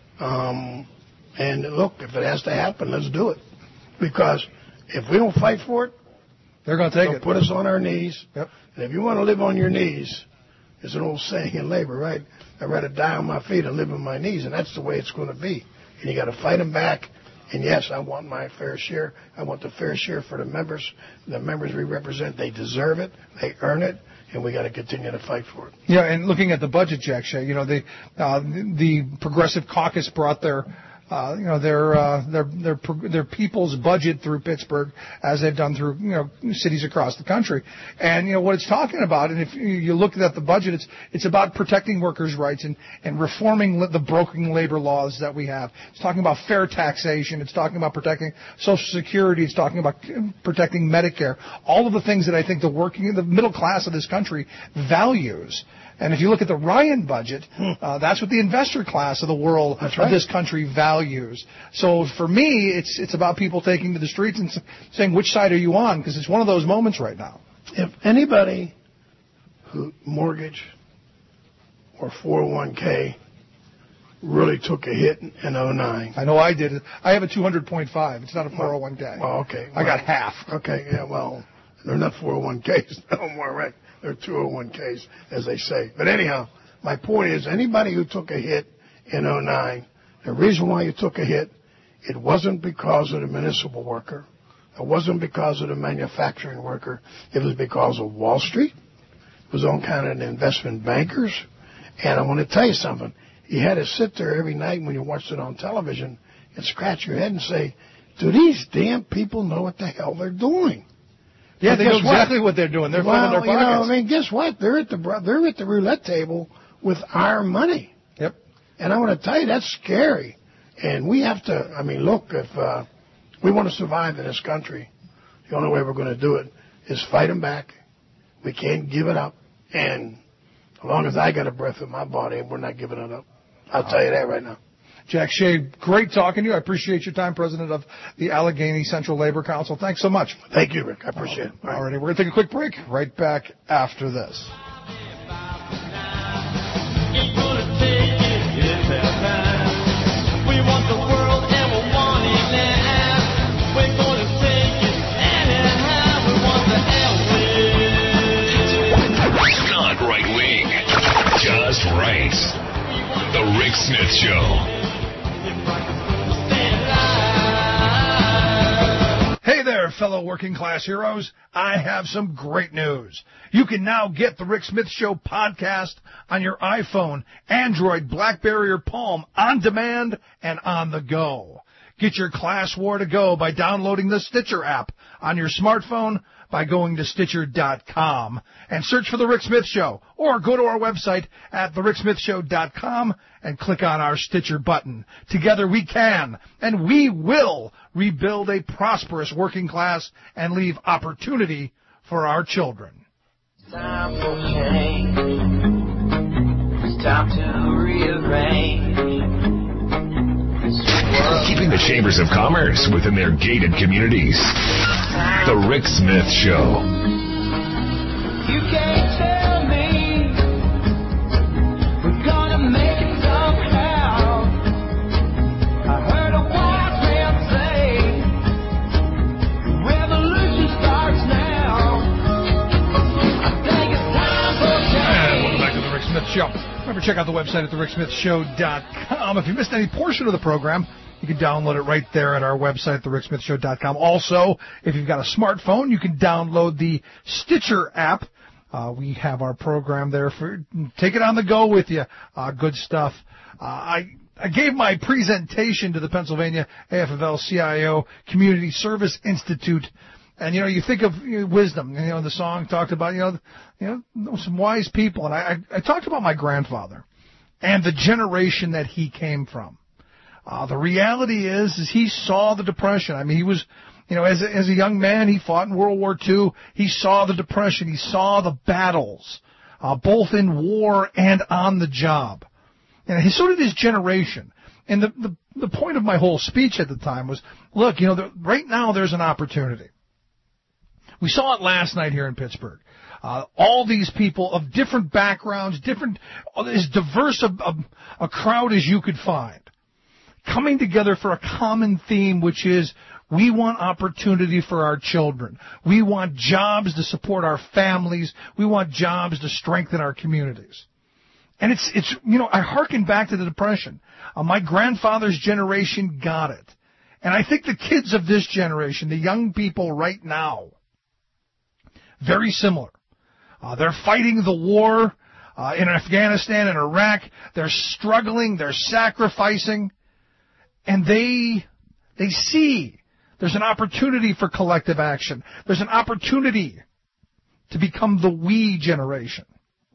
Um, and look, if it has to happen, let's do it. Because if we don't fight for it, they're going to take they'll it. put us on our knees. Yep. And if you want to live on your knees, there's an old saying in labor, right? I'd rather die on my feet than live on my knees. And that's the way it's going to be. And you got to fight them back. And yes, I want my fair share. I want the fair share for the members. The members we represent, they deserve it. They earn it. And we got to continue to fight for it. Yeah, and looking at the budget, Jack Shea, you know, the uh, the Progressive Caucus brought their, uh, you know, their uh, their their their people's budget through Pittsburgh, as they've done through, you know, cities across the country. And you know what it's talking about. And if you look at the budget, it's it's about protecting workers' rights and and reforming the broken labor laws that we have. It's talking about fair taxation. It's talking about protecting Social Security. It's talking about protecting Medicare. All of the things that I think the working, the middle class of this country values. And if you look at the Ryan budget, uh, that's what the investor class of the world that's of right. this country values. So for me, it's it's about people taking to the streets and saying, which side are you on? Because it's one of those moments right now. If anybody who mortgage or four oh one k really took a hit in oh nine. I know I did. I have a two hundred point five. It's not a four oh one k. Well, okay. Well, I got half. Okay, yeah, well, they're not four oh one k's no more, right? They're two oh one k's, as they say. But anyhow, my point is, anybody who took a hit in oh nine, the reason why you took a hit, it wasn't because of the municipal worker. It wasn't because of the manufacturing worker. It was because of Wall Street. It was on kind of the investment bankers. And I want to tell you something. You had to sit there every night when you watched it on television and scratch your head and say, do these damn people know what the hell they're doing? Yeah, but they know exactly what? what they're doing. They're well, filling their pockets. You know, I mean, guess what? They're at the they're at the roulette table with our money. Yep. And I want to tell you, that's scary. And we have to. I mean, look, if uh, we want to survive in this country, the only way we're going to do it is fight them back. We can't give it up. And as long as I got a breath in my body, we're not giving it up. I'll tell you that right now. Jack Shea, great talking to you. I appreciate your time, President of the Allegheny Central Labor Council. Thanks so much. Thank you, Rick. I appreciate it. All right, we're going to take a quick break. Right back after this. We want the world and we want it now. We're going to take it anyhow. We want the airwaves. Not right wing, just right. The Rick Smith Show. Hey there, fellow working class heroes. I have some great news. You can now get the Rick Smith Show podcast on your iPhone, Android, BlackBerry, or Palm on demand and on the go. Get your class war to go by downloading the Stitcher app on your smartphone by going to Stitcher dot com and search for The Rick Smith Show, or go to our website at the rick smith show dot com and click on our Stitcher button. Together we can, and we will, rebuild a prosperous working class and leave opportunity for our children. Time for change. It's time to rearrange. Keeping the chambers of commerce within their gated communities. The Rick Smith Show. You can't tell me we're gonna Show. Remember, check out the website at the rick smith show dot com. If you missed any portion of the program, you can download it right there at our website, the rick smith show dot com. Also, if you've got a smartphone, you can download the Stitcher app. Uh, we have our program there for take it on the go with you. Uh, good stuff. Uh, I I gave my presentation to the Pennsylvania A F L L C I O Community Service Institute. And, you know, you think of you know, wisdom. You know, the song talked about, you know, you know, some wise people. And I, I, I talked about my grandfather and the generation that he came from. Uh, the reality is, is he saw the Depression. I mean, he was, you know, as a, as a young man, he fought in World War Two. He saw the Depression. He saw the battles, uh, both in war and on the job. And he, so did his generation. And the, the, the point of my whole speech at the time was, look, you know, the, right now there's an opportunity. We saw it last night here in Pittsburgh. Uh, all these people of different backgrounds, different, as diverse a, a, a crowd as you could find, coming together for a common theme, which is we want opportunity for our children. We want jobs to support our families. We want jobs to strengthen our communities. And it's, it's you know, I hearken back to the Depression. Uh, my grandfather's generation got it. And I think the kids of this generation, the young people right now, very similar. Uh, they're fighting the war uh, in Afghanistan and Iraq. They're struggling. They're sacrificing. And they they see there's an opportunity for collective action. There's an opportunity to become the we generation.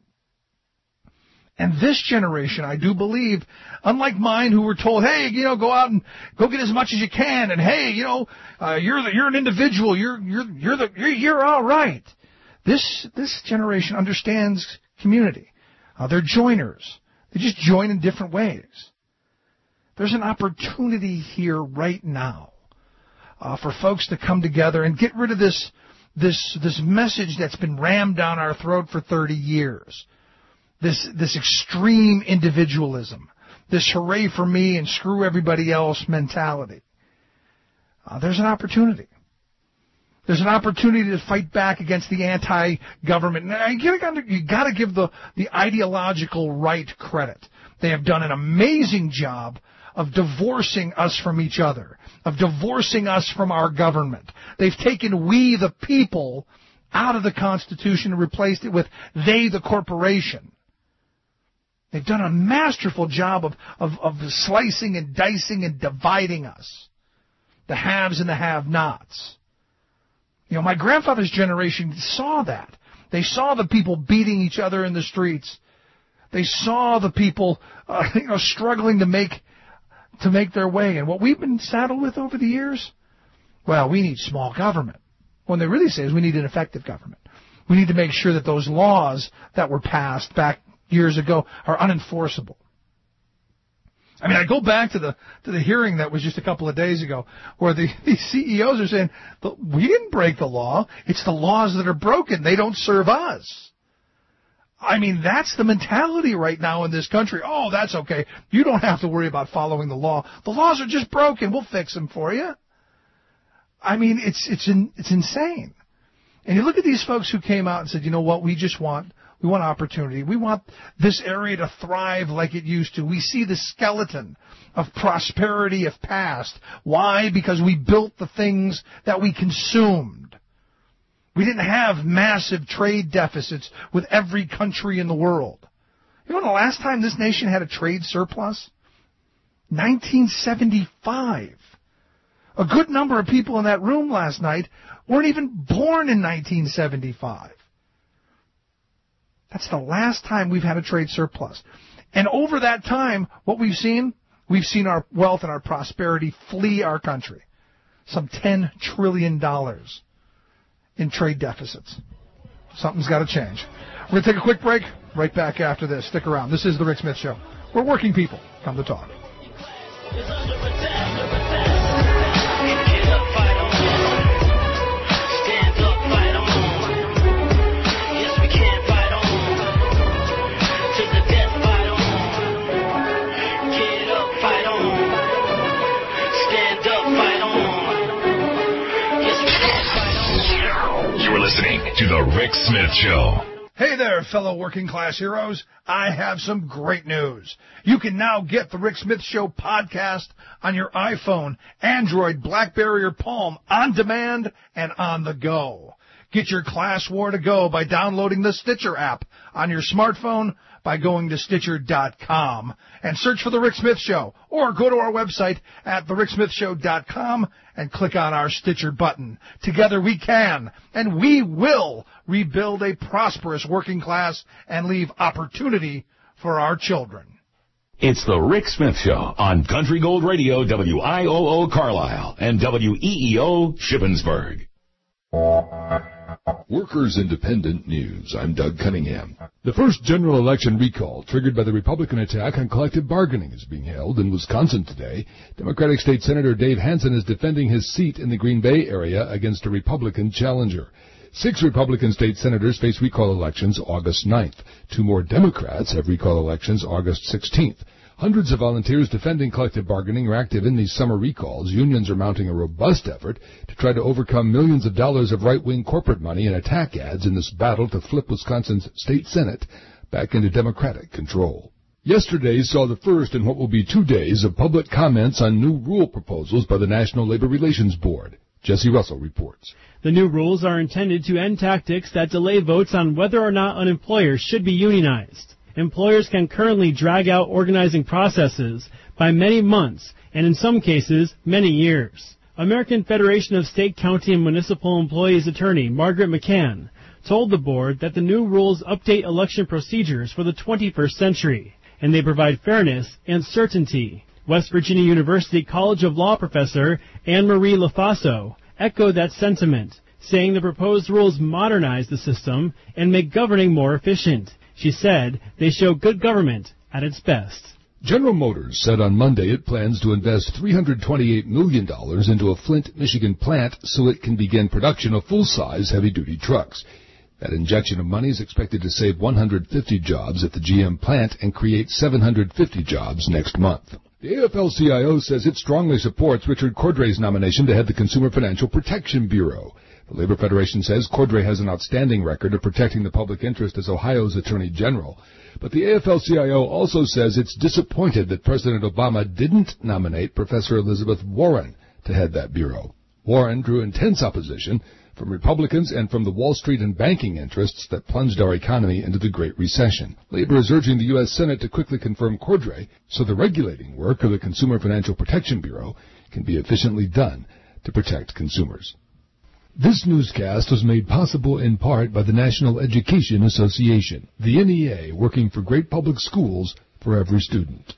And this generation, I do believe, unlike mine who were told, hey, you know, go out and go get as much as you can, and hey, you know, uh, you're the, you're an individual, you're you're you're the you're, you're all right. This this generation understands community. Uh, they're joiners. They just join in different ways. There's an opportunity here right now uh, for folks to come together and get rid of this this this message that's been rammed down our throat for thirty years. This this extreme individualism, this hooray for me and screw everybody else mentality. Uh, there's an opportunity. There's an opportunity to fight back against the anti-government. Now, you got to give the, the ideological right credit. They have done an amazing job of divorcing us from each other, of divorcing us from our government. They've taken we the people out of the Constitution and replaced it with they the corporation. They've done a masterful job of, of, of slicing and dicing and dividing us, the haves and the have-nots. You know, my grandfather's generation saw that. They saw the people beating each other in the streets. They saw the people, uh, you know, struggling to make to make their way. And what we've been saddled with over the years, well, we need small government. What they really say is we need an effective government. We need to make sure that those laws that were passed back years ago are unenforceable. I mean, I go back to the to the hearing that was just a couple of days ago where the, the C E Os are saying, we didn't break the law. It's the laws that are broken. They don't serve us. I mean, that's the mentality right now in this country. Oh, that's okay. You don't have to worry about following the law. The laws are just broken. We'll fix them for you. I mean, it's it's in, it's insane. And you look at these folks who came out and said, you know what, we just want we want opportunity. We want this area to thrive like it used to. We see the skeleton of prosperity of past. Why? Because we built the things that we consumed. We didn't have massive trade deficits with every country in the world. You know when the last time this nation had a trade surplus? nineteen seventy-five. A good number of people in that room last night weren't even born in nineteen seventy-five. That's the last time we've had a trade surplus. And over that time, what we've seen, we've seen our wealth and our prosperity flee our country. Some ten trillion dollars in trade deficits. Something's got to change. We're going to take a quick break. Right back after this. Stick around. This is The Rick Smith Show. We're working people. Come to talk. Listening to The Rick Smith Show. Hey there, fellow working class heroes. I have some great news. You can now get the Rick Smith Show podcast on your iPhone, Android, BlackBerry, or Palm on demand and on the go. Get your class war to go by downloading the Stitcher app on your smartphone by going to Stitcher dot com and search for The Rick Smith Show, or go to our website at the rick smith show dot com and click on our Stitcher button. Together we can, and we will, rebuild a prosperous working class and leave opportunity for our children. It's The Rick Smith Show on Country Gold Radio, W I O O Carlisle and W E E O Shippensburg. Workers Independent News. I'm Doug Cunningham. The first general election recall triggered by the Republican attack on collective bargaining is being held in Wisconsin today. Democratic State Senator Dave Hansen is defending his seat in the Green Bay area against a Republican challenger. Six Republican state senators face recall elections August ninth. Two more Democrats have recall elections August sixteenth. Hundreds of volunteers defending collective bargaining are active in these summer recalls. Unions are mounting a robust effort to try to overcome millions of dollars of right-wing corporate money and attack ads in this battle to flip Wisconsin's state Senate back into Democratic control. Yesterday saw the first in what will be two days of public comments on new rule proposals by the National Labor Relations Board. Jesse Russell reports. The new rules are intended to end tactics that delay votes on whether or not an employer should be unionized. Employers can currently drag out organizing processes by many months, and in some cases, many years. American Federation of State, County, and Municipal Employees attorney Margaret McCann told the board that the new rules update election procedures for the twenty-first century, and they provide fairness and certainty. West Virginia University College of Law professor Anne-Marie LaFaso echoed that sentiment, saying the proposed rules modernize the system and make governing more efficient. She said they show good government at its best. General Motors said on Monday it plans to invest three hundred twenty-eight million dollars into a Flint, Michigan plant so it can begin production of full-size heavy-duty trucks. That injection of money is expected to save one hundred fifty jobs at the G M plant and create seven hundred fifty jobs next month. The A F L C I O says it strongly supports Richard Cordray's nomination to head the Consumer Financial Protection Bureau. The Labor Federation says Cordray has an outstanding record of protecting the public interest as Ohio's Attorney General. But the A F L C I O also says it's disappointed that President Obama didn't nominate Professor Elizabeth Warren to head that bureau. Warren drew intense opposition from Republicans and from the Wall Street and banking interests that plunged our economy into the Great Recession. Labor is urging the U S Senate to quickly confirm Cordray so the regulating work of the Consumer Financial Protection Bureau can be efficiently done to protect consumers. This newscast was made possible in part by the National Education Association, the N E A, working for great public schools for every student.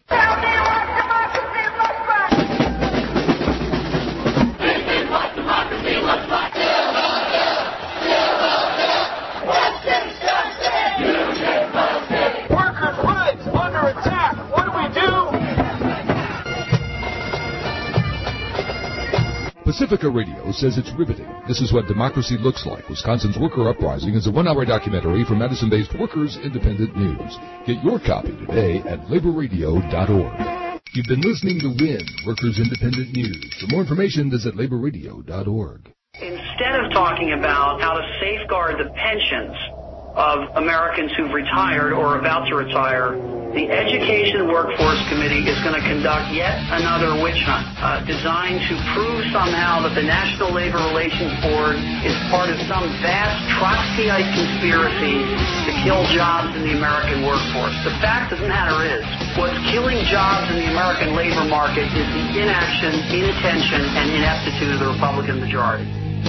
Pacifica Radio says it's riveting. This is what democracy looks like. Wisconsin's Worker Uprising is a one-hour documentary from Madison-based Workers Independent News. Get your copy today at labor radio dot org. You've been listening to W I N, Workers Independent News. For more information, visit labor radio dot org. Instead of talking about how to safeguard the pensions of Americans who've retired or are about to retire, the Education Workforce Committee is going to conduct yet another witch hunt uh, designed to prove somehow that the National Labor Relations Board is part of some vast Trotskyite conspiracy to kill jobs in the American workforce. The fact of the matter is, what's killing jobs in the American labor market is the inaction, inattention, and ineptitude of the Republican majority.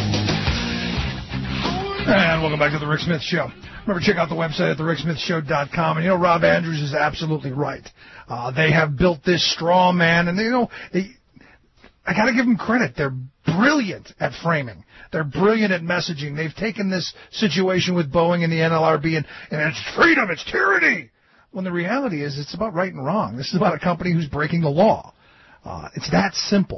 And welcome back to the Rick Smith Show. Remember, check out the website at the rick smith show dot com. And, you know, Rob Andrews is absolutely right. Uh, they have built this straw man, and, you know, they, I got to give them credit. They're brilliant at framing. They're brilliant at messaging. They've taken this situation with Boeing and the N L R B, and, and it's freedom, it's tyranny. When the reality is it's about right and wrong. This is about a company who's breaking the law. Uh, it's that simple.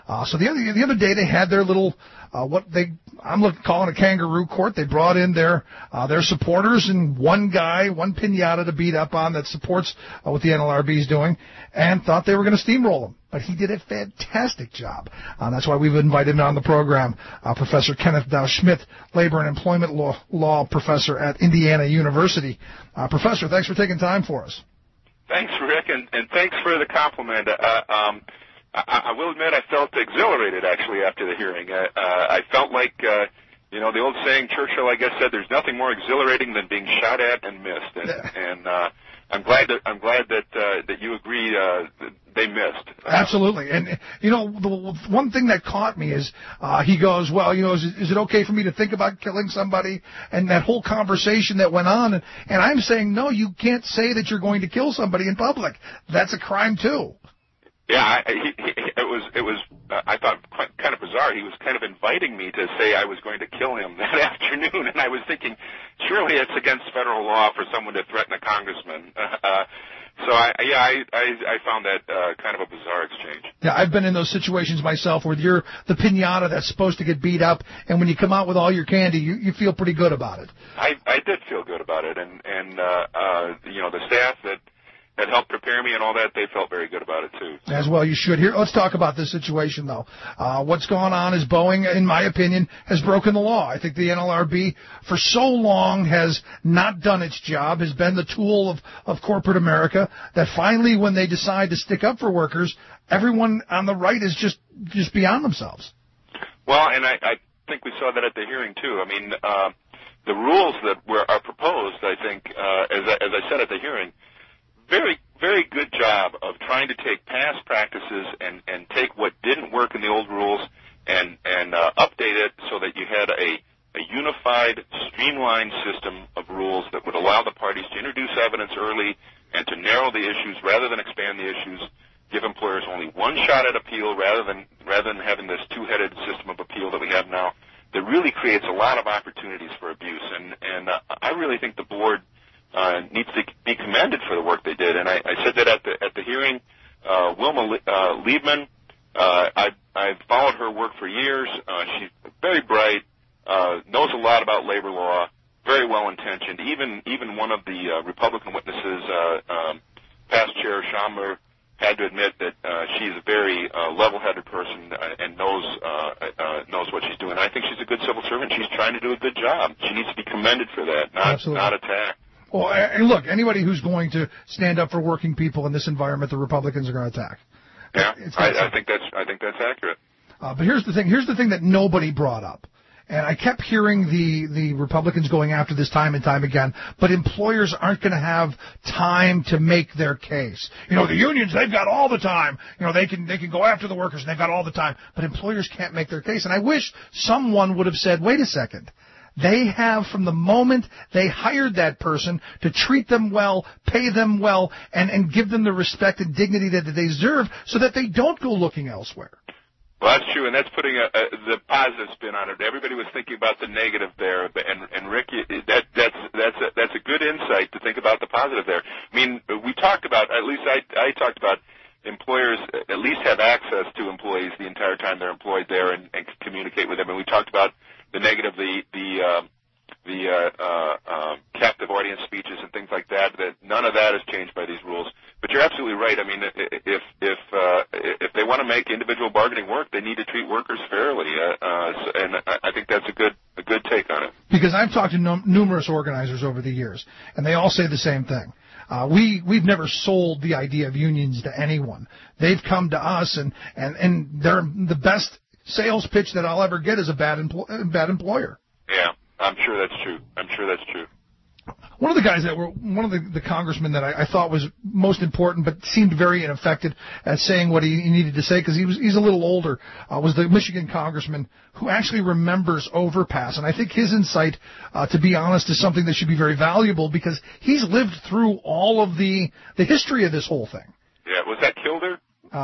Uh, so the other the other day they had their little uh, what they I'm looking, calling a kangaroo court. They brought in their uh, their supporters and one guy, one pinata to beat up on that supports uh, what the N L R B is doing, and thought they were going to steamroll him. But he did a fantastic job. Uh, that's why we've invited him on the program, uh, Professor Kenneth Dow Schmidt, Labor and Employment Law, Law Professor at Indiana University. Uh, Professor, thanks for taking time for us. Thanks, Rick, and, and thanks for the compliment. Uh, um, I, I will admit I felt exhilarated, actually, after the hearing. Uh, uh, I felt like, uh, you know, the old saying, Churchill, I guess, said there's nothing more exhilarating than being shot at and missed. And, and uh, I'm glad that I'm glad that uh, that you agree uh, they missed. Absolutely, and you know the one thing that caught me is uh, he goes, well, you know, is, is it okay for me to think about killing somebody? And that whole conversation that went on, and, and I'm saying, no, you can't say that you're going to kill somebody in public. That's a crime too. Yeah, I, he, he, it was it was uh, I thought quite, kind of bizarre. He was kind of inviting me to say I was going to kill him that afternoon, and I was thinking, surely it's against federal law for someone to threaten a congressman. Uh, so I, yeah, I, I I found that uh, kind of a bizarre exchange. Yeah, I've been in those situations myself where you're the pinata that's supposed to get beat up, and when you come out with all your candy, you you feel pretty good about it. I I did feel good about it, and and uh, uh, you know the staff that. that helped prepare me and all that, they felt very good about it, too. As well you should. Here, let's talk about this situation, though. Uh, what's going on is Boeing, in my opinion, has broken the law. I think the N L R B, for so long, has not done its job, has been the tool of, of corporate America, that finally, when they decide to stick up for workers, everyone on the right is just, just beyond themselves. Well, and I, I think we saw that at the hearing, too. I mean, uh, the rules that were are proposed, I think, uh, as, I, as I said at the hearing, Very, very good job of trying to take past practices and, and take what didn't work in the old rules and, and uh, update it so that you had a, a unified, streamlined system of rules that would allow the parties to introduce evidence early and to narrow the issues rather than expand the issues, give employers only one shot at appeal rather than rather than having this two-headed system of appeal that we have now that really creates a lot of opportunities for abuse. And, and uh, I really think the board Uh, needs to be commended for the work they did, and I, I said that at the at the hearing. Uh, Wilma uh, Liebman, uh, I I've followed her work for years. Uh, she's very bright, uh, knows a lot about labor law, very well intentioned. Even even one of the uh, Republican witnesses, uh, um, past Chair Schaumler, had to admit that uh, she's a very uh, level-headed person uh, and knows uh, uh, knows what she's doing. I think she's a good civil servant. She's trying to do a good job. She needs to be commended for that, not Absolutely. not attacked. Well, and look, anybody who's going to stand up for working people in this environment, the Republicans are going to attack. Yeah, I, I think that's I think that's accurate. Uh, but here's the thing. Here's the thing that nobody brought up. And I kept hearing the, the Republicans going after this time and time again, but employers aren't going to have time to make their case. You know, the unions, they've got all the time. You know, they can, they can go after the workers and they've got all the time, but employers can't make their case. And I wish someone would have said, wait a second. They have, from the moment they hired that person, to treat them well, pay them well, and, and give them the respect and dignity that they deserve so that they don't go looking elsewhere. Well, that's true, and that's putting a, a, the positive spin on it. Everybody was thinking about the negative there, and, and Rick, that, that's that's a, that's a good insight to think about the positive there. I mean, we talked about, at least I, I talked about, employers at least have access to employees the entire time they're employed there and, and communicate with them, and we talked about the negative, the the uh, the uh, uh, uh, captive audience speeches and things like that. That none of that is changed by these rules. But you're absolutely right. I mean, if if uh, if they want to make individual bargaining work, they need to treat workers fairly. Uh, uh, and I think that's a good a good take on it. Because I've talked to num- numerous organizers over the years, and they all say the same thing. Uh, we, we've never sold the idea of unions to anyone. They've come to us, and, and, and they're the best sales pitch that I'll ever get is a bad, empl- bad employer. Yeah, I'm sure that's true. I'm sure that's true. One of the guys that were, one of the, the congressmen that I, I thought was most important but seemed very ineffective at saying what he, he needed to say because he was, he's a little older, uh, was the Michigan congressman who actually remembers Overpass. And I think his insight, uh, to be honest, is something that should be very valuable because he's lived through all of the, the history of this whole thing. Yeah, was that Kilder?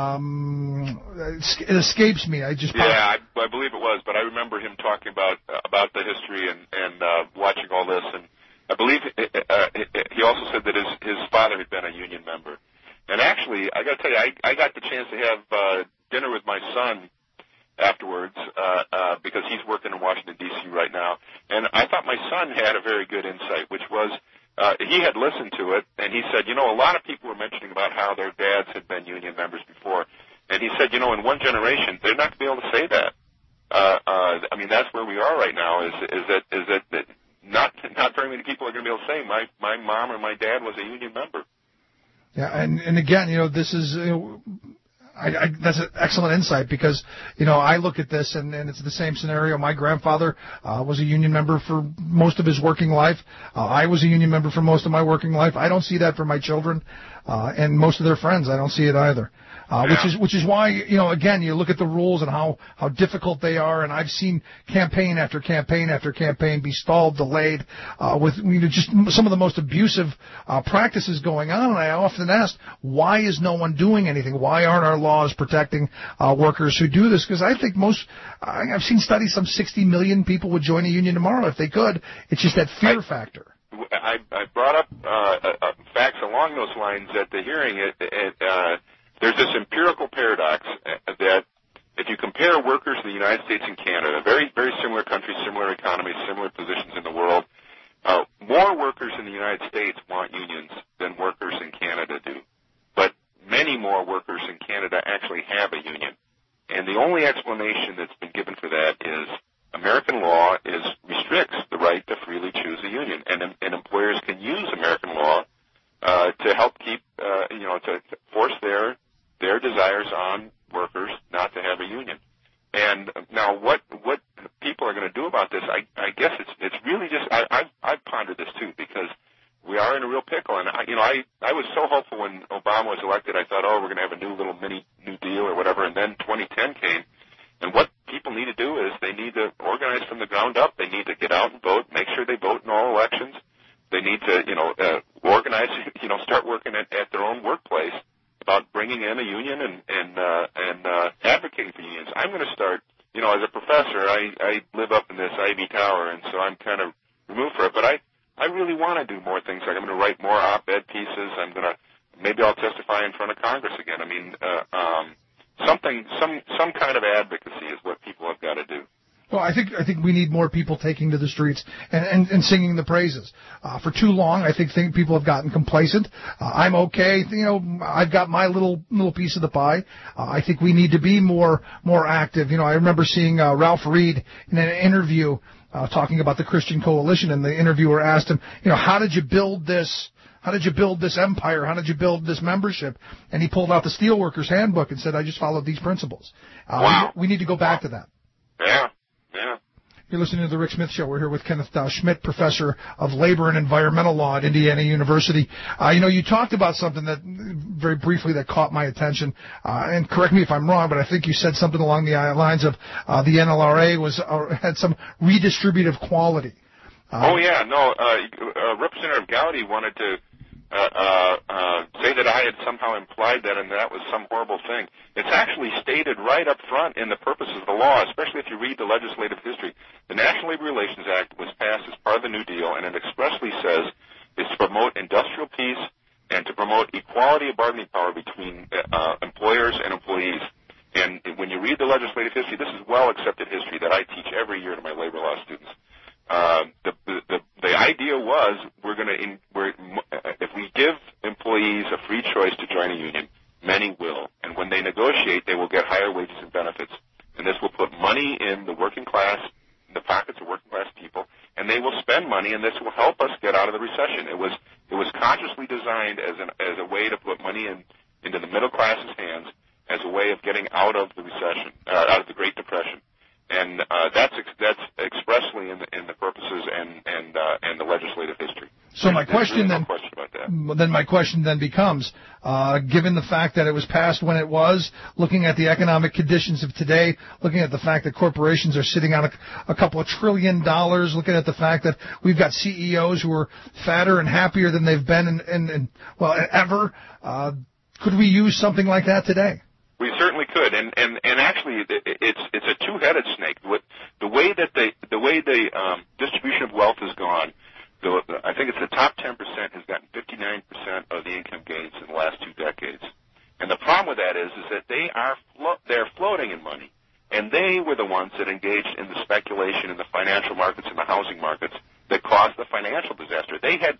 Um, it escapes me. I just yeah, I, I believe it was, but I remember him talking about uh, about the history and and uh, watching all this, and I believe uh, he also said that his his father had been a union member. And actually, I got to tell you, I I got the chance to have uh, dinner with my son uh, he had listened to it, and he said, you know, a lot of people were mentioning about how their dads had been union members before. And he said, you know, in one generation, they're not going to be able to say that. Uh, uh, I mean, that's where we are right now, is, is that, is that, that not, not very many people are going to be able to say, my, my mom or my dad was a union member. Yeah, and, and again, you know, this is, you know, I, I, that's an excellent insight because, you know, I look at this and, and it's the same scenario. My grandfather uh, was a union member for most of his working life. Uh, I was a union member for most of my working life. I don't see that for my children uh, and most of their friends. I don't see it either. Uh, which is which is why, you know, again, you look at the rules and how, how difficult they are, and I've seen campaign after campaign after campaign be stalled, delayed, uh, with, you know, just some of the most abusive uh, practices going on. And I often ask, why is no one doing anything? Why aren't our laws protecting uh, workers who do this? Because I think most, I've seen studies, some sixty million people would join a union tomorrow if they could. It's just that fear factor. I, I brought up uh, uh, facts along those lines at the hearing. It, it, uh, There's this empirical paradox that if you compare workers in the United States and Canada, very, very similar countries, similar economies, similar positions in the world, uh, more workers in the United States want unions than workers in Canada do. But many more workers in Canada actually have a union. And the only explanation that's been given for that is American law is restricts the right to freely choose a union. And, and employers can use American law uh, to help keep, uh, you know, to, to force their their desires on workers not to have a union. And now what what people are going to do about this, I, I guess it's it's really just, I, I've, I've pondered this too, because we are in a real pickle. And, I, you know, I, I was so hopeful when Obama was elected. I thought, oh, we're going to have a new little mini New Deal or whatever. And then twenty ten came. And what people need to do is they need to organize from the ground up. They need to get out and vote, make sure they vote in all elections. They need to, you know, uh, organize, you know, start working at, at their own workplace about bringing in a union and and uh, and uh, advocating for unions. I'm going to start, you know, as a professor, I, I live up in this Ivy Tower, and so I'm kind of removed from it. But I, I really want to do more things. Like I'm going to write more op-ed pieces. I'm going to, maybe I'll testify in front of Congress again. I mean, uh, um, something, some some kind of advocacy is what people have got to do. Well, I think I think we need more people taking to the streets and, and, and singing the praises. Uh, for too long, I think, think people have gotten complacent. Uh, I'm okay, you know. I've got my little little piece of the pie. Uh, I think we need to be more more active. You know, I remember seeing uh, Ralph Reed in an interview uh, talking about the Christian Coalition, and the interviewer asked him, you know, how did you build this? How did you build this empire? How did you build this membership? And he pulled out the Steelworkers Handbook and said, I just followed these principles. Uh, wow. we, we need to go back to that. Yeah. Yeah. You're listening to The Rick Smith Show. We're here with Kenneth uh, Schmidt, professor of labor and environmental law at Indiana University. Uh, you know, you talked about something that, very briefly, that caught my attention. Uh, and correct me if I'm wrong, but I think you said something along the lines of uh, the N L R A was uh, had some redistributive quality. Uh, oh, yeah. No, uh, uh, Representative Gowdy wanted to uh, uh, uh, say that I had somehow implied that and that was some horrible thing. It's actually stated right up front in the purposes of the law, especially if you read the legislative history. The National Labor Relations Act was passed as part of the New Deal, and it expressly says it's to promote industrial peace and to promote equality of bargaining power between uh, employers and employees. And when you read the legislative history, this is well-accepted history that I teach every year to my labor law students. Uh, the, the, the idea was we're going to, we're, if we give employees a free choice to join a union, many will. And when they negotiate, they will get higher wages and benefits. And this will put money in the working class, in the pockets of working class people, and they will spend money, and this will help us get out of the recession. It was, it was consciously designed as an, as a way to put money in, into the middle class's hands as a way of getting out of the recession, uh, out of the Great Depression. And uh, that's ex- that's expressly in the, in the purposes and and uh, and the legislative history. So my There's question really no then, question about that. then my question then becomes, uh, given the fact that it was passed when it was, looking at the economic conditions of today, looking at the fact that corporations are sitting on a, a couple of trillion dollars, looking at the fact that we've got C E Os who are fatter and happier than they've been in, in, in well ever, uh, could we use something like that today? We certainly could, and and and actually, it's it's a two-headed snake. The way that the the way the um, distribution of wealth has gone, the, I think it's the top ten percent has gotten fifty-nine percent of the income gains in the last two decades. And the problem with that is, is that they are flo- they're floating in money, and they were the ones that engaged in the speculation in the financial markets and the housing markets that caused the financial disaster. They had they had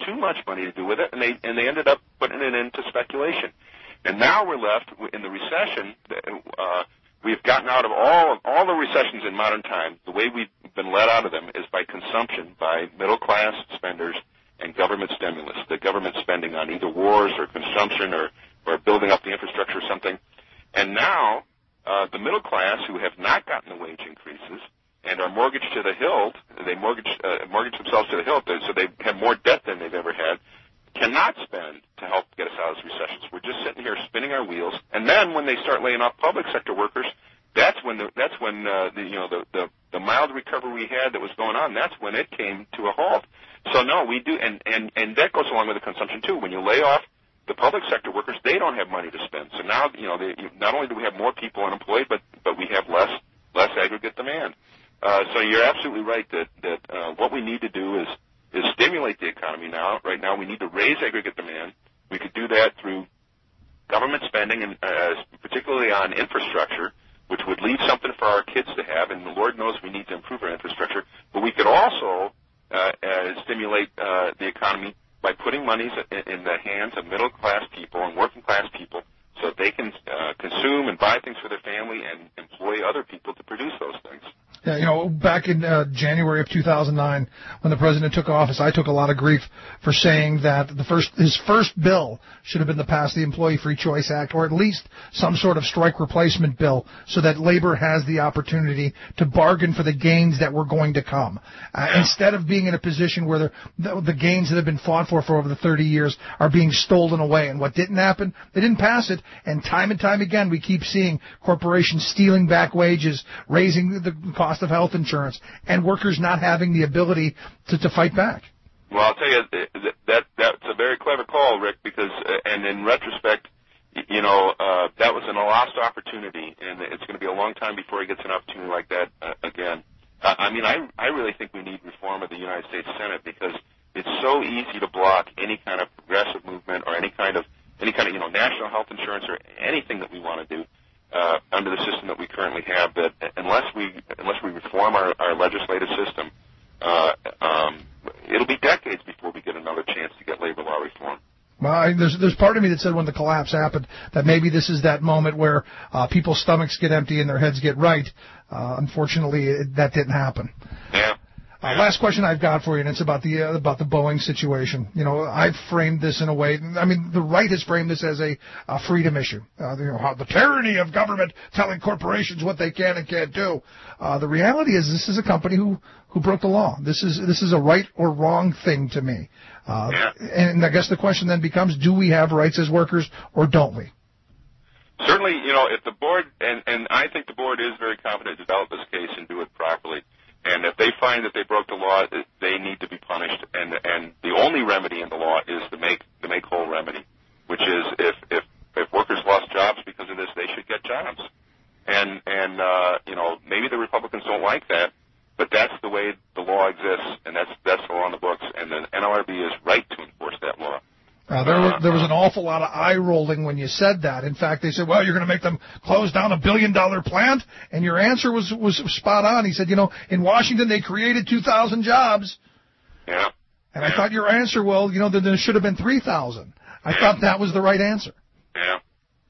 too much money to do with it, and they and they ended up putting it into speculation. And now we're left in the recession. Uh, we've gotten out of all all the recessions in modern times. The way we've been let out of them is by consumption, by middle-class spenders and government stimulus, the government spending on either wars or consumption or, or building up the infrastructure or something. And now uh, the middle class, who have not gotten the wage increases and are mortgaged to the hilt, they mortgage, uh, mortgage themselves to the hilt, so they have more debt than they've ever had, cannot spend to help get us out of these recessions. We're just sitting here spinning our wheels. And then when they start laying off public sector workers, that's when the, that's when uh, the, you know the, the the mild recovery we had that was going on. That's when it came to a halt. So no, we do, and and and that goes along with the consumption too. When you lay off the public sector workers, they don't have money to spend. So now, you know, they, not only do we have more people unemployed, but but we have less less aggregate demand. Uh, so you're absolutely right that that uh, what we need to do is is stimulate the economy now. Right now, we need to raise aggregate demand. We could do that through government spending, and uh, particularly on infrastructure, which would leave something for our kids to have. And the Lord knows we need to improve our infrastructure. But we could also uh, uh, stimulate uh, the economy by putting monies in, in the hands of middle-class people and working-class people so that they can uh, consume and buy things for their family and employ other people to produce those things. Yeah, you know, back in uh, January of two thousand nine, when the president took office, I took a lot of grief for saying that the first his first bill should have been to pass the Employee Free Choice Act, or at least some sort of strike replacement bill, so that labor has the opportunity to bargain for the gains that were going to come, uh, instead of being in a position where the, the, the gains that have been fought for for over the thirty years are being stolen away. And what didn't happen? They didn't pass it, and time and time again we keep seeing corporations stealing back wages, raising the cost of health insurance, and workers not having the ability to, to fight back. Well, I'll tell you, that, that that's a very clever call, Rick, because, uh, and in retrospect, you know, uh, that was a lost opportunity, and it's going to be a long time before he gets an opportunity like that uh, again. Uh, I mean, I, I really think we need reform of the United States Senate, because it's so easy to block any kind of progressive movement or any kind of, any kind of, you know, national health insurance or anything that we want to do. Uh, under the system that we currently have, that unless we unless we reform our, our legislative system, uh, um, it'll be decades before we get another chance to get labor law reform. Well, I, there's there's part of me that said when the collapse happened that maybe this is that moment where uh, people's stomachs get empty and their heads get right. Uh, unfortunately, it, that didn't happen. Yeah. Uh, last question I've got for you, and it's about the uh, about the Boeing situation. You know, I've framed this in a way. I mean, the right has framed this as a, a freedom issue. Uh, you know, how the tyranny of government telling corporations what they can and can't do. Uh, the reality is, this is a company who who broke the law. This is this is a right or wrong thing to me. Uh, yeah. And I guess the question then becomes: do we have rights as workers, or don't we? Certainly, you know, if the board, and and I think the board is very competent to develop this case and do it properly. And if they find that they broke the law, they need to be punished. And and the only remedy in the law is the make the make whole remedy, which is if if if workers lost jobs because of this, they should get jobs. And and uh, you know, maybe the Republicans don't like that, but that's the way the law exists, and that's that's the law in the books. And the N L R B is right to enforce that law. Uh, there, was, there was an awful lot of eye rolling when you said that. In fact, they said, well, you're going to make them close down a billion-dollar plant? And your answer was, was spot on. He said, you know, in Washington they created two thousand jobs. Yeah. And yeah. I thought your answer, well, you know, there, there should have been three thousand. I yeah. thought that was the right answer. Yeah.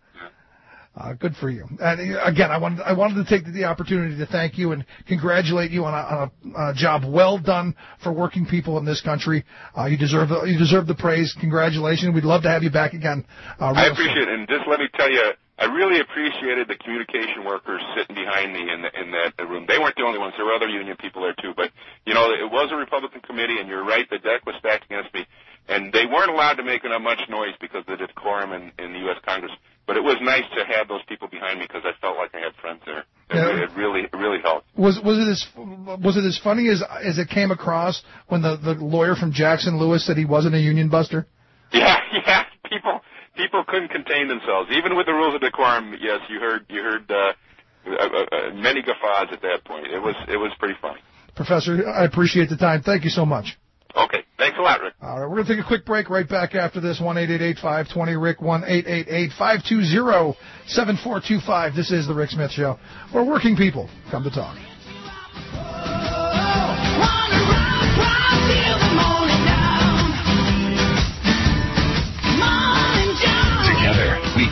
Uh, good for you. And uh, again, I wanted I wanted to take the opportunity to thank you and congratulate you on a, on a, a job well done for working people in this country. Uh, you deserve the, you deserve the praise. Congratulations. We'd love to have you back again. Uh, I appreciate it, and just let me tell you, I really appreciated the communication workers sitting behind me in the, in that room. They weren't the only ones. There were other union people there too. But you know, it was a Republican committee, and you're right, the deck was stacked against me, and they weren't allowed to make enough much noise because of the decorum in, in the U S Congress. But it was nice to have those people behind me because I felt like I had friends there. It, yeah. it really, it really helped. Was was it as was it as funny as as it came across when the the lawyer from Jackson Lewis said he wasn't a union buster? Yeah, yeah. People people couldn't contain themselves, even with the rules of decorum. Yes, you heard you heard uh, uh, uh, many guffaws at that point. It was it was pretty funny. Professor, I appreciate the time. Thank you so much. Okay. Thanks a lot, Rick. All right, we're going to take a quick break right back after this. one eight eight eight, five two zero, R I C K, one eight eight eight, five two zero, seven four two five. This is The Rick Smith Show, where working people come to talk.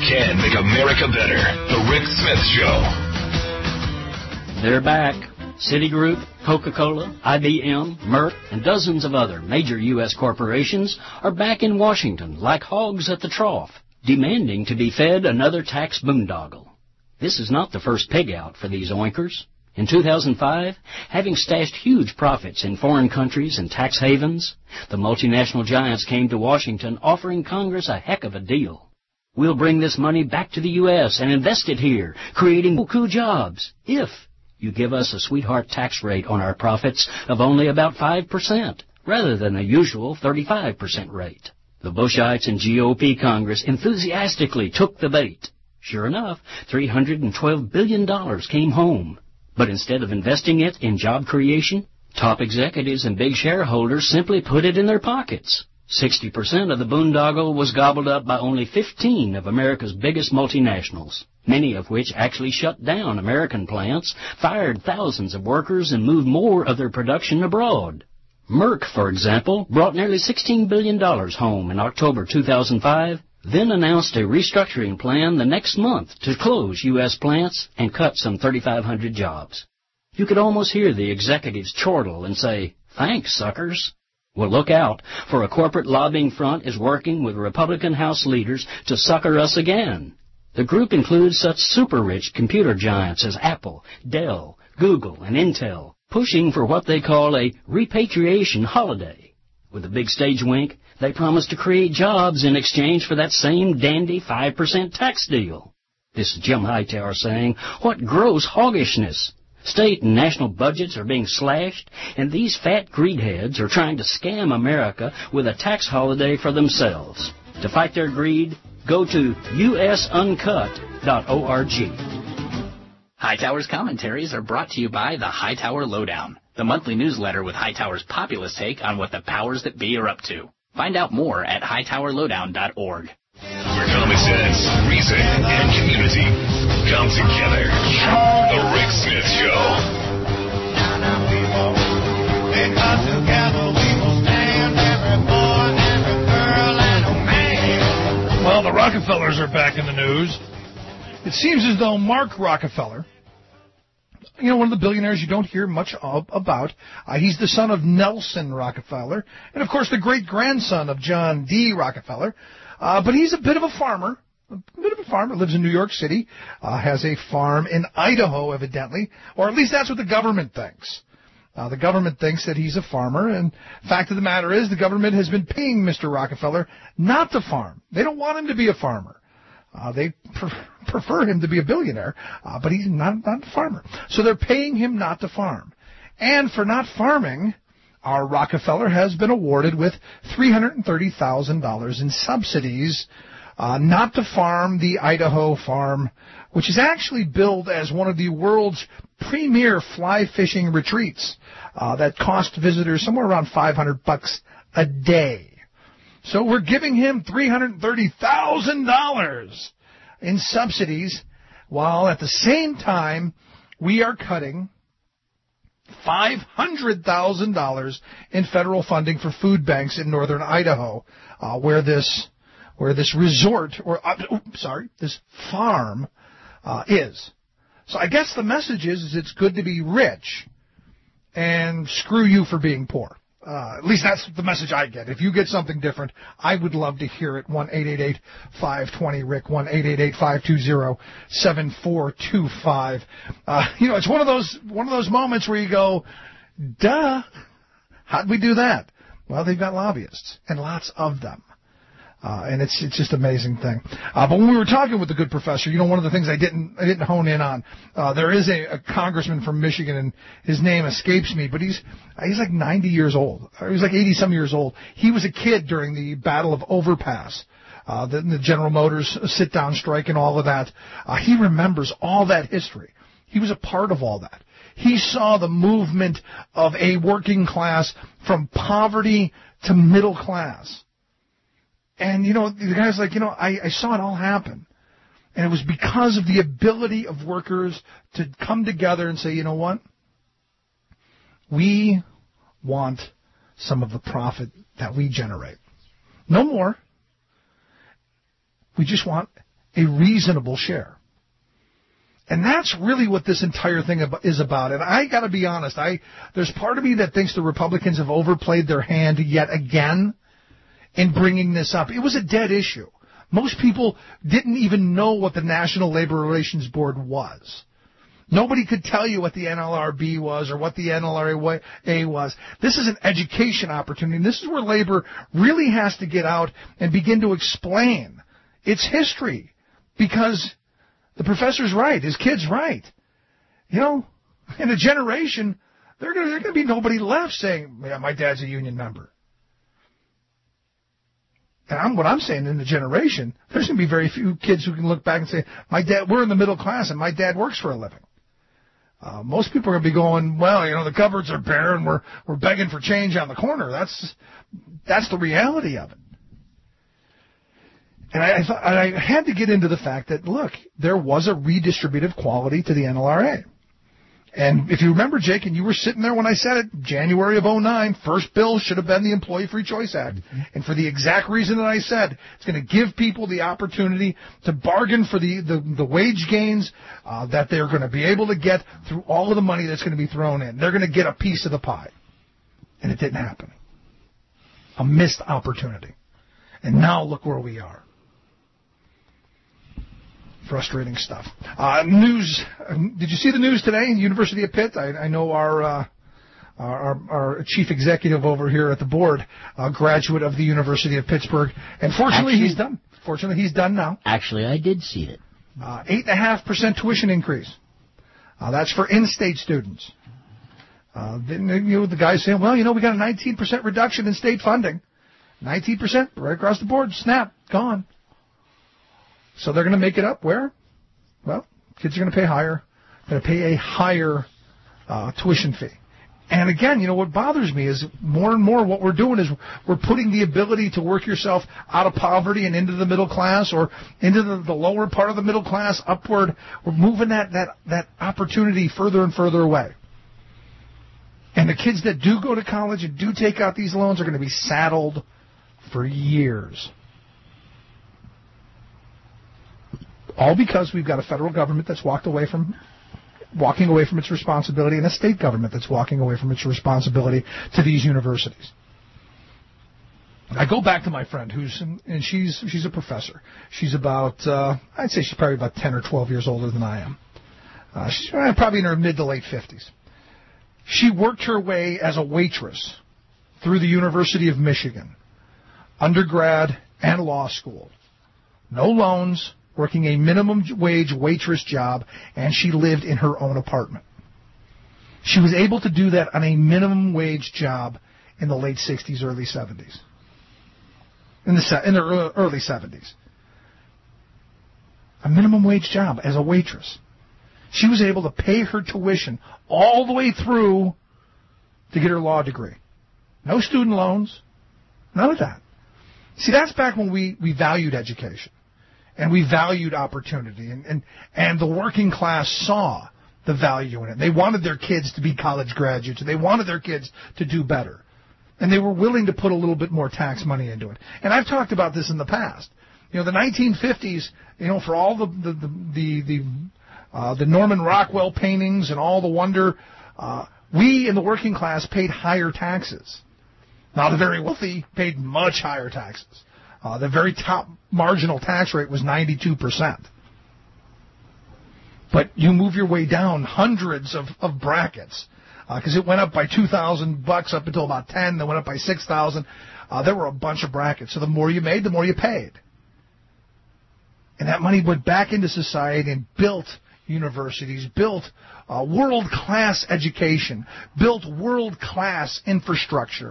can make America better. The Rick Smith Show. They're back. Citigroup, Coca-Cola, I B M, Merck, and dozens of other major U S corporations are back in Washington like hogs at the trough, demanding to be fed another tax boondoggle. This is not the first pig out for these oinkers. In two thousand five, having stashed huge profits in foreign countries and tax havens, the multinational giants came to Washington offering Congress a heck of a deal. We'll bring this money back to the U S and invest it here, creating beaucoup jobs, if you give us a sweetheart tax rate on our profits of only about five percent, rather than the usual thirty-five percent rate. The Bushites and G O P Congress enthusiastically took the bait. Sure enough, three hundred twelve billion dollars came home. But instead of investing it in job creation, top executives and big shareholders simply put it in their pockets. sixty percent of the boondoggle was gobbled up by only fifteen of America's biggest multinationals, many of which actually shut down American plants, fired thousands of workers, and moved more of their production abroad. Merck, for example, brought nearly sixteen billion dollars home in October two thousand five, then announced a restructuring plan the next month to close U S plants and cut some thirty-five hundred jobs. You could almost hear the executives chortle and say, "Thanks, suckers." Well, look out, for a corporate lobbying front is working with Republican House leaders to sucker us again. The group includes such super-rich computer giants as Apple, Dell, Google, and Intel, pushing for what they call a repatriation holiday. With a big stage wink, they promise to create jobs in exchange for that same dandy five percent tax deal. This is Jim Hightower saying, what gross hoggishness! State and national budgets are being slashed, and these fat greedheads are trying to scam America with a tax holiday for themselves. To fight their greed, go to U S uncut dot org. Hightower's commentaries are brought to you by the Hightower Lowdown, the monthly newsletter with Hightower's populist take on what the powers that be are up to. Find out more at hightower lowdown dot org. Where common sense, reason, and community come together. The Rick Smith Show. Well, the Rockefellers are back in the news. It seems as though Mark Rockefeller, you know, one of the billionaires you don't hear much of, about, uh, he's the son of Nelson Rockefeller, and of course the great-grandson of John D. Rockefeller, uh, but he's a bit of a farmer, a bit of a farmer, lives in New York City, uh, has a farm in Idaho, evidently, or at least that's what the government thinks. Uh, the government thinks that he's a farmer, and fact of the matter is the government has been paying Mister Rockefeller not to farm. They don't want him to be a farmer. Uh, they pre- prefer him to be a billionaire, uh, but he's not, not a farmer. So they're paying him not to farm. And for not farming, our Rockefeller has been awarded with three hundred thirty thousand dollars in subsidies uh, not to farm the Idaho farm, which is actually billed as one of the world's premier fly fishing retreats uh, that cost visitors somewhere around five hundred bucks a day. So we're giving him three hundred thirty thousand dollars in subsidies, while at the same time we are cutting five hundred thousand dollars in federal funding for food banks in northern Idaho, uh, where this where this resort, or uh, oops, sorry, this farm uh, is. So I guess the message is, is it's good to be rich, and screw you for being poor. Uh, at least that's the message I get. If you get something different, I would love to hear it. one eight eight eight, five two zero, R I C K, one eight eight eight, five two zero, seven four two five. Uh, you know, it's one of those one of those moments where you go, duh, how'd we do that? Well, they've got lobbyists, and lots of them. Uh, and it's it's just an amazing thing. Uh, but when we were talking with the good professor, you know, one of the things I didn't I didn't hone in on, uh, there is a, a congressman from Michigan, and his name escapes me, but he's he's like ninety years old. Or he's like eighty some years old. He was a kid during the Battle of Overpass, uh, the, the General Motors sit-down strike and all of that. Uh, he remembers all that history. He was a part of all that. He saw the movement of a working class from poverty to middle class. And, you know, the guy's like, you know, I, I saw it all happen. And it was because of the ability of workers to come together and say, you know what? We want some of the profit that we generate. No more. We just want a reasonable share. And that's really what this entire thing is about. And I got to be honest, I there's part of me that thinks the Republicans have overplayed their hand yet again in bringing this up. It was a dead issue. Most people didn't even know what the National Labor Relations Board was. Nobody could tell you what the N L R B was or what the N L R A was. This is an education opportunity. And this is where labor really has to get out and begin to explain its history, because the professor's right. His kid's right. You know, in a generation, there's going to be nobody left saying, yeah, my dad's a union member. And I'm, what I'm saying, in the generation, there's going to be very few kids who can look back and say, my dad, we're in the middle class and my dad works for a living. Uh, most people are going to be going, well, you know, the cupboards are bare and we're, we're begging for change on the corner. That's, that's the reality of it. And I, I, thought, and I had to get into the fact that, look, there was a redistributive quality to the N L R A. And if you remember, Jake, and you were sitting there when I said it, January of oh nine, first bill should have been the Employee Free Choice Act. Mm-hmm. And for the exact reason that I said, it's going to give people the opportunity to bargain for the, the, the wage gains uh, that they're going to be able to get through all of the money that's going to be thrown in. They're going to get a piece of the pie. And it didn't happen. A missed opportunity. And now look where we are. Frustrating stuff. Uh, news. Um, did you see the news today? University of Pitt. I, I know our, uh, our our chief executive over here at the board, a graduate of the University of Pittsburgh, and fortunately actually, he's done. Fortunately, he's done now. Actually, I did see it. Uh, eight and a half percent tuition increase. Uh, that's for in-state students. Uh, then you know the guys saying, well, you know, we got a nineteen percent reduction in state funding. nineteen percent right across the board. Snap, gone. So they're going to make it up where? Well, kids are going to pay higher. Going to pay a higher uh, tuition fee. And again, you know, what bothers me is more and more what we're doing is we're putting the ability to work yourself out of poverty and into the middle class or into the, the lower part of the middle class upward. We're moving that, that, that opportunity further and further away. And the kids that do go to college and do take out these loans are going to be saddled for years. All because we've got a federal government that's walked away from, walking away from its responsibility, and a state government that's walking away from its responsibility to these universities. I go back to my friend who's, and she's she's a professor. She's about, uh, I'd say she's probably about ten or twelve years older than I am. Uh, she's probably in her mid to late fifties. She worked her way as a waitress through the University of Michigan, undergrad and law school. No loans. Working a minimum wage waitress job, and she lived in her own apartment. She was able to do that on a minimum wage job in the late sixties, early seventies. In the, in the early seventies. A minimum wage job as a waitress. She was able to pay her tuition all the way through to get her law degree. No student loans. None of that. See, that's back when we, we valued education. And we valued opportunity, and, and, and the working class saw the value in it. They wanted their kids to be college graduates, and they wanted their kids to do better. And they were willing to put a little bit more tax money into it. And I've talked about this in the past. You know, the nineteen fifties, you know, for all the the the the, the, uh, the Norman Rockwell paintings and all the wonder, uh, we in the working class paid higher taxes. Now, the very wealthy paid much higher taxes. Uh, the very top marginal tax rate was ninety-two percent. But you move your way down hundreds of, of brackets, because uh, it went up by two thousand bucks up until about ten, then went up by six thousand. Uh, there were a bunch of brackets. So the more you made, the more you paid. And that money went back into society and built universities, built uh, world-class education, built world-class infrastructure.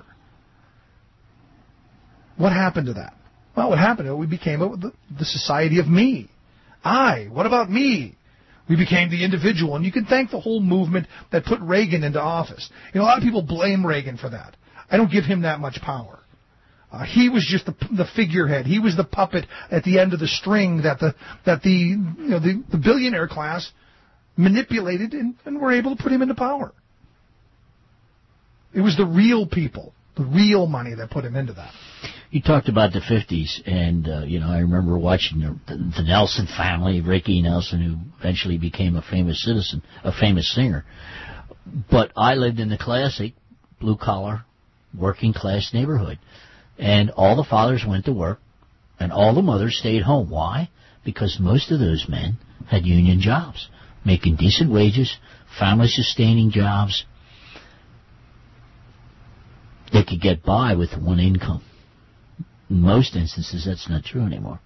What happened to that? Well, what happened? We became a, the, the society of me. I. What about me? We became the individual. And you can thank the whole movement that put Reagan into office. You know, a lot of people blame Reagan for that. I don't give him that much power. Uh, he was just the, the figurehead. He was the puppet at the end of the string that the that the you know the, the billionaire class manipulated and, and were able to put him into power. It was the real people the real money that put him into that. You talked about the fifties, and, uh, you know, I remember watching the, the Nelson family, Ricky Nelson, who eventually became a famous citizen, a famous singer. But I lived in the classic blue-collar, working-class neighborhood. And all the fathers went to work, and all the mothers stayed home. Why? Because most of those men had union jobs, making decent wages, family-sustaining jobs. They could get by with one income. In most instances, that's not true anymore.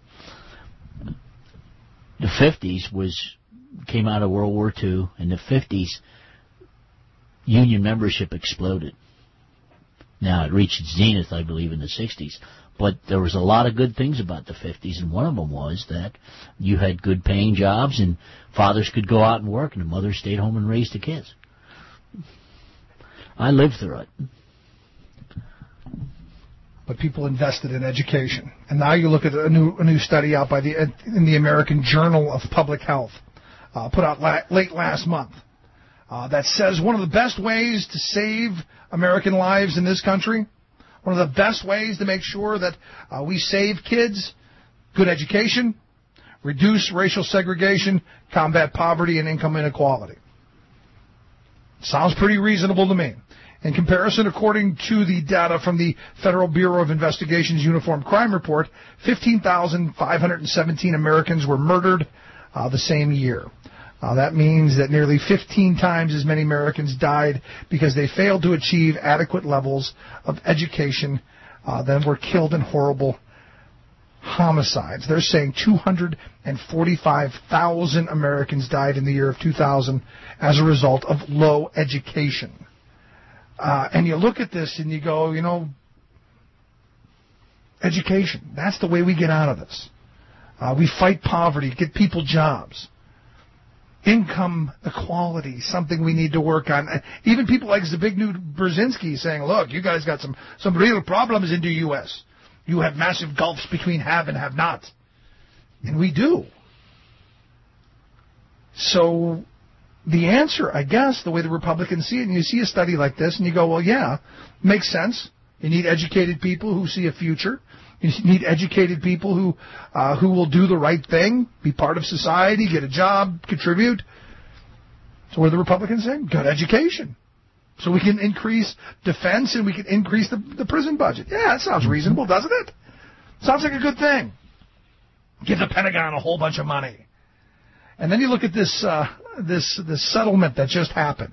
The fifties was came out of World War Two. In the fifties, union membership exploded. Now, it reached its zenith, I believe, in the sixties. But there was a lot of good things about the fifties, and one of them was that you had good-paying jobs, and fathers could go out and work, and the mothers stayed home and raised the kids. I lived through it. But people invested in education. And now you look at a new a new study out by the in the American Journal of Public Health, uh, put out la- late last month, uh, that says one of the best ways to save American lives in this country, one of the best ways to make sure that uh, we save kids, good education, reduce racial segregation, combat poverty and income inequality. Sounds pretty reasonable to me. In comparison, according to the data from the Federal Bureau of Investigation's Uniform Crime Report, fifteen thousand five hundred seventeen Americans were murdered uh, the same year. Uh, that means that nearly fifteen times as many Americans died because they failed to achieve adequate levels of education uh, than were killed in horrible homicides. They're saying two hundred forty-five thousand Americans died in the year of two thousand as a result of low education. Uh, and you look at this and you go, you know, education, that's the way we get out of this. Uh, we fight poverty, get people jobs. Income equality, something we need to work on. Even people like Zbigniew Brzezinski saying, look, you guys got some, some real problems in the U S. You have massive gulfs between have and have not. And we do. So the answer, I guess, the way the Republicans see it, and you see a study like this, and you go, well, yeah, makes sense. You need educated people who see a future. You need educated people who uh, who will do the right thing, be part of society, get a job, contribute. So what are the Republicans saying? Good education. So we can increase defense and we can increase the, the prison budget. Yeah, that sounds reasonable, doesn't it? Sounds like a good thing. Give the Pentagon a whole bunch of money. And then you look at this uh, this this settlement that just happened.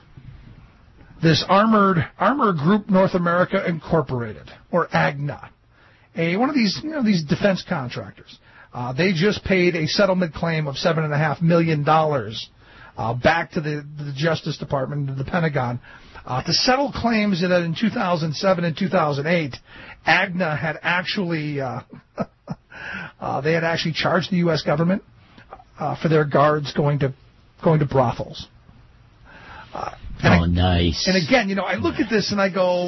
This Armored Armor Group North America Incorporated, or A G N A, a one of these you know these defense contractors. Uh, they just paid a settlement claim of seven and a half million dollars uh, back to the, the Justice Department, to the Pentagon, uh, to settle claims that in two thousand seven and two thousand eight, A G N A had actually uh, uh, they had actually charged the U S government Uh, for their guards going to going to brothels. Uh, oh, I, nice. And again, you know, I look at this and I go,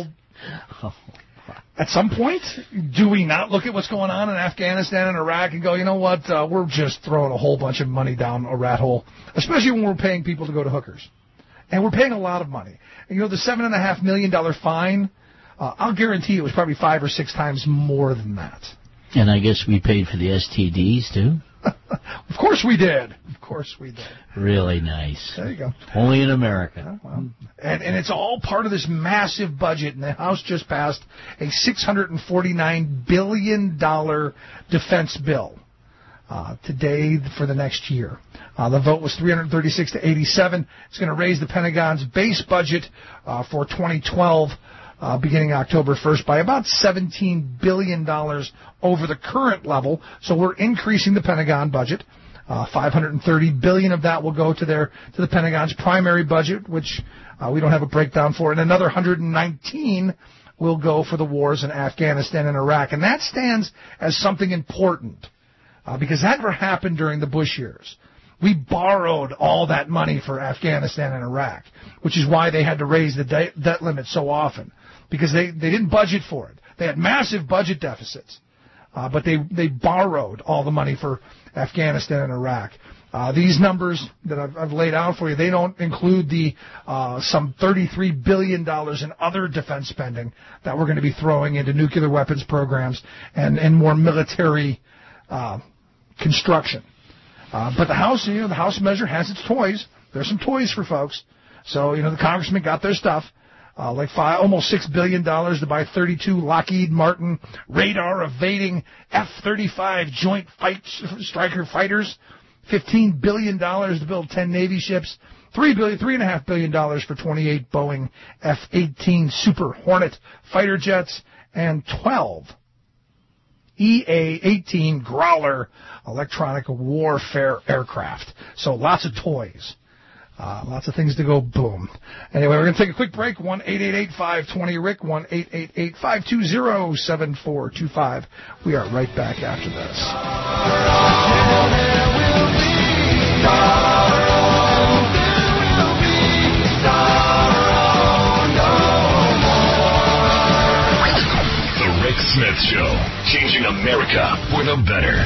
at some point, do we not look at what's going on in Afghanistan and Iraq and go, you know what, uh, we're just throwing a whole bunch of money down a rat hole, especially when we're paying people to go to hookers. And we're paying a lot of money. And, you know, the seven and a half million dollar fine, uh, I'll guarantee it was probably five or six times more than that. And I guess we paid for the S T Ds, too? Of course we did. Of course we did. Really nice. There you go. Only in America. Yeah, well, and, and it's all part of this massive budget, and the House just passed a six hundred forty-nine billion dollars defense bill uh, today for the next year. Uh, the vote was three hundred thirty-six to eighty-seven. It's going to raise the Pentagon's base budget uh, for twenty twelve Uh, beginning October first, by about seventeen billion dollars over the current level. So we're increasing the Pentagon budget. Uh, five hundred thirty billion dollars of that will go to their to the Pentagon's primary budget, which uh, we don't have a breakdown for, and another one hundred nineteen will go for the wars in Afghanistan and Iraq. And that stands as something important uh, because that never happened during the Bush years. We borrowed all that money for Afghanistan and Iraq, which is why they had to raise the de- debt limit so often, because they, they didn't budget for it. They had massive budget deficits, uh, but they, they borrowed all the money for Afghanistan and Iraq. Uh, these numbers that I've, I've laid out for you, they don't include the uh, some thirty-three billion dollars in other defense spending that we're going to be throwing into nuclear weapons programs and, and more military uh, construction. Uh, but the House, you know, the House measure has its toys. There's some toys for folks. So, you know, the congressmen got their stuff. Uh, like five, almost six billion dollars to buy thirty-two Lockheed Martin radar-evading F thirty-five Joint Fight Striker fighters, fifteen billion dollars to build ten Navy ships, three billion, three and a half billion dollars for twenty-eight Boeing F eighteen Super Hornet fighter jets, and twelve E A eighteen Growler electronic warfare aircraft. So lots of toys. Uh, lots of things to go boom. Anyway, we're going to take a quick break. one eight eight eight, five two zero, R I C, one eight eight eight, five two zero, seven four two five. We are right back after this. The Rick Smith Show, changing America for the better.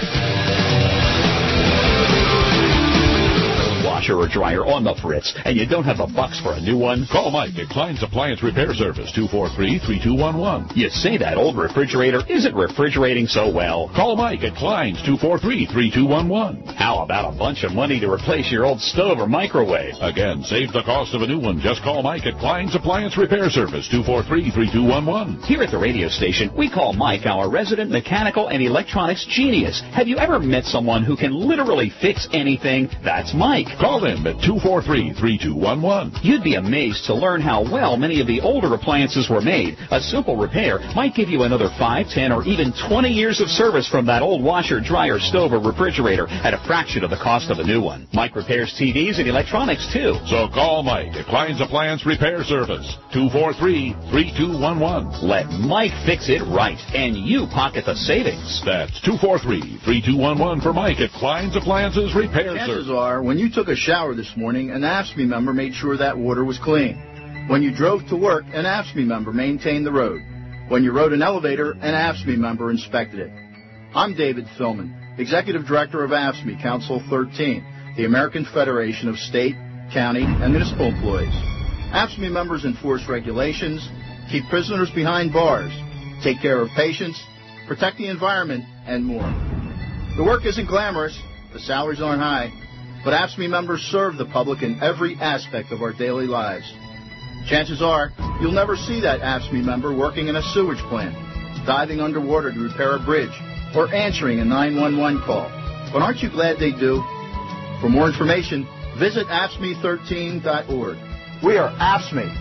Washer or dryer on the fritz, and you don't have the bucks for a new one? Call Mike at Klein's Appliance Repair Service, two four three, three two one one. You say that old refrigerator isn't refrigerating so well. Call Mike at Klein's, two four three, three two one one. How about a bunch of money to replace your old stove or microwave? Again, save the cost of a new one. Just call Mike at Klein's Appliance Repair Service, two four three, three two one one. Here at the radio station, we call Mike our resident mechanical and electronics genius. Have you ever met someone who can literally fix anything? That's Mike. Call him at two four three, three two one one. You'd be amazed to learn how well many of the older appliances were made. A simple repair might give you another five, ten, or even twenty years of service from that old washer, dryer, stove, or refrigerator at a fraction of the cost of a new one. Mike repairs T Vs and electronics, too. So call Mike at Klein's Appliance Repair Service, two four three, three two one one. Let Mike fix it right, and you pocket the savings. That's two four three, three two one one for Mike at Klein's Appliances Repair Service. Chances are, when you took a shower this morning, an A F S C M E member made sure that water was clean. When you drove to work, an A F S C M E member maintained the road. When you rode an elevator, an A F S C M E member inspected it. I'm David Philman, Executive Director of A F S C M E Council thirteen, the American Federation of State, County, and Municipal Employees. A F S C M E members enforce regulations, keep prisoners behind bars, take care of patients, protect the environment, and more. The work isn't glamorous, the salaries aren't high, but A F S C M E members serve the public in every aspect of our daily lives. Chances are, you'll never see that A F S C M E member working in a sewage plant, diving underwater to repair a bridge, or answering a nine one one call. But aren't you glad they do? For more information, visit A F S C M E thirteen dot org. We are A F S C M E.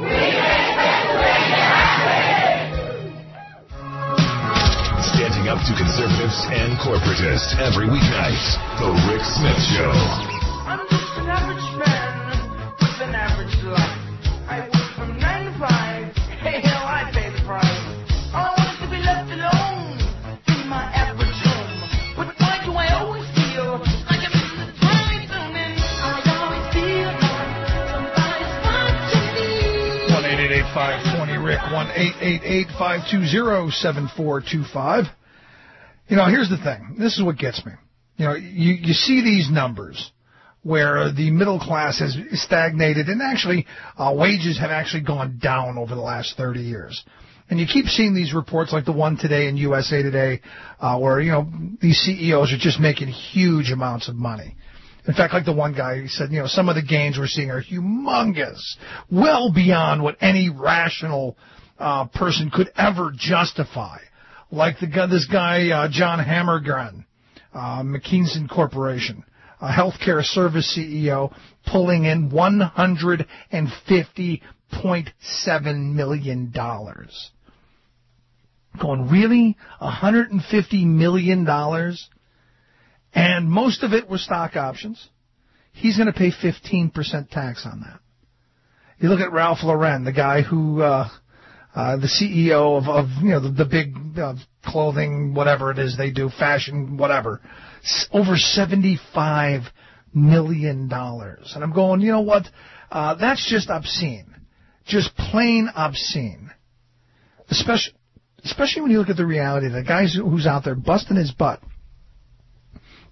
Standing up to conservatives and corporatists every weeknight. The Rick Smith Show. I'm just an average man with an average life. I work from nine to five. Hey, hell, I pay the price. All I want is to be left alone in my average home. But why do I always feel like I'm in the twilight zone? And I always feel like somebody's watching me. one eight eight eight, five two zero, R I C, one eight eight eight, five two zero, seven four two five. You know, here's the thing. This is what gets me. You know, you, you see these numbers where the middle class has stagnated, and actually uh, wages have actually gone down over the last thirty years. And you keep seeing these reports like the one today in U S A Today uh, where, you know, these C E Os are just making huge amounts of money. In fact, like the one guy, he said, you know, some of the gains we're seeing are humongous, well beyond what any rational uh, person could ever justify. Like the guy, this guy, uh, John Hammergren, uh, McKinsey Corporation, a healthcare service C E O, pulling in one hundred fifty point seven million dollars. Going, really? one hundred fifty million dollars? And most of it was stock options. He's going to pay fifteen percent tax on that. You look at Ralph Lauren, the guy who, uh, uh, the C E O of, of you know, the, the big uh, clothing, whatever it is they do, fashion, whatever, S- over seventy-five million dollars. And I'm going, you know what? Uh, that's just obscene. Just plain obscene. Especially, especially when you look at the reality. The guy who's out there busting his butt,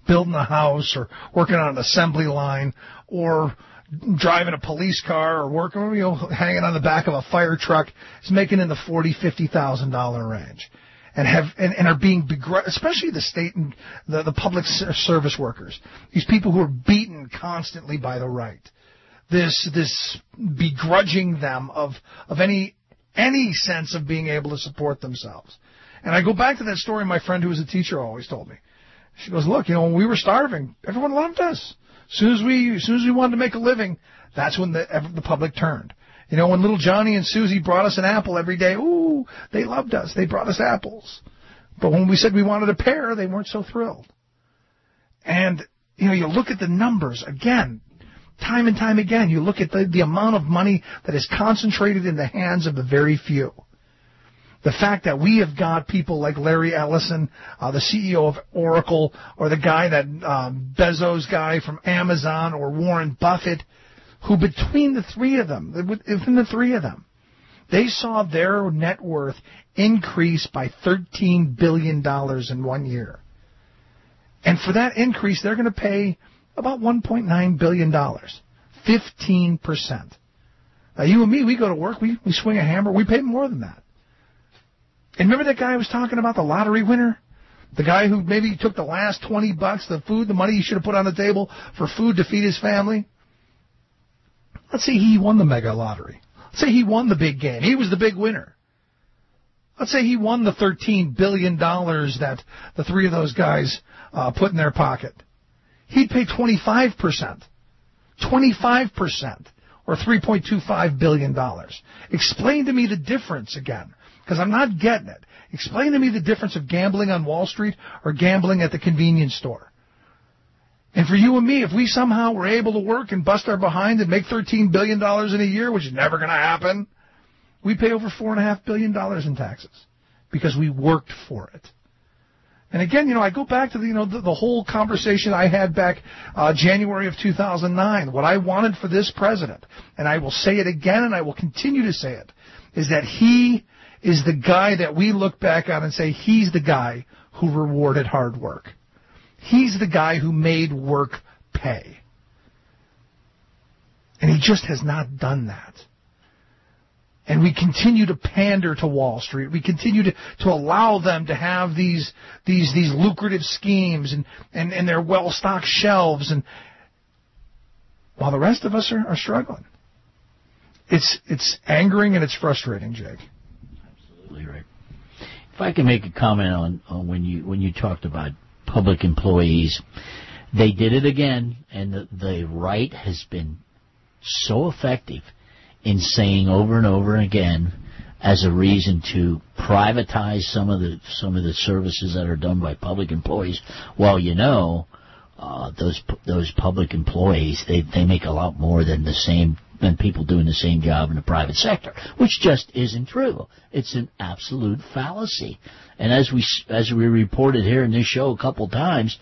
building a house or working on an assembly line or driving a police car or working, you know, hanging on the back of a fire truck is making in the forty, fifty thousand dollar range, and have and, and are being begrudged, especially the state and the the public service workers. These people who are beaten constantly by the right. This this begrudging them of of any any sense of being able to support themselves. And I go back to that story my friend who was a teacher always told me. She goes, look, you know, when we were starving, everyone loved us. As soon as we, as soon as we wanted to make a living, that's when the, the public turned. You know, when little Johnny and Susie brought us an apple every day, ooh, they loved us. They brought us apples. But when we said we wanted a pear, they weren't so thrilled. And, you know, you look at the numbers, again, time and time again, you look at the, the amount of money that is concentrated in the hands of the very few. The fact that we have got people like Larry Ellison, uh, the C E O of Oracle, or the guy that um, Bezos guy from Amazon, or Warren Buffett, who between the three of them, within the three of them, they saw their net worth increase by thirteen billion dollars in one year. And for that increase, they're going to pay about one point nine billion dollars, fifteen percent. Now, you and me, we go to work, we, we swing a hammer, we pay more than that. And remember that guy I was talking about, the lottery winner? The guy who maybe took the last twenty bucks, the food, the money he should have put on the table for food to feed his family? Let's say he won the mega lottery. Let's say he won the big game. He was the big winner. Let's say he won the thirteen billion dollars that the three of those guys uh, put in their pocket. He'd pay twenty-five percent. twenty-five percent, or three point two five billion dollars. Explain to me the difference again, because I'm not getting it. Explain to me the difference of gambling on Wall Street or gambling at the convenience store. And for you and me, if we somehow were able to work and bust our behind and make thirteen billion dollars in a year, which is never going to happen, we pay over four point five billion dollars in taxes because we worked for it. And again, you know, I go back to the, you know, the, the whole conversation I had back uh, January of two thousand nine. What I wanted for this president, and I will say it again and I will continue to say it, is that he is the guy that we look back on and say he's the guy who rewarded hard work. He's the guy who made work pay. And he just has not done that. And we continue to pander to Wall Street. We continue to, to allow them to have these these these lucrative schemes and, and, and their well-stocked shelves, and while the rest of us are, are struggling. It's it's angering and it's frustrating, Jake. Absolutely right. If I can make a comment on, on when you when you talked about public employees, they did it again, and the, the right has been so effective in saying over and over again as a reason to privatize some of the some of the services that are done by public employees. Well, you know, uh, those those public employees, they they make a lot more than the same than people doing the same job in the private sector, which just isn't true. It's an absolute fallacy. And as we as we reported here in this show a couple times,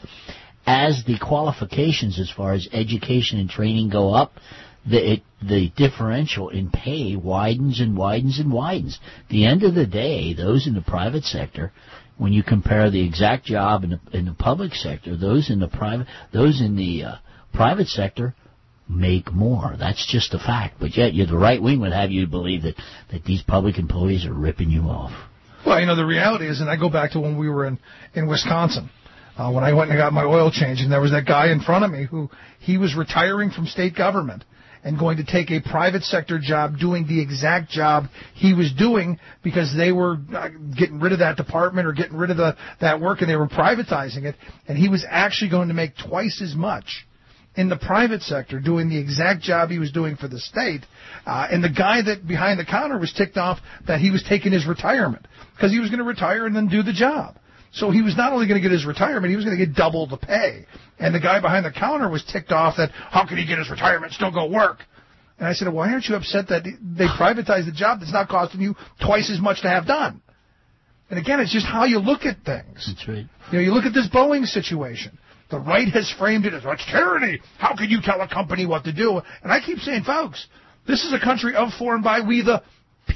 as the qualifications as far as education and training go up, the it, the differential in pay widens and widens and widens. At the end of the day, those in the private sector, when you compare the exact job in the, in the public sector, those in the private those in the uh, private sector make more. That's just a fact. But yet, you, the right wing would have you believe that, that these public employees are ripping you off. Well, you know, the reality is, and I go back to when we were in, in Wisconsin, uh, when I went and got my oil change, and there was that guy in front of me who, he was retiring from state government and going to take a private sector job doing the exact job he was doing because they were uh, getting rid of that department or getting rid of the, that work, and they were privatizing it, and he was actually going to make twice as much in the private sector doing the exact job he was doing for the state. Uh, and the guy that behind the counter was ticked off that he was taking his retirement because he was going to retire and then do the job. So he was not only going to get his retirement, he was going to get double the pay. And the guy behind the counter was ticked off that how could he get his retirement, still go work? And I said, why aren't you upset that they privatized the job that's not costing you twice as much to have done? And again, it's just how you look at things. That's right. You know, you look at this Boeing situation. The right has framed it as, it's tyranny. How can you tell a company what to do? And I keep saying, folks, this is a country of, for, and by we the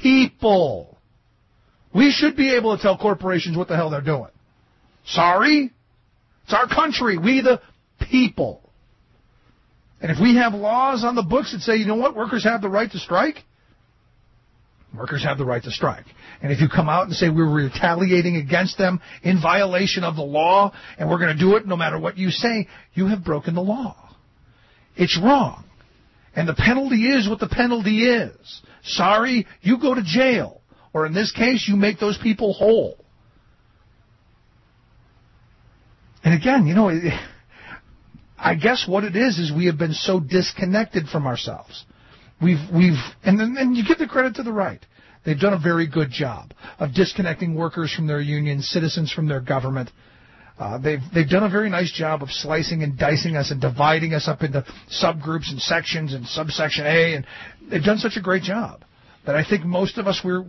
people. We should be able to tell corporations what the hell they're doing. Sorry? It's our country. We the people. And if we have laws on the books that say, you know what, workers have the right to strike, workers have the right to strike. And if you come out and say we're retaliating against them in violation of the law and we're going to do it no matter what you say, you have broken the law. It's wrong. And the penalty is what the penalty is. Sorry, you go to jail. Or in this case, you make those people whole. And again, you know, I guess what it is is we have been so disconnected from ourselves. We've, we've, and then and you give the credit to the right. They've done a very good job of disconnecting workers from their unions, citizens from their government. Uh, they've they've done a very nice job of slicing and dicing us and dividing us up into subgroups and sections and subsection A, and they've done such a great job that I think most of us we're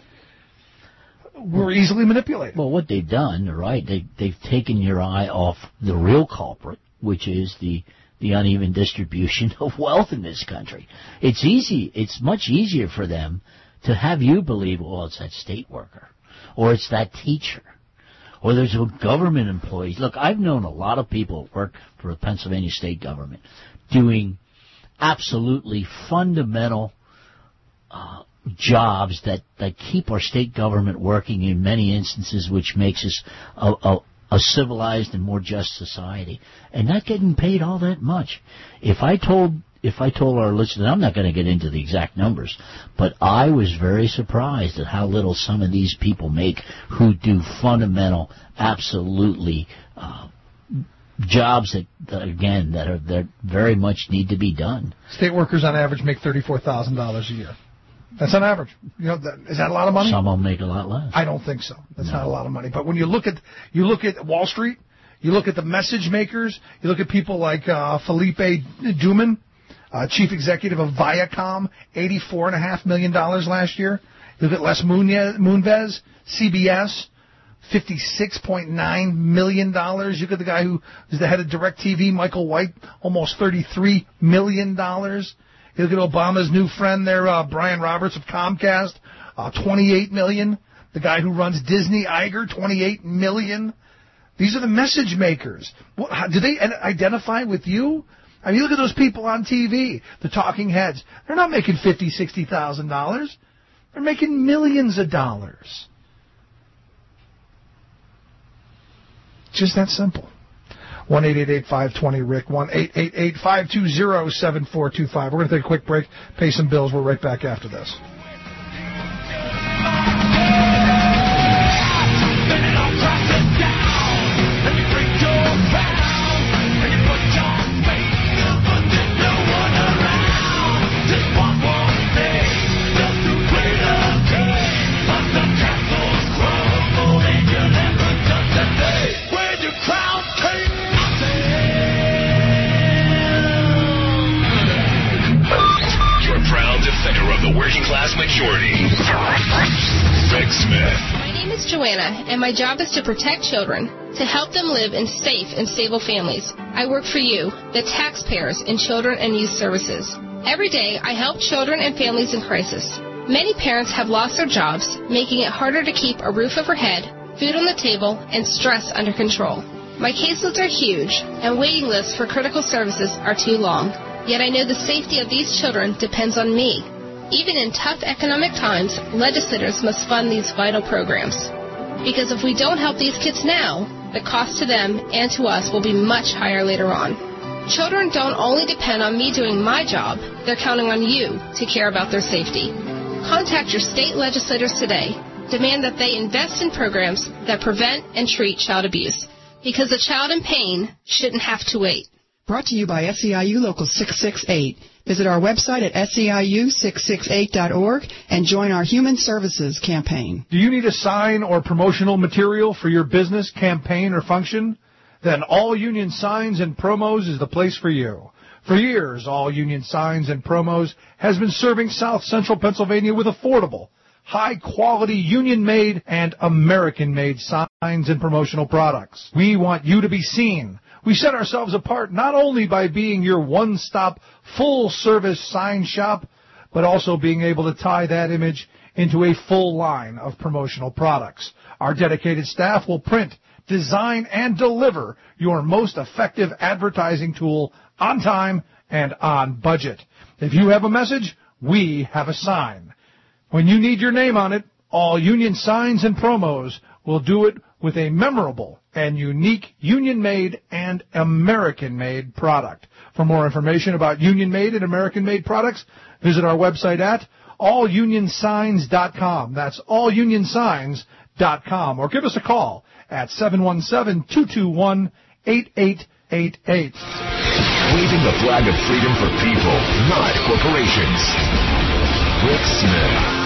we're easily manipulated. Well, what they've done, right? They they've taken your eye off the real culprit, which is the the uneven distribution of wealth in this country. It's easy. It's much easier for them to have you believe, well, it's that state worker, or it's that teacher, or there's a government employee. Look, I've known a lot of people who work for the Pennsylvania state government doing absolutely fundamental uh, jobs that, that keep our state government working in many instances, which makes us a, a, a civilized and more just society, and not getting paid all that much. If I told If I told our listeners, I'm not going to get into the exact numbers, but I was very surprised at how little some of these people make who do fundamental, absolutely uh, jobs that, that, again, that are that very much need to be done. State workers on average make thirty-four thousand dollars a year. That's on average. You know, that, is that a lot of money? Some of them make a lot less. I don't think so. That's No. not a lot of money. But when you look at you look at Wall Street, you look at the message makers, you look at people like uh, Felipe Duman, Uh, chief executive of Viacom, eighty-four point five million dollars last year. You look at Les Moonves, C B S, fifty-six point nine million dollars. You look at the guy who is the head of DirecTV, Michael White, almost thirty-three million dollars. You look at Obama's new friend there, uh, Brian Roberts of Comcast, uh, twenty-eight million dollars. The guy who runs Disney, Iger, twenty-eight million dollars. These are the message makers. What, how, do they identify with you? I mean, look at those people on T V, the talking heads. They're not making fifty thousand dollars, sixty thousand dollars. They're making millions of dollars. Just that simple. one eight eight eight, five two zero, R I C, one eight eight eight, five two zero, seven four two five. We're going to take a quick break, pay some bills. We're right back after this. Working class majority. Rick Smith. My name is Joanna, and my job is to protect children, to help them live in safe and stable families. I work for you, the taxpayers, in Children and Youth Services. Every day, I help children and families in crisis. Many parents have lost their jobs, making it harder to keep a roof over head, food on the table, and stress under control. My caseloads are huge, and waiting lists for critical services are too long. Yet I know the safety of these children depends on me. Even in tough economic times, legislators must fund these vital programs. Because if we don't help these kids now, the cost to them and to us will be much higher later on. Children don't only depend on me doing my job, they're counting on you to care about their safety. Contact your state legislators today. Demand that they invest in programs that prevent and treat child abuse. Because a child in pain shouldn't have to wait. Brought to you by S E I U Local six six eight. Visit our website at S E I U six six eight dot org and join our Human Services campaign. Do you need a sign or promotional material for your business, campaign, or function? Then All Union Signs and Promos is the place for you. For years, All Union Signs and Promos has been serving South Central Pennsylvania with affordable, high-quality, union-made and American-made signs and promotional products. We want you to be seen. We set ourselves apart not only by being your one-stop, full-service sign shop, but also being able to tie that image into a full line of promotional products. Our dedicated staff will print, design, and deliver your most effective advertising tool on time and on budget. If you have a message, we have a sign. When you need your name on it, All Union Signs and Promos will do it with a memorable and unique Union-made and American-made product. For more information about Union-made and American-made products, visit our website at all union signs dot com. That's all union signs dot com. Or give us a call at seven one seven, two two one, eight eight eight eight. Waving the flag of freedom for people, not corporations. Rick Smith.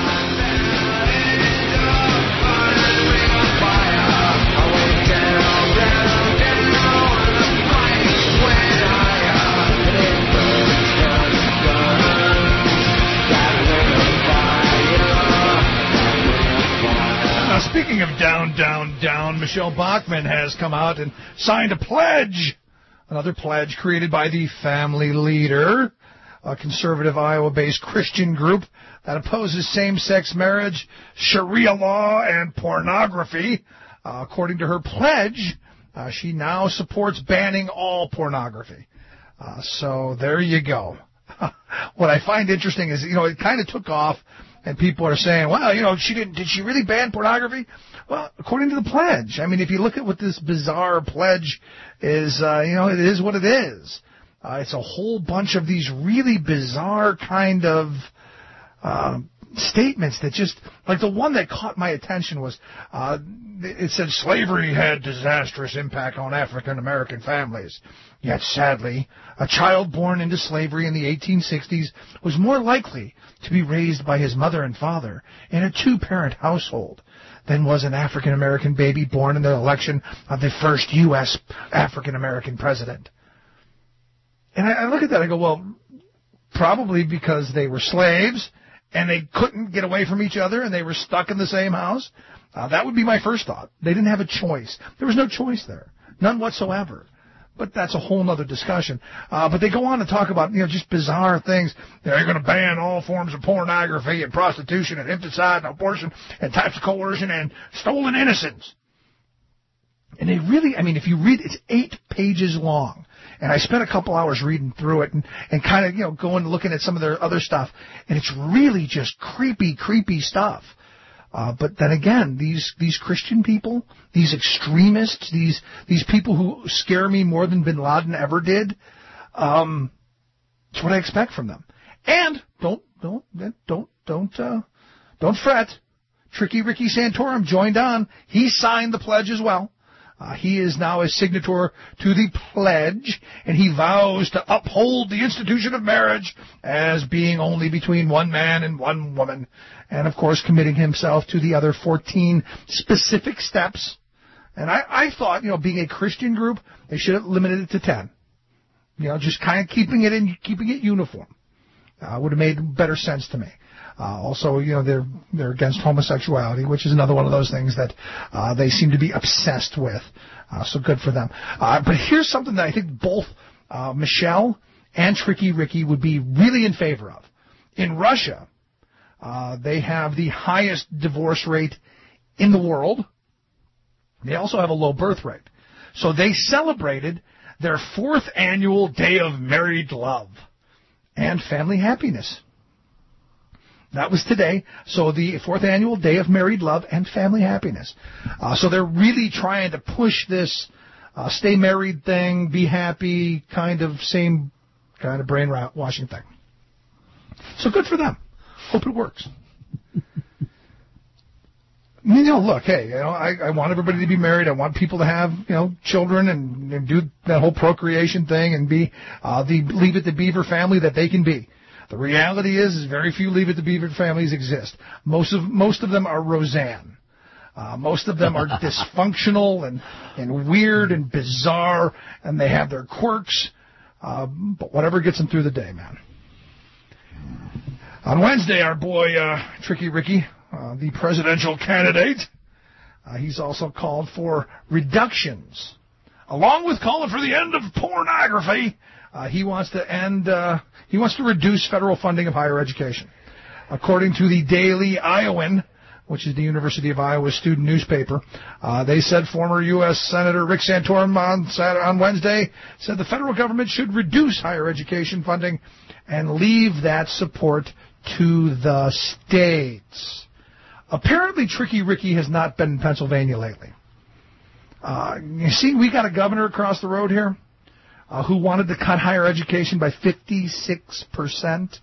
Now, speaking of down, down, down, Michelle Bachmann has come out and signed a pledge, another pledge created by the Family Leader, a conservative Iowa-based Christian group that opposes same-sex marriage, Sharia law, and pornography. Uh, according to her pledge, uh, she now supports banning all pornography. Uh, so there you go. What I find interesting is, you know, it kind of took off. And people are saying, well, you know, she didn't, did she really ban pornography? Well, according to the pledge. I mean, if you look at what this bizarre pledge is, uh, you know, it is what it is. Uh, it's a whole bunch of these really bizarre kind of uh, statements that just, like the one that caught my attention was, uh, it said slavery had disastrous impact on African American families. Yet, sadly, a child born into slavery in the eighteen sixties was more likely to be raised by his mother and father in a two-parent household than was an African American baby born in the election of the first U S African American president. And I, I look at that and I go, well, probably because they were slaves and they couldn't get away from each other and they were stuck in the same house. Uh, that would be my first thought. They didn't have a choice. There was no choice there. None whatsoever. But that's a whole other discussion. Uh, but they go on to talk about, you know, just bizarre things. They're going to ban all forms of pornography and prostitution and infanticide and abortion and types of coercion and stolen innocence. And they really, I mean, if you read, it's eight pages long. And I spent a couple hours reading through it and, and kind of, you know, going and looking at some of their other stuff. And it's really just creepy, creepy stuff. Uh, but then again, these, these Christian people, these extremists, these, these people who scare me more than Bin Laden ever did, um, it's what I expect from them. And don't, don't, don't, don't, uh, don't fret. Tricky Ricky Santorum joined on. He signed the pledge as well. Uh, he is now a signator to the pledge, and he vows to uphold the institution of marriage as being only between one man and one woman, and, of course, committing himself to the other fourteen specific steps. And I, I thought, you know, being a Christian group, they should have limited it to ten. You know, just kind of keeping it in, keeping it uniform. Uh, would have made better sense to me. Uh, also, you know, they're they're against homosexuality, which is another one of those things that uh, they seem to be obsessed with. Uh, so good for them. Uh, but here's something that I think both uh, Michelle and Tricky Ricky would be really in favor of. In Russia, uh, they have the highest divorce rate in the world. They also have a low birth rate. So they celebrated their fourth annual Day of Married Love and Family Happiness. That was today. So the fourth annual Day of Married Love and Family Happiness. Uh, so they're really trying to push this uh, stay married thing, be happy, kind of same kind of brainwashing thing. So good for them. Hope it works. You know, look, hey, you know, I, I want everybody to be married. I want people to have, you know, children and, and do that whole procreation thing and be uh, the Leave It to Beaver family that they can be. The reality is, is very few Leave It to Beaver families exist. Most of most of them are Roseanne. Uh, most of them are dysfunctional and, and weird and bizarre, and they have their quirks. Uh, but whatever gets them through the day, man. On Wednesday, our boy uh, Tricky Ricky, uh, the presidential candidate, uh, he's also called for reductions, along with calling for the end of pornography. Uh, he wants to end. Uh, he wants to reduce federal funding of higher education. According to the Daily Iowan, which is the University of Iowa student newspaper. Uh, they said former U S Senator Rick Santorum on, Saturday, on Wednesday said the federal government should reduce higher education funding and leave that support to the states. Apparently, Tricky Ricky has not been in Pennsylvania lately. Uh, you see, we got a governor across the road here uh, who wanted to cut higher education by fifty-six percent.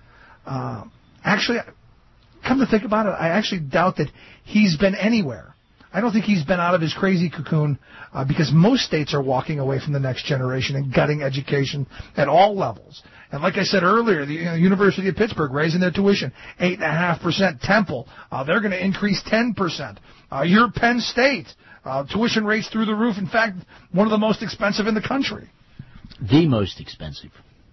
Uh, actually, come to think about it, I actually doubt that he's been anywhere. I don't think he's been out of his crazy cocoon uh, because most states are walking away from the next generation and gutting education at all levels. And like I said earlier, the you know, University of Pittsburgh raising their tuition eight point five percent. Temple, uh, they're going to increase ten percent. Uh, your Penn State, uh, tuition rates through the roof. In fact, one of the most expensive in the country. The most expensive.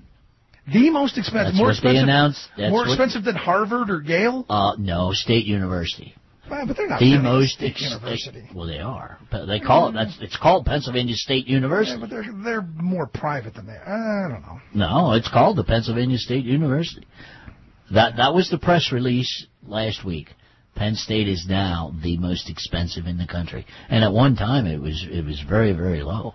The most expensive. That's more what expensive, they announced. That's more what, expensive than Harvard or Yale? Uh, no, State University. Well, but they're not the really most State ex- University. Well, they are. They call it. That's it's called Pennsylvania State University. Yeah, but they're they're more private than they are. I don't know. No, it's called the Pennsylvania State University. That that was the press release last week. Penn State is now the most expensive in the country, and at one time it was it was very very low.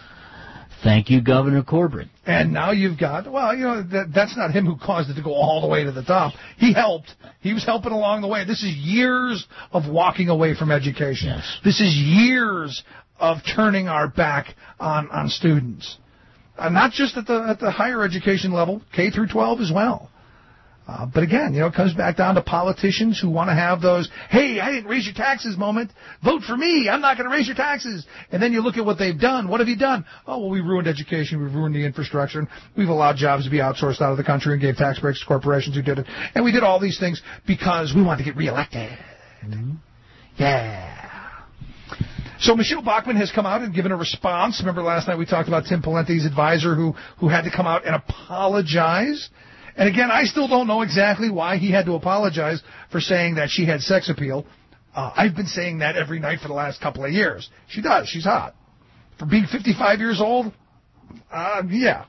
Thank you, Governor Corbett. And now you've got, well, you know, that, that's not him who caused it to go all the way to the top. He helped. He was helping along the way. This is years of walking away from education. Yes. This is years of turning our back on, on students. Uh, not just at the at the higher education level, K through twelve as well. Uh, but again, you know, it comes back down to politicians who want to have those, hey, I didn't raise your taxes moment. Vote for me. I'm not going to raise your taxes. And then you look at what they've done. What have you done? Oh, well, we ruined education. We've ruined the infrastructure. And we've allowed jobs to be outsourced out of the country and gave tax breaks to corporations who did it. And we did all these things because we wanted to get reelected. Mm-hmm. Yeah. So Michelle Bachmann has come out and given a response. Remember last night we talked about Tim Pawlenty's advisor who, who had to come out and apologize. And again, I still don't know exactly why he had to apologize for saying that she had sex appeal. Uh, I've been saying that every night for the last couple of years. She does. She's hot. For being fifty-five years old, uh, yeah.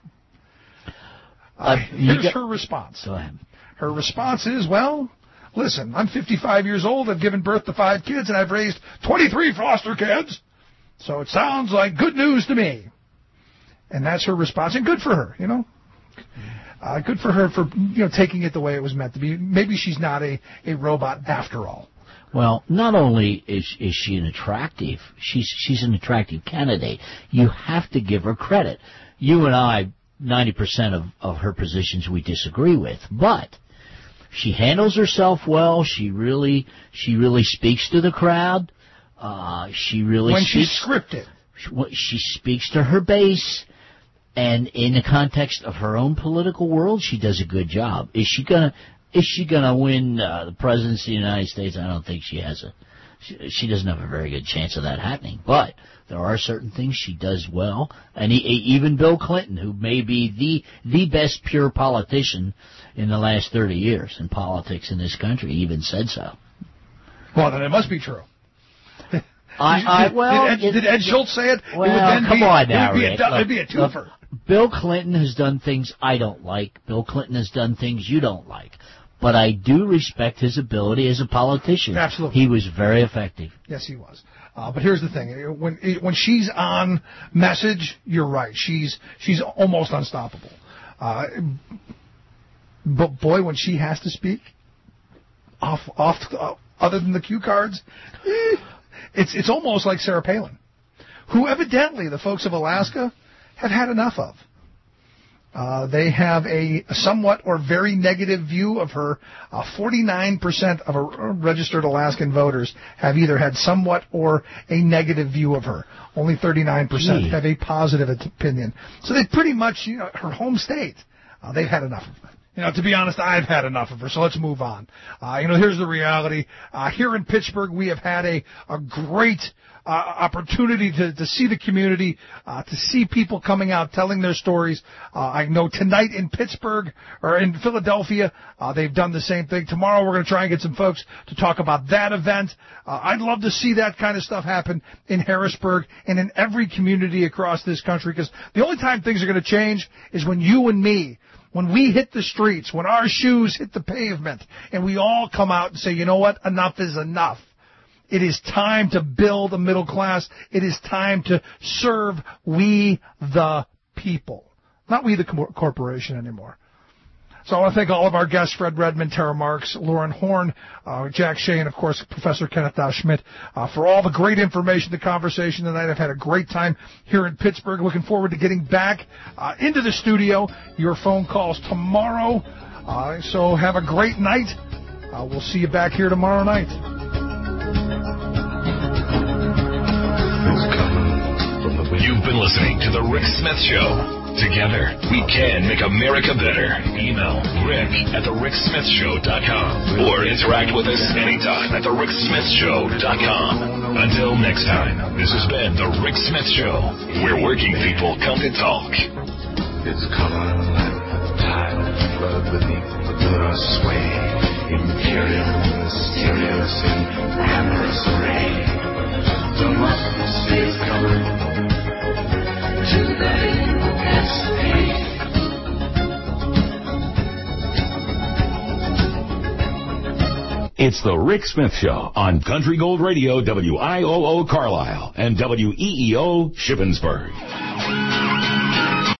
Uh, here's get, her response. Go ahead. Her response is, well, listen, I'm fifty-five years old. I've given birth to five kids, and I've raised twenty-three foster kids. So it sounds like good news to me. And that's her response. And good for her, you know. Uh, good for her for, you know, taking it the way it was meant to be. Maybe she's not a, a robot after all. Well, not only is is she an attractive, she's she's an attractive candidate. You have to give her credit. You and I, ninety percent of, of her positions we disagree with, but she handles herself well. She really she really speaks to the crowd. Uh, she really when speaks, she's scripted. She, she speaks to her base. And in the context of her own political world, she does a good job. Is she gonna is she gonna win uh, the presidency of the United States? I don't think she has a. She, she doesn't have a very good chance of that happening. But there are certain things she does well, and he, even Bill Clinton, who may be the the best pure politician in the last thirty years in politics in this country, even said so. Well, then it must be true. I, I well, did Ed, it, did Ed Schultz say it? Well, it would then come be, on now, it would be Rick. a, Look, it'd be a twofer. Look, Bill Clinton has done things I don't like. Bill Clinton has done things you don't like. But I do respect his ability as a politician. Absolutely. He was very effective. Yes, he was. Uh, but here's the thing: when when she's on message, you're right. She's she's almost unstoppable. Uh, but boy, when she has to speak, off off uh, other than the cue cards. Eh, It's it's almost like Sarah Palin, who evidently the folks of Alaska have had enough of. Uh, they have a, a somewhat or very negative view of her. Uh, forty-nine percent of a registered Alaskan voters have either had somewhat or a negative view of her. Only thirty-nine percent Gee. have a positive opinion. So they pretty much, you know, her home state, uh, they've had enough of her. You know, to be honest, I've had enough of her, so let's move on. Uh, you know, here's the reality. Uh, here in Pittsburgh, we have had a, a great uh, opportunity to, to see the community, uh, to see people coming out telling their stories. Uh, I know tonight in Pittsburgh, or in Philadelphia, uh, they've done the same thing. Tomorrow we're going to try and get some folks to talk about that event. Uh, I'd love to see that kind of stuff happen in Harrisburg and in every community across this country, because the only time things are going to change is when you and me, when we hit the streets, when our shoes hit the pavement, and we all come out and say, you know what, enough is enough. It is time to build a middle class. It is time to serve we the people, not we the corporation anymore. So I want to thank all of our guests, Fred Redmond, Tara Marks, Lauren Horn, uh, Jack Shea, and, of course, Professor Kenneth Dow Schmidt, uh, for all the great information, the conversation tonight. I've had a great time here in Pittsburgh. Looking forward to getting back uh, into the studio. Your phone calls tomorrow. Uh, so have a great night. Uh, we'll see you back here tomorrow night. You've been listening to The Rick Smith Show. Together, we can make America better. Email Rick at the rick smith show dot com or interact with us anytime at the rick smith show dot com. Until next time, this has been The Rick Smith Show, where working people come to talk. It's color like the tide of flood beneath the blur sway. Imperial, mysterious, in amorous array. Democracy is coming to the U S A. It's The Rick Smith Show on Country Gold Radio, W I O O Carlisle, and W E E O Shippensburg.